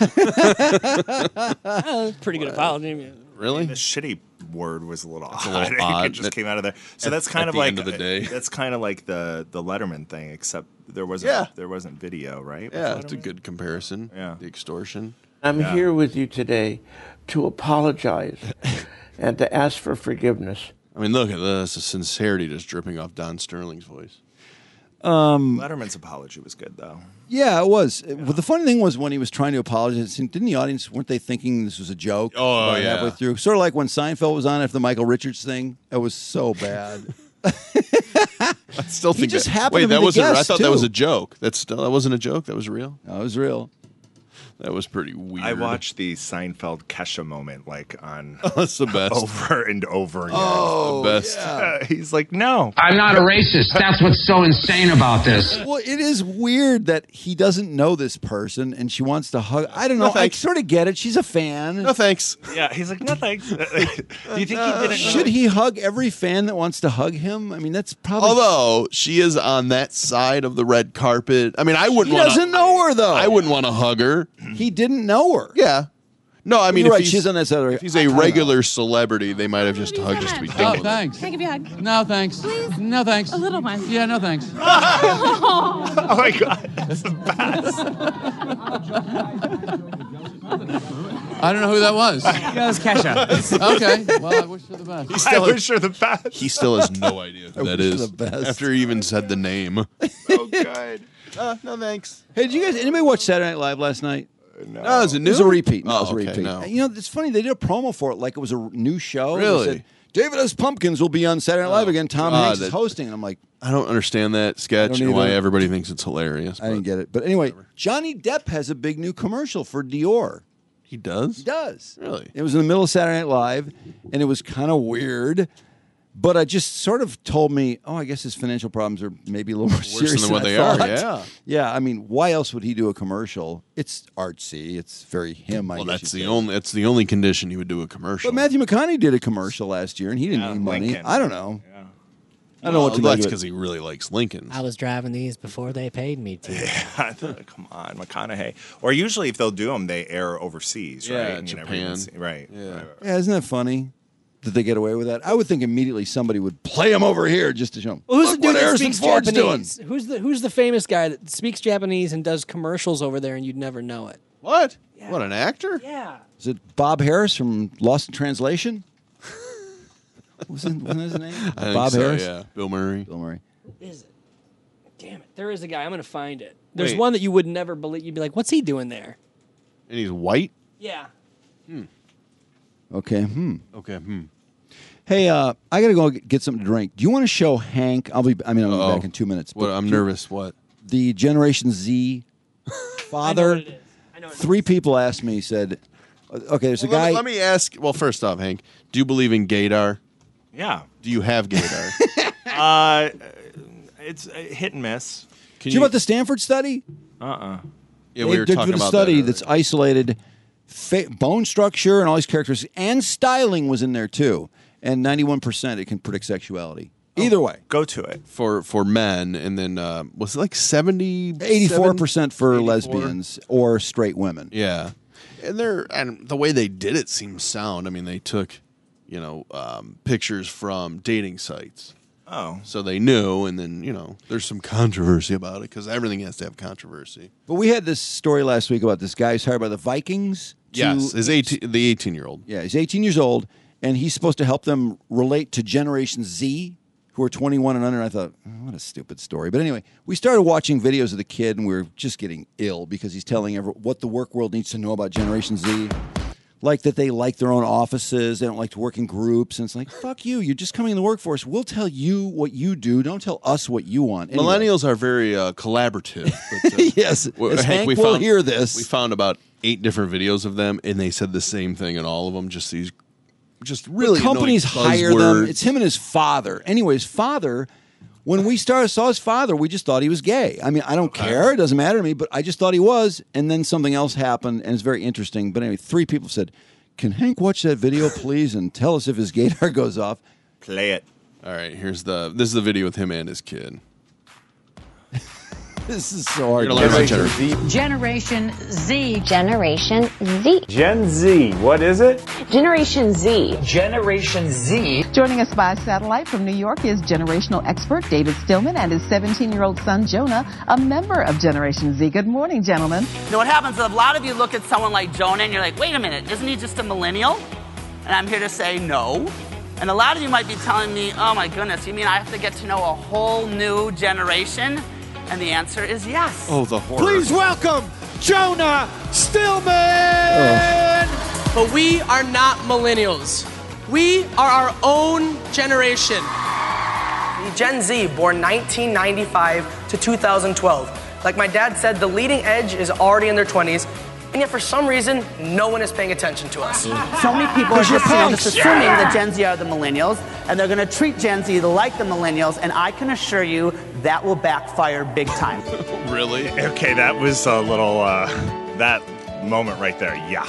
Oh, pretty good apology. Really? The shitty word was a little That's odd. a little I think odd. it just That- came out of there. So at- that's kind at of the like end of the day. That's kind of like the the Letterman thing, except there wasn't Yeah. there wasn't video, right? with Yeah, it's a Letterman? good comparison. Yeah. The extortion. I'm Yeah. here with you today to apologize and to ask for forgiveness. I mean, look at this. The sincerity just dripping off Don Sterling's voice. Um, Letterman's apology was good though. Yeah, it was. Well, the funny thing was when he was trying to apologize, didn't the audience, weren't they thinking this was a joke? Oh, about yeah. halfway through? Sort of like when Seinfeld was on after the Michael Richards thing. It was so bad. I still He think just that, happened wait, to be that the wasn't. I guest, thought that was too. a joke. That's still that wasn't a joke. That was real. That was real. That was pretty weird. I watched the Seinfeld Kesha moment like on Oh, that's the best. over and over again. Oh, the best. Uh, he's like, no. I'm not a racist. That's what's so insane about this. Well, it is weird that he doesn't know this person and she wants to hug. I don't know. No, I thanks. sort of get it. She's a fan. No thanks. Yeah, he's like, no thanks. Do you think he did it? Should he hug every fan that wants to hug him? I mean, that's probably. Although she is on that side of the red carpet. I mean, I wouldn't. He wanna, doesn't know her, though. I wouldn't want to hug her. He didn't know her. Yeah. No, I mean, You're if right, he's, she's on that side of the- if he's a I don't know. regular celebrity, they might have just hugged just to be done Oh, with it. thanks. Can I give you a hug? No, thanks. Please? No, thanks. A little one. Yeah, no, thanks. Oh my god, that's the best. I don't know who that was. That was Kesha. Okay. Well, I wish her the best. He still, I wish her the best. he still has no idea who I that wish her is. the best. After he even said the name. So good. Uh, no thanks. Hey, did you guys, anybody watch Saturday Night Live last night? No, is it It new? was a repeat. No, Oh, it was a okay, repeat. no. You know, it's funny. They did a promo for it like it was a r- new show. They Really? said, David S. Pumpkins will be on Saturday Night Live again. Tom God, Hanks is that- hosting. And I'm like, I don't understand that sketch don't and why either. everybody thinks it's hilarious. I didn't get it. But anyway, Johnny Depp has a big new commercial for Dior. He does? He does. Really? It was in the middle of Saturday Night Live, and it was kind of weird. But I just sort of told me, oh, I guess his financial problems are maybe a little more Worse serious than what I they are, thought. yeah. Yeah, I mean, why else would he do a commercial? It's artsy. It's very him, I Well, guess that's you'd the say. only that's the only condition he would do a commercial. But Matthew McConaughey did a commercial last year, and he didn't Yeah, need money. Lincoln. I don't know. Yeah. I don't know what to Well, make that's of it. because he really likes Lincolns. I was driving these before they paid me to. Yeah, come on, McConaughey. Or usually, if they'll do them, they air overseas, Yeah, right? And you never even Japan. see- right? Yeah. right, right. Yeah, isn't that funny that they get away with that? I would think immediately somebody would play him over here just to show him. Well, who's Look the dude what that Harrison speaks Ford's Japanese? doing. Who's the Who's the famous guy that speaks Japanese and does commercials over there, and you'd never know it? What? What, an actor? Yeah. Is it Bob Harris from Lost in Translation? wasn't, wasn't his name? I think Bob so, Harris? yeah. Bill Murray. Bill Murray. Who is it? Damn it! There is a guy. I'm gonna find it. There's Wait. one that you would never believe. You'd be like, "What's he doing there?" And he's white? Yeah. Okay, hmm. Okay, hmm. Hey, uh, I got to go get something to drink. Do you want to show Hank? I'll be. I mean, I'll Uh-oh. be back in two minutes. What, but I'm do- nervous. What? The Generation Z father. Three people asked me. Said, "Okay, there's Well, a let, guy." me, let me ask. Well, first off, Hank, do you believe in gaydar? Yeah. Do you have gaydar? Uh, it's uh, hit and miss. Did you know about the Stanford study? Uh uh Yeah, They we were did talking a about study that that's isolated fa- bone structure and all these characteristics, and styling was in there too. And ninety-one percent it can predict sexuality. Either way, go to it for for men, and then uh, was it like seventy, eighty-four percent for eighty-four? lesbians or straight women. Yeah, and they're and the way they did it seems sound. I mean, they took you know um, pictures from dating sites. Oh, so they knew, and then you know there's some controversy about it because everything has to have controversy. But we had this story last week about this guy who's hired by the Vikings. To, Yes, his eighteen, the eighteen-year-old. Yeah, he's eighteen years old, and he's supposed to help them relate to Generation Z, who are twenty-one and under. And I thought, oh, what a stupid story. But anyway, we started watching videos of the kid, and we were just getting ill because he's telling everyone what the work world needs to know about Generation Z. Like that they like their own offices, they don't like to work in groups, and it's like, fuck you, you're just coming in the workforce. We'll tell you what you do, don't tell us what you want. Anyway. Millennials are very uh, collaborative. But, uh, Yes, well, as Hank we will found, hear this. We found about eight different videos of them, and they said the same thing in all of them. Just these, just really The companies annoying hire them. buzzwords. It's him and his father. Anyway, his father, when we started saw his father, we just thought he was gay. I mean, I don't care. It doesn't matter to me, but I just thought he was. And then something else happened, and it's very interesting. But anyway, three people said, can Hank watch that video, please, and tell us if his gaydar goes off? Play it. All right, here's the. This is the video with him and his kid. This is so hard. You're gonna learn about Generation Generation Z. Generation Z. Gen Z. What is it? Generation Z. Generation Z. Joining us by satellite from New York is generational expert David Stillman and his seventeen-year-old son Jonah, a member of Generation Z. Good morning, gentlemen. You know what happens is a lot of you look at someone like Jonah and you're like, wait a minute, isn't he just a millennial? And I'm here to say no. And a lot of you might be telling me, oh my goodness, you mean I have to get to know a whole new generation? And the answer is yes. Oh, the horror. Please welcome Jonah Stillman! Oh. But we are not millennials. We are our own generation. Gen Z, born nineteen ninety-five to two thousand twelve. Like my dad said, the leading edge is already in their twenties, and yet for some reason, no one is paying attention to us. So many people are just, you know, just assuming that Gen Z are the millennials, and they're going to treat Gen Z like the millennials, and I can assure you that will backfire big time. Really? Okay, that was a little, uh, that moment right there, yeah.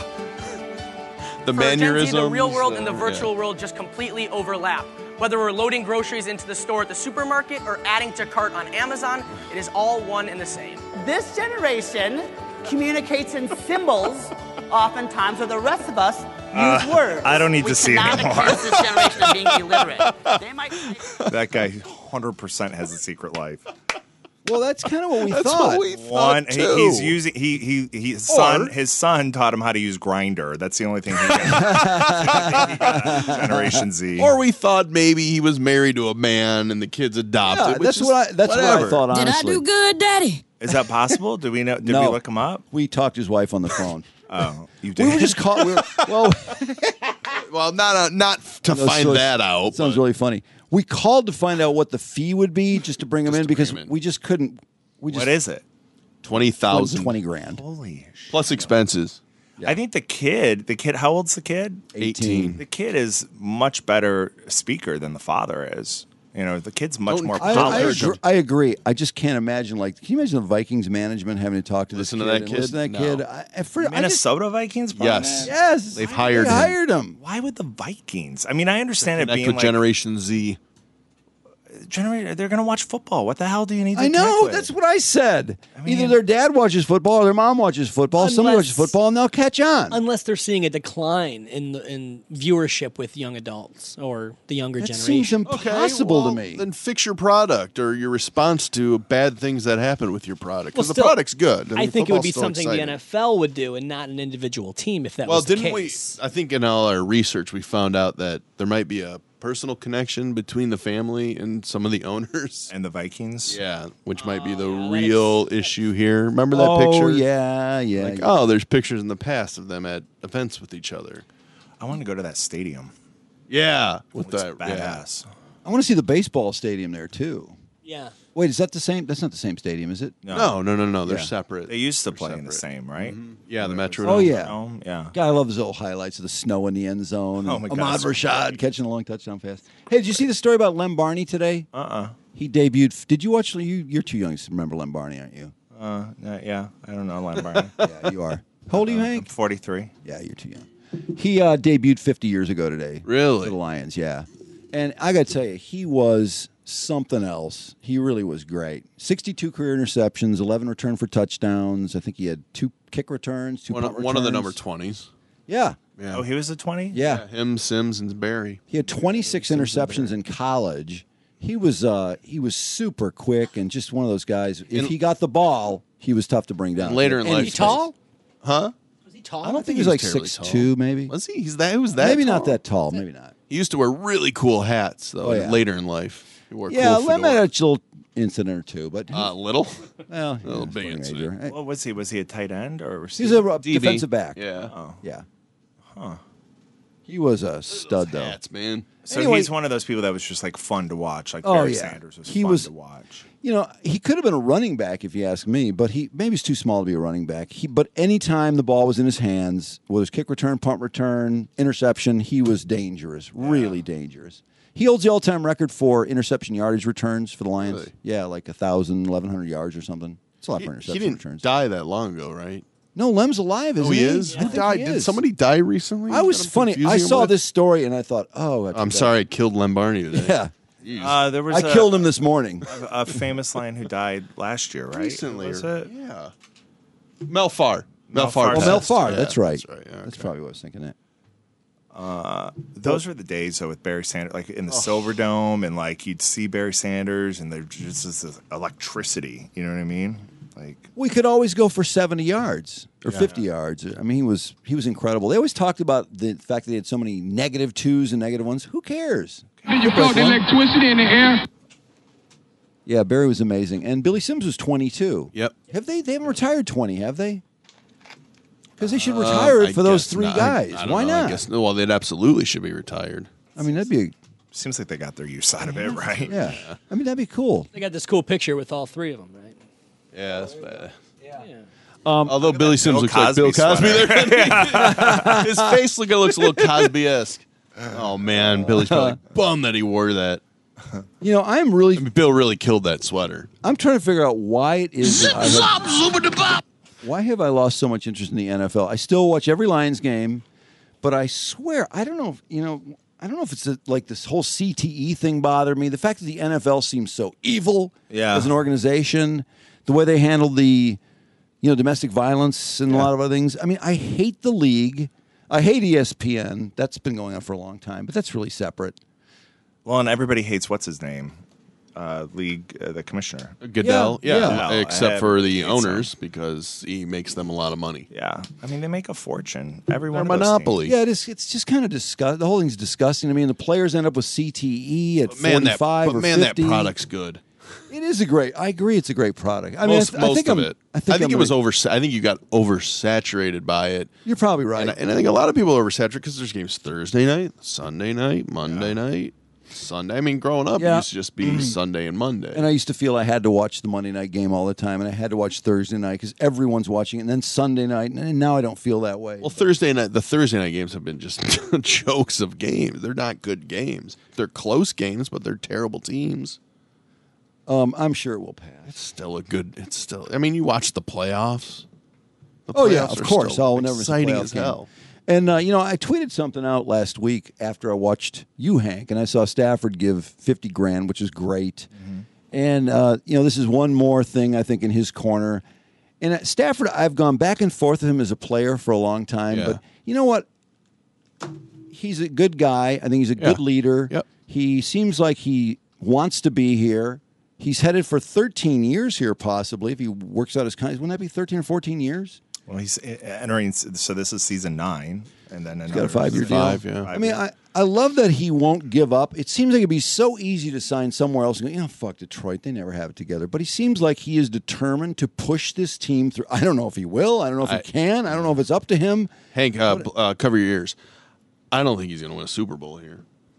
The For Gen Z, the mannerisms, real world and the uh, virtual yeah. world just completely overlap. Whether we're loading groceries into the store at the supermarket or adding to cart on Amazon, it is all one and the same. This generation communicates in symbols, oftentimes, where the rest of us use Uh, words. I don't need we to see cannot anymore. accuse this generation of being illiterate. They might That guy one hundred percent has a secret life. Well, that's kind of what we That's thought. what we One, thought he, too. he's using he he he his son Or- his son taught him how to use Grindr. That's the only thing he got. Generation Z. Or we thought maybe he was married to a man and the kid's adopted. Yeah, which that's is what I. That's whatever. what I thought. Honestly, Did I do good, Daddy? Is that possible? Did we know? Did No. we look him up? We talked to his wife on the phone. Oh, you did. We were just caught. We were, well, Well, not uh, not to No, find so- that out. sounds really funny. We called to find out what the fee would be just to bring him in to bring because him in. we just couldn't. We just What is it? Twenty thousand twenty grand. Holy sh! plus expenses. I think the kid, the kid, how old's the kid? Eighteen. The kid is much better speaker than the father is. You know, the kid's much Don't- more I, I, polished. agree, I agree. I just can't imagine. Like, can you imagine the Vikings management having to talk to Listen this to kid? that and Listen to that kid? kid. No. I, at first, I just, Minnesota Vikings? Yes. yes, They've hired they him. hired him. Why would the Vikings? I mean, I understand it Connect being with like Generation Z. Gener- they're going to watch football. What the hell do you need to I know. connect with? That's what I said. mean- Either their dad watches football or their mom watches football. Somebody Unless- watches football, and they'll catch on. Unless they're seeing a decline in the, in viewership with young adults or the younger That generation. seems impossible well, to me. Then fix your product or your response to bad things that happen with your product. Well, Because the still, product's good. I, mean, think it would be football's still something exciting. the N F L would do and not an individual team if that Well, was the didn't case. we? I think in all our research, we found out that there might be a personal connection between the family and some of the owners. And the Vikings? Yeah, which might be the real issue here. Remember that oh, picture? yeah, yeah. Like, yeah. oh, there's pictures in the past of them at events with each other. I want to go to that stadium. Yeah, with Looks that badass. I want to see the baseball stadium there too. Yeah. Wait, is that the same? That's not the same stadium, is it? Yeah. No, no, no, no. They're Yeah. separate. They used to They're play in the separate. same, right? Mhm. Yeah, the Metro. Oh yeah, Dome, yeah. God, I love those old highlights of the snow in the end zone. Oh, and my God, Ahmad so Rashad great. catching a long touchdown pass. Hey, did you see the story about Lem Barney today? Uh uh He debuted. Did you watch? You, you're too young to remember Lem Barney, aren't you? Uh, uh, yeah, I don't know, Len Barney. Yeah, you are. How old are you, I'm Hank? forty-three. Yeah, you're too young. He uh, debuted fifty years ago today. Really? For the Lions, yeah. And I got to tell you, he was something else. He really was great. sixty-two career interceptions, eleven return for touchdowns. I think he had two kick returns, two One, punt of- one of the returns. number twenties. Yeah. Yeah. Oh, he was a twenty? Yeah. Him, Sims, and Barry. He had twenty-six interceptions in college. He was uh, he was super quick and just one of those guys. If And- he got the ball, he was tough to bring down. And later in And life, Was he tall? Huh? Was he tall? I don't think he was like terribly six tall. two, maybe. Was he? He's that. He was that. Maybe not tall. that tall. Maybe not. He used to wear really cool hats though. Oh, yeah. Later in life, he wore Yeah, cool Lem had fedora. a little incident or two, but Uh, little. well, a little yeah, big nothing incident. major. What was he? Was he a tight end or He's receiver? a uh, D B. defensive back. Yeah. Oh. Yeah. Huh. He was a stud, though. Hats, man. So Anyway- he's one of those people that was just like fun to watch. Like Oh, Barry yeah. Sanders was He fun was- to watch. You know, he could have been a running back if you ask me, but he maybe he's too small to be a running back. He, but anytime the ball was in his hands, whether it was kick return, punt return, interception, he was dangerous, really dangerous. He holds the all-time record for interception yardage returns for the Lions. Really? Yeah, like one thousand, eleven hundred yards or something. It's a lot He, for he interception didn't returns. die that long ago, right? No, Lem's alive, isn't oh, he he? is. I Who think died? he Did is. somebody die recently? I was That I'm funny. confusing I him saw with? this story and I thought, oh, that's I'm bad. sorry, I killed Len Barney today. Yeah. Uh, there was I a, killed him this morning. A, a famous lion who died last year, right? Recently, was or- it? Yeah. Mel Farr. Mel, Mel Farr. Farr Oh, Mel passed. Farr. Yeah, that's right. That's right. Yeah, That's okay. probably what I was thinking. That. Uh, those were the days though with Barry Sanders, like in the Silver Dome, and like you'd see Barry Sanders, and there's just this electricity. You know what I mean? Like We could always go for seventy yards or Yeah. fifty yards. I mean, he was he was incredible. They always talked about the fact that they had so many negative twos and negative ones. Who cares? Did you felt the electricity in the air? Yeah, Barry was amazing, and Billy Sims was twenty-two. Yep. Have they? They haven't retired twenty, have they? Because they should Um, retire it I for those guess three not. guys. I don't Why know. I not? guess, well, they'd absolutely should be retired. I mean, that'd be seems like they got their use out of it, right? yeah. I mean, that'd be cool. They got this cool picture with all three of them, right? Yeah, that's bad. Yeah. Um, Although Billy Sims Bill looks like Bill Cosby Cosby sweater. there. His face look, looks a little Cosby-esque. Oh, man. Billy's probably bummed that he wore that. You know, I'm really. I mean, Bill really killed that sweater. I'm trying to figure out why it is. that I have- Why have I lost so much interest in the N F L? I still watch every Lions game, but I swear I don't know. If, you know, I don't know if it's a, like this whole C T E thing bothered me. The fact that the N F L seems so evil Yeah. as an organization, the way they handled the, you know, domestic violence and a lot of other things. I mean, I hate the league. I hate E S P N. That's been going on for a long time, but that's really separate. Well, and everybody hates what's his name, uh, league uh, the commissioner Goodell, yeah, Goodell. except I for the hate owners because he makes them a lot of money. Yeah, I mean they make a fortune. Every They're one of those monopoly. teams. Yeah, it is. It's just kind of disgust. The whole thing's disgusting. I mean, the players end up with C T E at But man, that, forty-five but or man, fifty. that product's good. It is a great. I agree. It's a great product. I mean, most I, th- I most think of I'm- it. I think, I'm it was gonna- over. I think you got oversaturated by it. You're probably right. And I, and I think a lot of people are oversaturated because there's games Thursday night, Sunday night, Monday night, Sunday. I mean, growing up, Yeah. it used to just be Sunday and Monday. And I used to feel I had to watch the Monday night game all the time, and I had to watch Thursday night because everyone's watching it, and then Sunday night, and now I don't feel that way. Well, Thursday night, the Thursday night games have been just jokes of games. They're not good games. They're close games, but they're terrible teams. Um, I'm sure it will pass. It's still a good. It's still. I mean, you watch the playoffs. The Oh yeah, playoffs of are course. still I'll never miss a exciting playoff as game. hell. And uh, you know, I tweeted something out last week after I watched you, Hank, and I saw Stafford give fifty grand, which is great. Mm-hmm. And uh, you know, this is one more thing I think in his corner. And uh, Stafford, I've gone back and forth with him as a player for a long time, Yeah. but you know what? He's a good guy. I think he's a good Yeah. leader. Yep. He seems like he wants to be here. He's headed for thirteen years here, possibly, if he works out his contract. Wouldn't that be thirteen or fourteen years? Well, he's entering. So this is season nine, and then He's got a five-year deal. Five, yeah. I mean, I, I love that he won't give up. It seems like it'd be so easy to sign somewhere else and go, you know, fuck Detroit. They never have it together. But he seems like he is determined to push this team through. I don't know if he will. I don't know if I- he can. I don't know if it's up to him. Hank, uh, b- uh, cover your ears. I don't think he's going to win a Super Bowl here.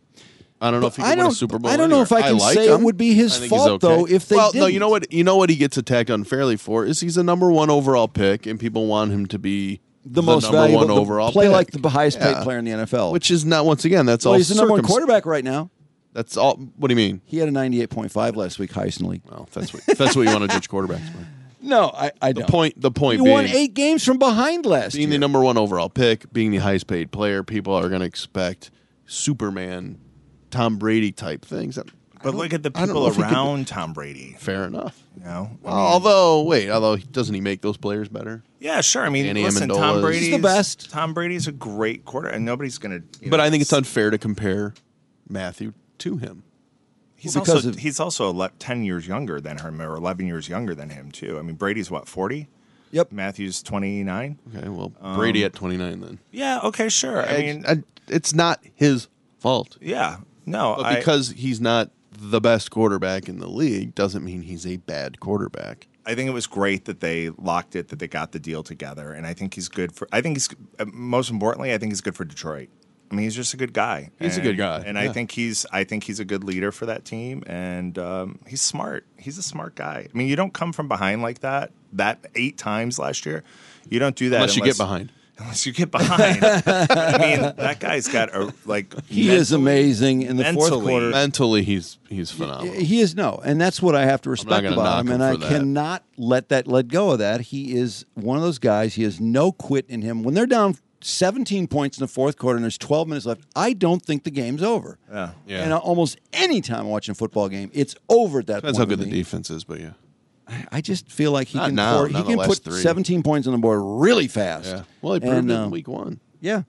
I don't know if he I can win a don't- Super Bowl. I don't know anywhere. if I can like say it him. would be his I think he's fault, though, if they well, no, you didn't. know what? You know what he gets attacked unfairly for is he's a number one overall pick, and people want him to be The, most number valuable, one the- overall play pick. like the highest paid Yeah. player in the N F L. which is not. Once again, that's well, all. he's the number one circum- quarterback right now. That's all. What do you mean? He had a ninety-eight point five last week, highest in the league. Well, that's what that's what you want to judge quarterbacks by. No, I, I The don't. point. The point He being, won eight games from behind last being year. the number one overall pick, being the highest paid player, people are going to expect Superman, Tom Brady type things. I But don't- look at the I don't people know if he could- around Tom Brady. Fair enough. You know, I Well, mean, although, wait, although doesn't he make those players better? yeah, sure. I mean, Danny listen, Amendola Tom is- Brady's He's the best. Tom Brady's a great quarter, and nobody's gonna. You But know, I think it's unfair to compare Matthew to him. He's because also of- he's also ele- ten years younger than him, or eleven years younger than him too. I mean, Brady's what forty. Yep. Matthew's twenty nine. Okay, well, Um, Brady at twenty-nine then. Yeah. Okay. Sure. I mean, I- it's not his fault. yeah. No, But I- because he's not the best quarterback in the league doesn't mean he's a bad quarterback. I think it was great that they locked it, that they got the deal together, and I think he's good for. I think he's uh, most importantly, I think he's good for Detroit. I mean, he's just a good guy. He's a And- good guy, and yeah. I think he's. I think he's a good leader for that team, and um, he's smart. He's a smart guy. I mean, you don't come from behind like that. That eight times last year, you don't do that Unless you get behind. Unless you get behind. I mean, that guy's got a like. He is amazing in the fourth mentally- quarter. Mentally, he's he's phenomenal. He is no, and that's what I have to respect gonna about knock him, him and I for that. cannot let that let go of that. He is one of those guys. He has no quit in him. When they're down seventeen points in the fourth quarter and there's twelve minutes left, I don't think the game's over. Yeah. Yeah. And almost any time I'm watching a football game, it's over at that Depends point. how good the with me. defense is, but yeah. I just feel like he Not can now, pour, not he the can last put three. seventeen points on the board really fast. Yeah. Well, he proved And, it uh, in week one. Yeah.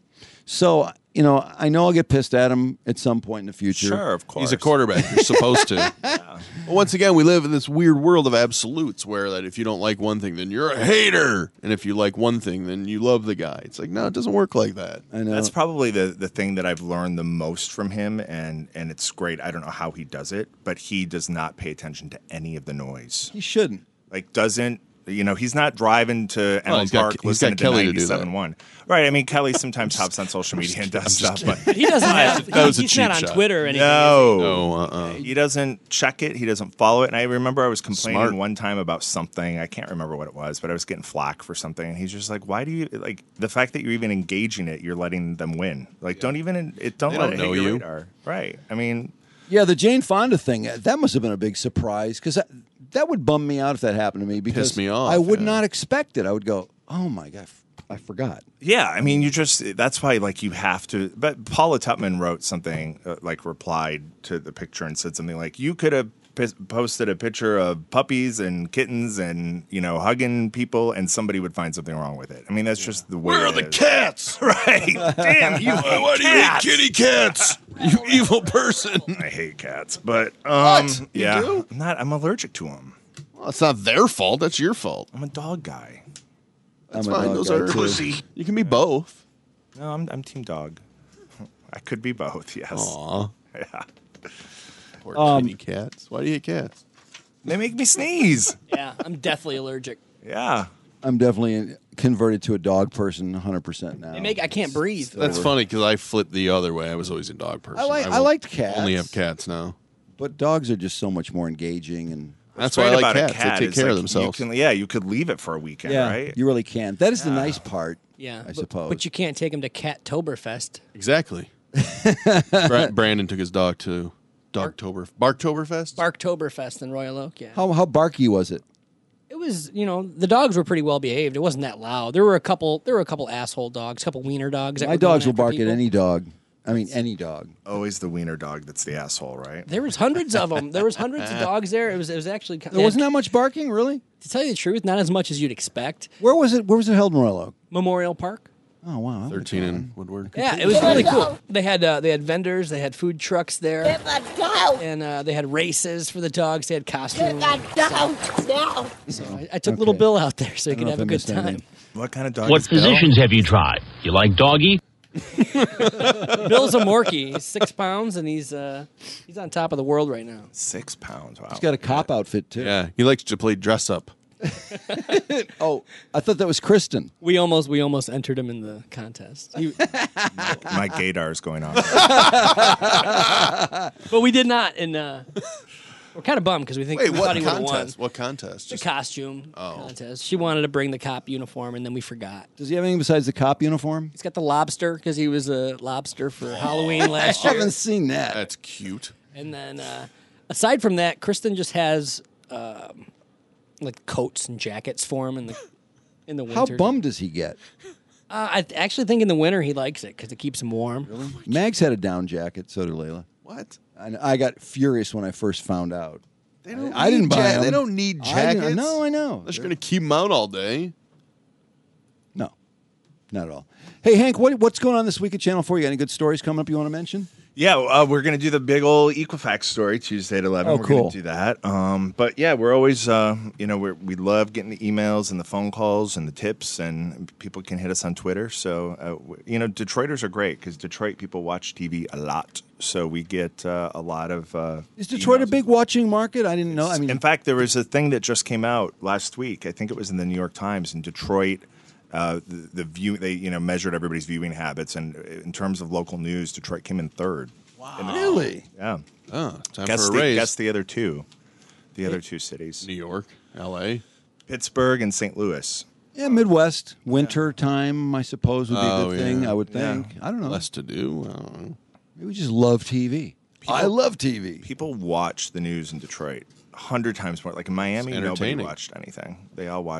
So, you know, I know I'll get pissed at him at some point in the future. Sure, of course. He's a quarterback. You're supposed to. yeah. Well, once again, we live in this weird world of absolutes where that if you don't like one thing, then you're a hater. And if you like one thing, then you love the guy. It's like, no, it doesn't work like that. I know. That's probably the, the thing that I've learned the most from him, and, and it's great. I don't know how he does it, but he does not pay attention to any of the noise. He shouldn't. Like, doesn't, you know, he's not driving to Well, Allen he's got- Park he's listening got to Kelly to do that. ninety-seven one. Right. I mean, Kelly sometimes hops on social media and does stuff, but He doesn't have. That was a he's not cheap on shot. Twitter or anything. No, No, uh-uh. he doesn't check it. He doesn't follow it. And I remember I was complaining Smart. one time about something. I can't remember what it was, but I was getting flack for something. And he's just like, "Why do you like the fact that you're even engaging it? You're letting them win. Like, don't even it. Don't They let don't it know hit your you. radar. Right? I mean, Yeah, the Jane Fonda thing, uh, that must have been a big surprise because that, that would bum me out if that happened to me because me off, I would yeah. not expect it. I would go, oh my God, I forgot. yeah. I mean, you just that's why like you have to. But Paula Tutman wrote something uh, like replied to the picture and said something like, "You could have." Posted a picture of puppies and kittens and, you know, hugging people, and somebody would find something wrong with it. I mean, that's just the way. Where are it the is. cats? Right. Damn you. Why do you hate cats. kitty cats? You evil person. I hate cats, but um, What? You yeah, do? I'm not. I'm allergic to them. Well, it's not their fault. That's your fault. I'm a dog guy. That's I'm a fine. dog Those guy, are too. pussy. You can be both. No, I'm I'm team dog. I could be both. Yes. Aw. Yeah. Poor Um, kitty cats. Why do you hate cats? They make me sneeze. Yeah, I'm definitely allergic. Yeah. I'm definitely converted to a dog person one hundred percent now. They make I can't breathe. That's funny because I flipped the other way. I was always a dog person. I like- I will liked cats. Only have cats now. But dogs are just so much more engaging. and That's What's why I great like about a cats. cat They take is, care of like, themselves. You can, yeah, you could leave it for a weekend, Yeah, right? you really can. That is the nice part, Yeah, I but- suppose. But you can't take him to Cattoberfest. Exactly. Bra- Brandon took his dog to Dogtober Barktoberfest. Barktoberfest in Royal Oak. Yeah, how, how barky was it? it was. You know, the dogs were pretty well behaved. It wasn't that loud. There were a couple. There were a couple asshole dogs, a couple wiener dogs. That My were going dogs will after bark people. at any dog. I mean, any dog. Always the wiener dog that's the asshole, right? There was hundreds of them. There was hundreds of dogs there. It was. It was actually. There wasn't that much barking, really? To tell you the truth, not as much as you'd expect. Where was it? Where was it held in Royal Oak? Memorial Park. Oh wow, Thirteen in Woodward. Yeah, it was really cool. They had uh, they had vendors, they had food trucks there, and uh, they had races for the dogs. They had costumes. now. So I, I took little Bill out there so he I could don't have know a if I good missed time. anything. What kind of dog What is Bill? positions have you tried? You like doggy? Bill's a Morkie. He's six pounds and he's uh, he's on top of the world right now. Six pounds. Wow. He's got a cop outfit too. Yeah, he likes to play dress up. Oh, I thought that was Kristen. We almost we almost entered him in the contest, He- My gaydar is going on. but we did not. And uh, we're kind of bummed because we think Wait, we what thought he would have won. contest? What contest? The Just costume Oh. contest. She wanted to bring the cop uniform, and then we forgot. Does he have anything besides the cop uniform? He's got the lobster because he was a lobster for Halloween last I year. haven't seen that. That's cute. And then, uh, aside from that, Kristen just has um, like coats and jackets for him in the in the How winter. bummed does he get? Uh, I th- actually think in the winter he likes it because it keeps him warm. Really? Mags had a down jacket. So did Layla. What? And I got furious when I first found out. They don't. I didn't need buy ja- them. They don't need I didn't- jackets. no, I know. Unless you're going to keep them out all day. No, not at all. Hey, Hank, what, what's going on this week at Channel four? You got any good stories coming up you want to mention? Yeah, uh, we're going to do the big old Equifax story Tuesday at eleven. Oh, we're cool. going to do that. Um, but yeah, we're always, uh, you know, we're, we love getting the emails and the phone calls and the tips, and people can hit us on Twitter. So, uh, w- you know, Detroiters are great because Detroit people watch T V a lot. So we get uh, a lot of. Uh, Is Detroit emails. a big watching market? I didn't know. I mean, In fact, there was a thing that just came out last week. I think it was in the New York Times in Detroit. Uh, the, the view they you know measured everybody's viewing habits, and in terms of local news, Detroit came in third. Wow, really? Yeah. Oh, time guess for a the, raise. Guess the other two, the other two cities: New York, L A, Pittsburgh, and Saint Louis. Yeah, Midwest winter time, I suppose, would be Oh, a good thing. yeah. I would Yeah. think. I don't know. less to do. I don't know. Maybe we just love T V. I love T V. People watch the news in Detroit a hundred times more. Like in Miami, It's nobody entertaining. watched anything. They all watched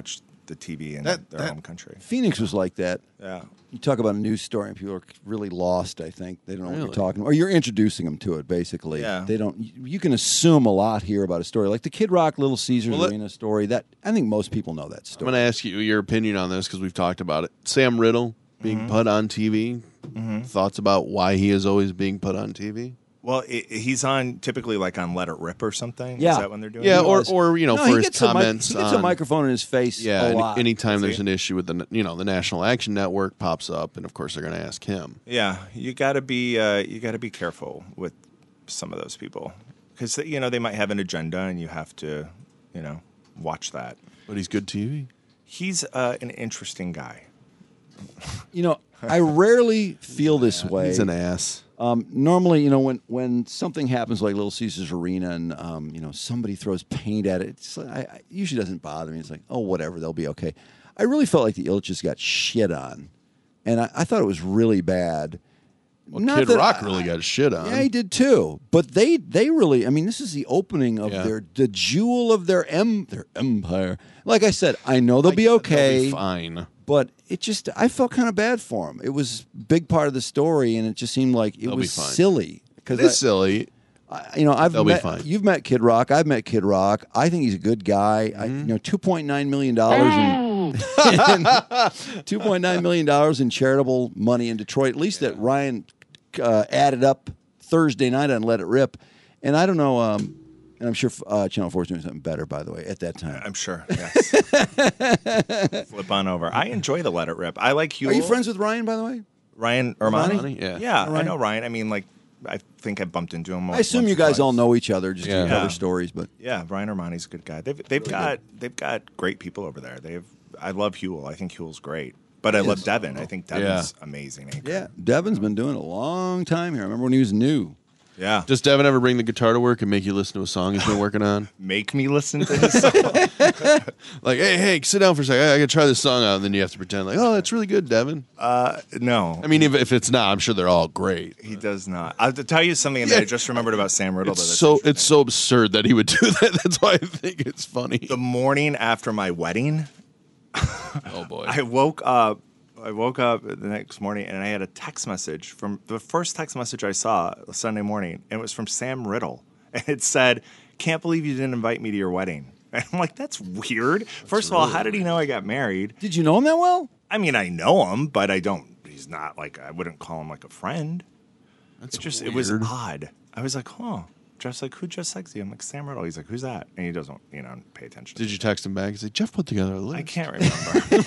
the T V in That- their that- home country. Phoenix was like that. Yeah. You talk about a news story and people are really lost, I think. They don't know what Really? you're talking about. Or you're introducing them to it, basically. Yeah. They don't. You can assume a lot here about a story. Like the Kid Rock Little Caesars Well, let- Arena story. That I think most people know that I'm story. going to ask you your opinion on this because we've talked about it. Sam Riddle being Mhm. put on T V. Mhm. Thoughts about why he is always being put on T V? Well, i he's on typically like on Let It Rip or something. Yeah. Is that when they're doing Yeah, it? or, or you know, No, for he his gets a mic- comments. he gets a on- microphone in his face Yeah, a any, lot. anytime See? there's an issue with the you know the National Action Network pops up, and of course they're going to ask him. Yeah, you got to be uh, you got to be careful with some of those people because you know they might have an agenda and you have to you know watch that. But he's good T V. He's uh, an interesting guy. You know, I rarely feel this way. He's an ass. Um, normally, you know, when, when something happens like Little Caesars Arena and, um, you know, somebody throws paint at it, it's, I, I, usually doesn't bother me. It's like, oh, whatever, they'll be okay. I really felt like the Ilitches got shit on, and I, I thought it was really bad. Well, Not Kid that Rock I- really got shit on. Yeah, he did too. But they they really, I mean, this is the opening of Yeah. their the jewel of their em their empire. Like I said, I know they'll be okay. They'll be fine. But it just, I felt kind of bad for him. It was a big part of the story, and it just seemed like it They'll be was fine. silly. It is silly. I, you know, I've They'll be met, fine. You've met Kid Rock. I've met Kid Rock. I think he's a good guy. I, you know, two point nine million dollars in two point nine million dollars in charitable money in Detroit. At least that Ryan uh, added up Thursday night on Let It Rip. And I don't know. Um, and I'm sure uh, Channel four is doing something better, by the way, at that time. I'm sure. Yes. Flip on over. I enjoy the Let It Rip. I like Huel. Are you friends with Ryan, by the way? Ryan Armani? Armani? Yeah. Yeah, I Ryan? know Ryan. I mean, like, I think I bumped into him. I assume once you or guys twice. all know each other just Yeah. to cover Yeah. stories, but Yeah, Ryan Armani's a good guy. They've they've got they've got great people over there. They've I love Huel. I think Huel's great. But I He love is. Devin. I think Devin's amazing. anchor. yeah, Devin's been doing it a long time here. I remember when he was new. Yeah. Does Devin ever bring the guitar to work and make you listen to a song he's been working on? Make me listen to his song. Like, hey, hey, sit down for a second. I, I got to try this song out. And then you have to pretend like, oh, that's really good, Devin. Uh, no. I mean, if, if it's not, I'm sure they're all great. He does not. I'll tell you something that I just remembered about Sam Riddle. It's though, that's so interesting. it's so absurd that he would do that. That's why I think it's funny. The morning after my wedding, Oh boy. I woke up. I woke up the next morning and I had a text message from the first text message I saw Sunday morning, and it was from Sam Riddle, and it said, "Can't believe you didn't invite me to your wedding." And I'm like, "That's weird." First of all, how did he know I got married? Did you know him that well? I mean, I know him, but I don't. He's not like I wouldn't call him like a friend. That's It just it was weird. odd. I was like, "Huh." Just like, who just sexy? I'm like, Sam Riddle. He's like, who's that? And he doesn't, you know, pay attention. Did you text him back? He's like, Jeff put together a list. I can't remember.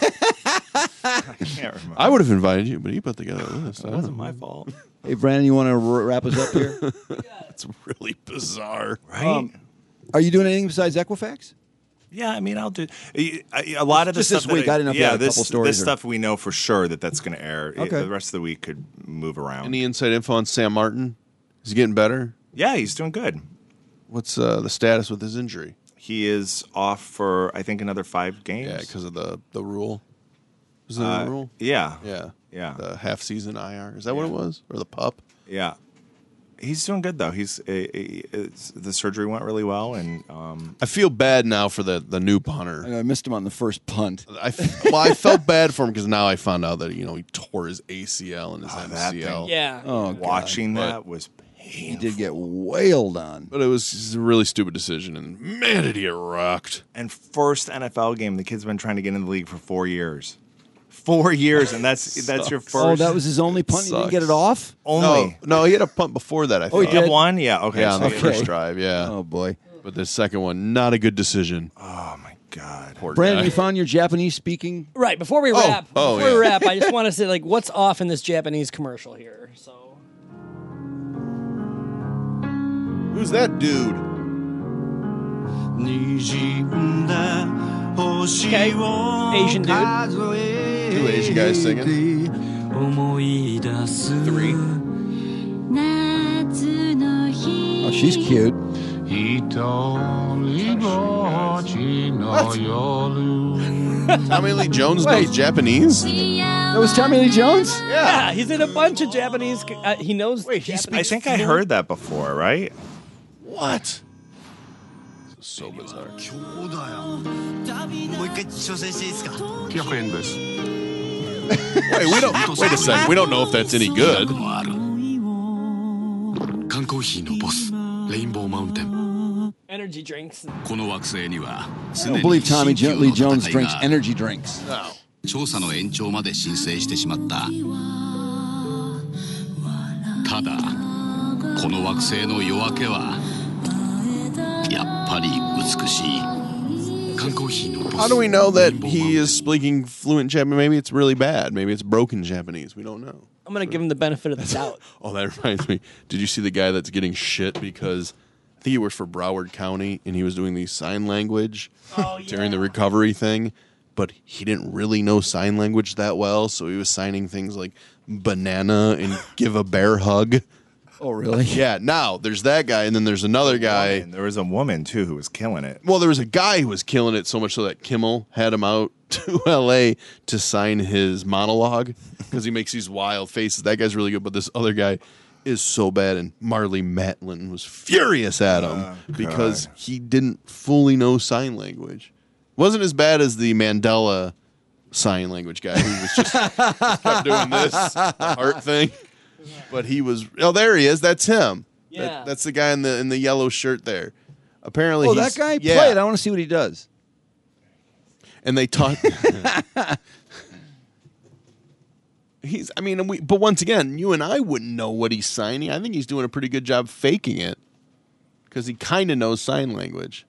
I can't remember. I would have invited you, but he put together a list. It wasn't my fault. Hey, Brandon, you want to wrap us up here? It's really bizarre. Right? Um, are you doing anything besides Equifax? Yeah, I mean, I'll do I- I- a lot of the Just this stuff. week. That I didn't know if you yeah, had a this couple stories this or- stuff we know for sure that that's going to air. It- Okay. the rest of the week could move around. Any inside info on Sam Martin? Is he getting better? Yeah, he's doing good. What's uh, the status with his injury? He is off for I think another five games. Yeah, because of the, the rule. Is it Uh, a rule? Yeah, Yeah. yeah, The half season I R. Is that what it was? Or the pup? yeah. He's doing good though. He's uh, it's, the surgery went really well, and um, I feel bad now for the, the new punter. I missed him on the first punt. I, f- well, I felt bad for him because now I found out that you know he tore his A C L and his Oh, that M C L. thing. Yeah. Oh, God. watching But- that was He painful. did get wailed on. But it was just a really stupid decision, and man, did he get rocked. And first N F L game, the kid's been trying to get in the league for four years. Four years, and that's that's your first. Oh, that was his only punt. He didn't get it off? only. No, no, he had a punt before that. I Oh, he think. You have did? one, yeah, okay. Yeah, on so the you- first drive, yeah. Oh, boy. But the second one, not a good decision. Oh my god. Poor Brandon, guy. you found your Japanese speaking? Right before we wrap, oh, before we yeah. wrap, I just want to say like what's off in this Japanese commercial here. So Who's that dude? okay, Asian dude. Two Asian guys singing. Three. Oh, she's cute. Tommy Lee Jones Wait. knows Japanese? That was Tommy Lee Jones? Yeah, he's in a bunch of Japanese. Uh, he knows. Wait, I think I heard that before, right? What? So bizarre. もう一回挑戦していいですか？ひゃくえんです。 Wait, we don't. Wait a second. We don't know if that's any good. 缶コーヒーのボス、レインボーマウンテン。 Energy drinks. この惑星には I don't believe Tommy Lee Jones drinks energy drinks. No. 調査の延長まで申請してしまった。ただこの惑星の夜明けはやっぱり美しい。 How do we know that he is speaking fluent Japanese? Maybe it's really bad. Maybe it's broken Japanese. We don't know. I'm going to give him the benefit of the doubt. Oh, that reminds me. Did you see the guy that's getting shit because I think he works for Broward County and he was doing the sign language oh, yeah. during the recovery thing, but he didn't really know sign language that well, so he was signing things like banana and give a bear hug. Oh, really? Yeah. Now, there's that guy, and then there's another guy. Woman. There was a woman, too, who was killing it. Well, there was a guy who was killing it so much so that Kimmel had him out to L A to sign his monologue because he makes these wild faces. That guy's really good, but this other guy is so bad, and Marley Matlin was furious at him uh, because he didn't fully know sign language. Wasn't as bad as the Mandela sign language guy who was just kept doing this heart thing. But he was. Oh, there he is. That's him. Yeah, that, that's the guy in the in the yellow shirt there. Apparently, oh, he's, that guy. Yeah. Play it. I want to see what he does. And they taught. he's. I mean, we. But once again, you and I wouldn't know what he's signing. I think he's doing a pretty good job faking it because he kind of knows sign language.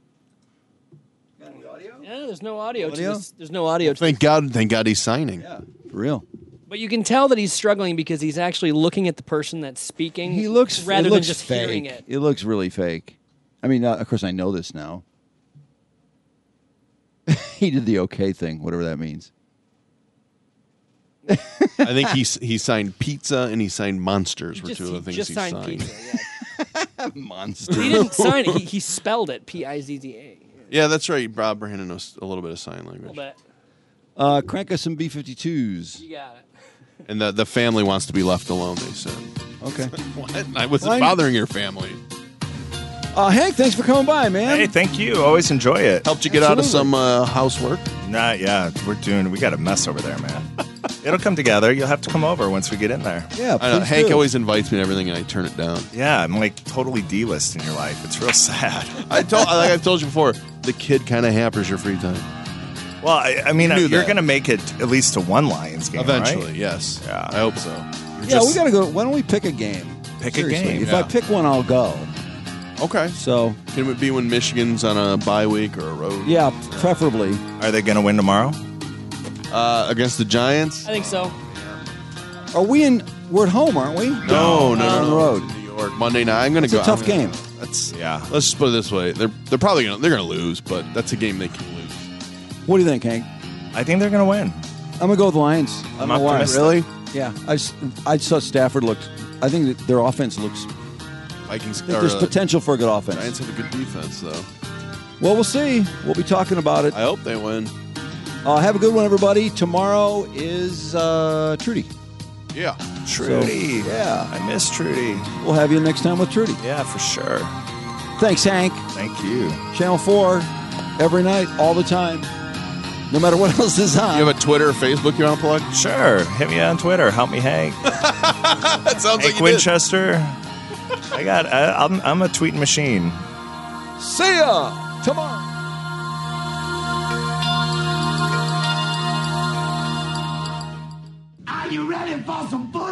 Yeah, there's no audio. audio? To this. There's no audio. Well, to thank this. God. Thank God he's signing. Yeah, for real. But you can tell that he's struggling because he's actually looking at the person that's speaking. He looks rather it looks than just fake. hearing it. It looks really fake. I mean, uh, of course, I know this now. He did the okay thing, whatever that means. I think he he signed pizza and he signed monsters. He Were just, two of the he things just he signed. signed. Pizza, yeah. Monsters. He didn't sign it. He, he spelled it. P I Z Z A. Yeah, that's right. Bob Brandon knows a little bit of sign language. A little bit. Uh, crank us some B fifty-twos. You got it. And the, the family wants to be left alone, they said. Okay. What? I wasn't Fine. bothering your family. Uh, Hank, thanks for coming by, man. Hey, thank you. Always enjoy it. Helped you get Absolutely. out of some uh, housework? Nah, yeah. We're doing, we got a mess over there, man. It'll come together. You'll have to come over once we get in there. Yeah, I know. please Hank do. always invites me to everything, and I turn it down. Yeah, I'm like totally D-list in your life. It's real sad. I told, like I've told you before, the kid kind of hampers your free time. Well, I, I mean, You uh, knew you're that. going to make it at least to one Lions game, Eventually, right? yes. Yeah. I hope so. You're Yeah, just- we gotta go. Why don't we pick a game? Pick Seriously. a game. If yeah. I pick one, I'll go. Okay. So, Can it be when Michigan's on a bye week or a road? yeah, preferably. Are they going to win tomorrow? Uh, against the Giants? I think so. Are we in? We're at home, aren't we? No, no, no. On the no. road. New York, Monday night. I'm going to It's go. a tough I'm gonna- game. That's Yeah. Let's just put it this way: they're they're probably gonna they're gonna lose, but that's a game they can lose. What do you think, Hank? I think they're going to win. I'm gonna go with the Lions. I don't I'm know why. optimistic. Really? Yeah, I, s- I saw Stafford looked. I think that their offense looks. Vikings. I think or, there's uh, potential for a good offense. Giants have a good defense, though. Well, we'll see. We'll be talking about it. I hope they win. Uh, have a good one, everybody. Tomorrow is uh, Trudy. Yeah. Trudy. So, yeah. I miss Trudy. We'll have you next time with Trudy. Yeah, for sure. Thanks, Hank. Thank you. Channel four, every night, all the time. No matter what else is on. You have a Twitter or Facebook you want to plug? Sure. Hit me on Twitter. Help me, Hank. That sounds Hank like you Winchester. I got. I, I'm. I'm a tweeting machine. See ya tomorrow. Are you ready for some fun?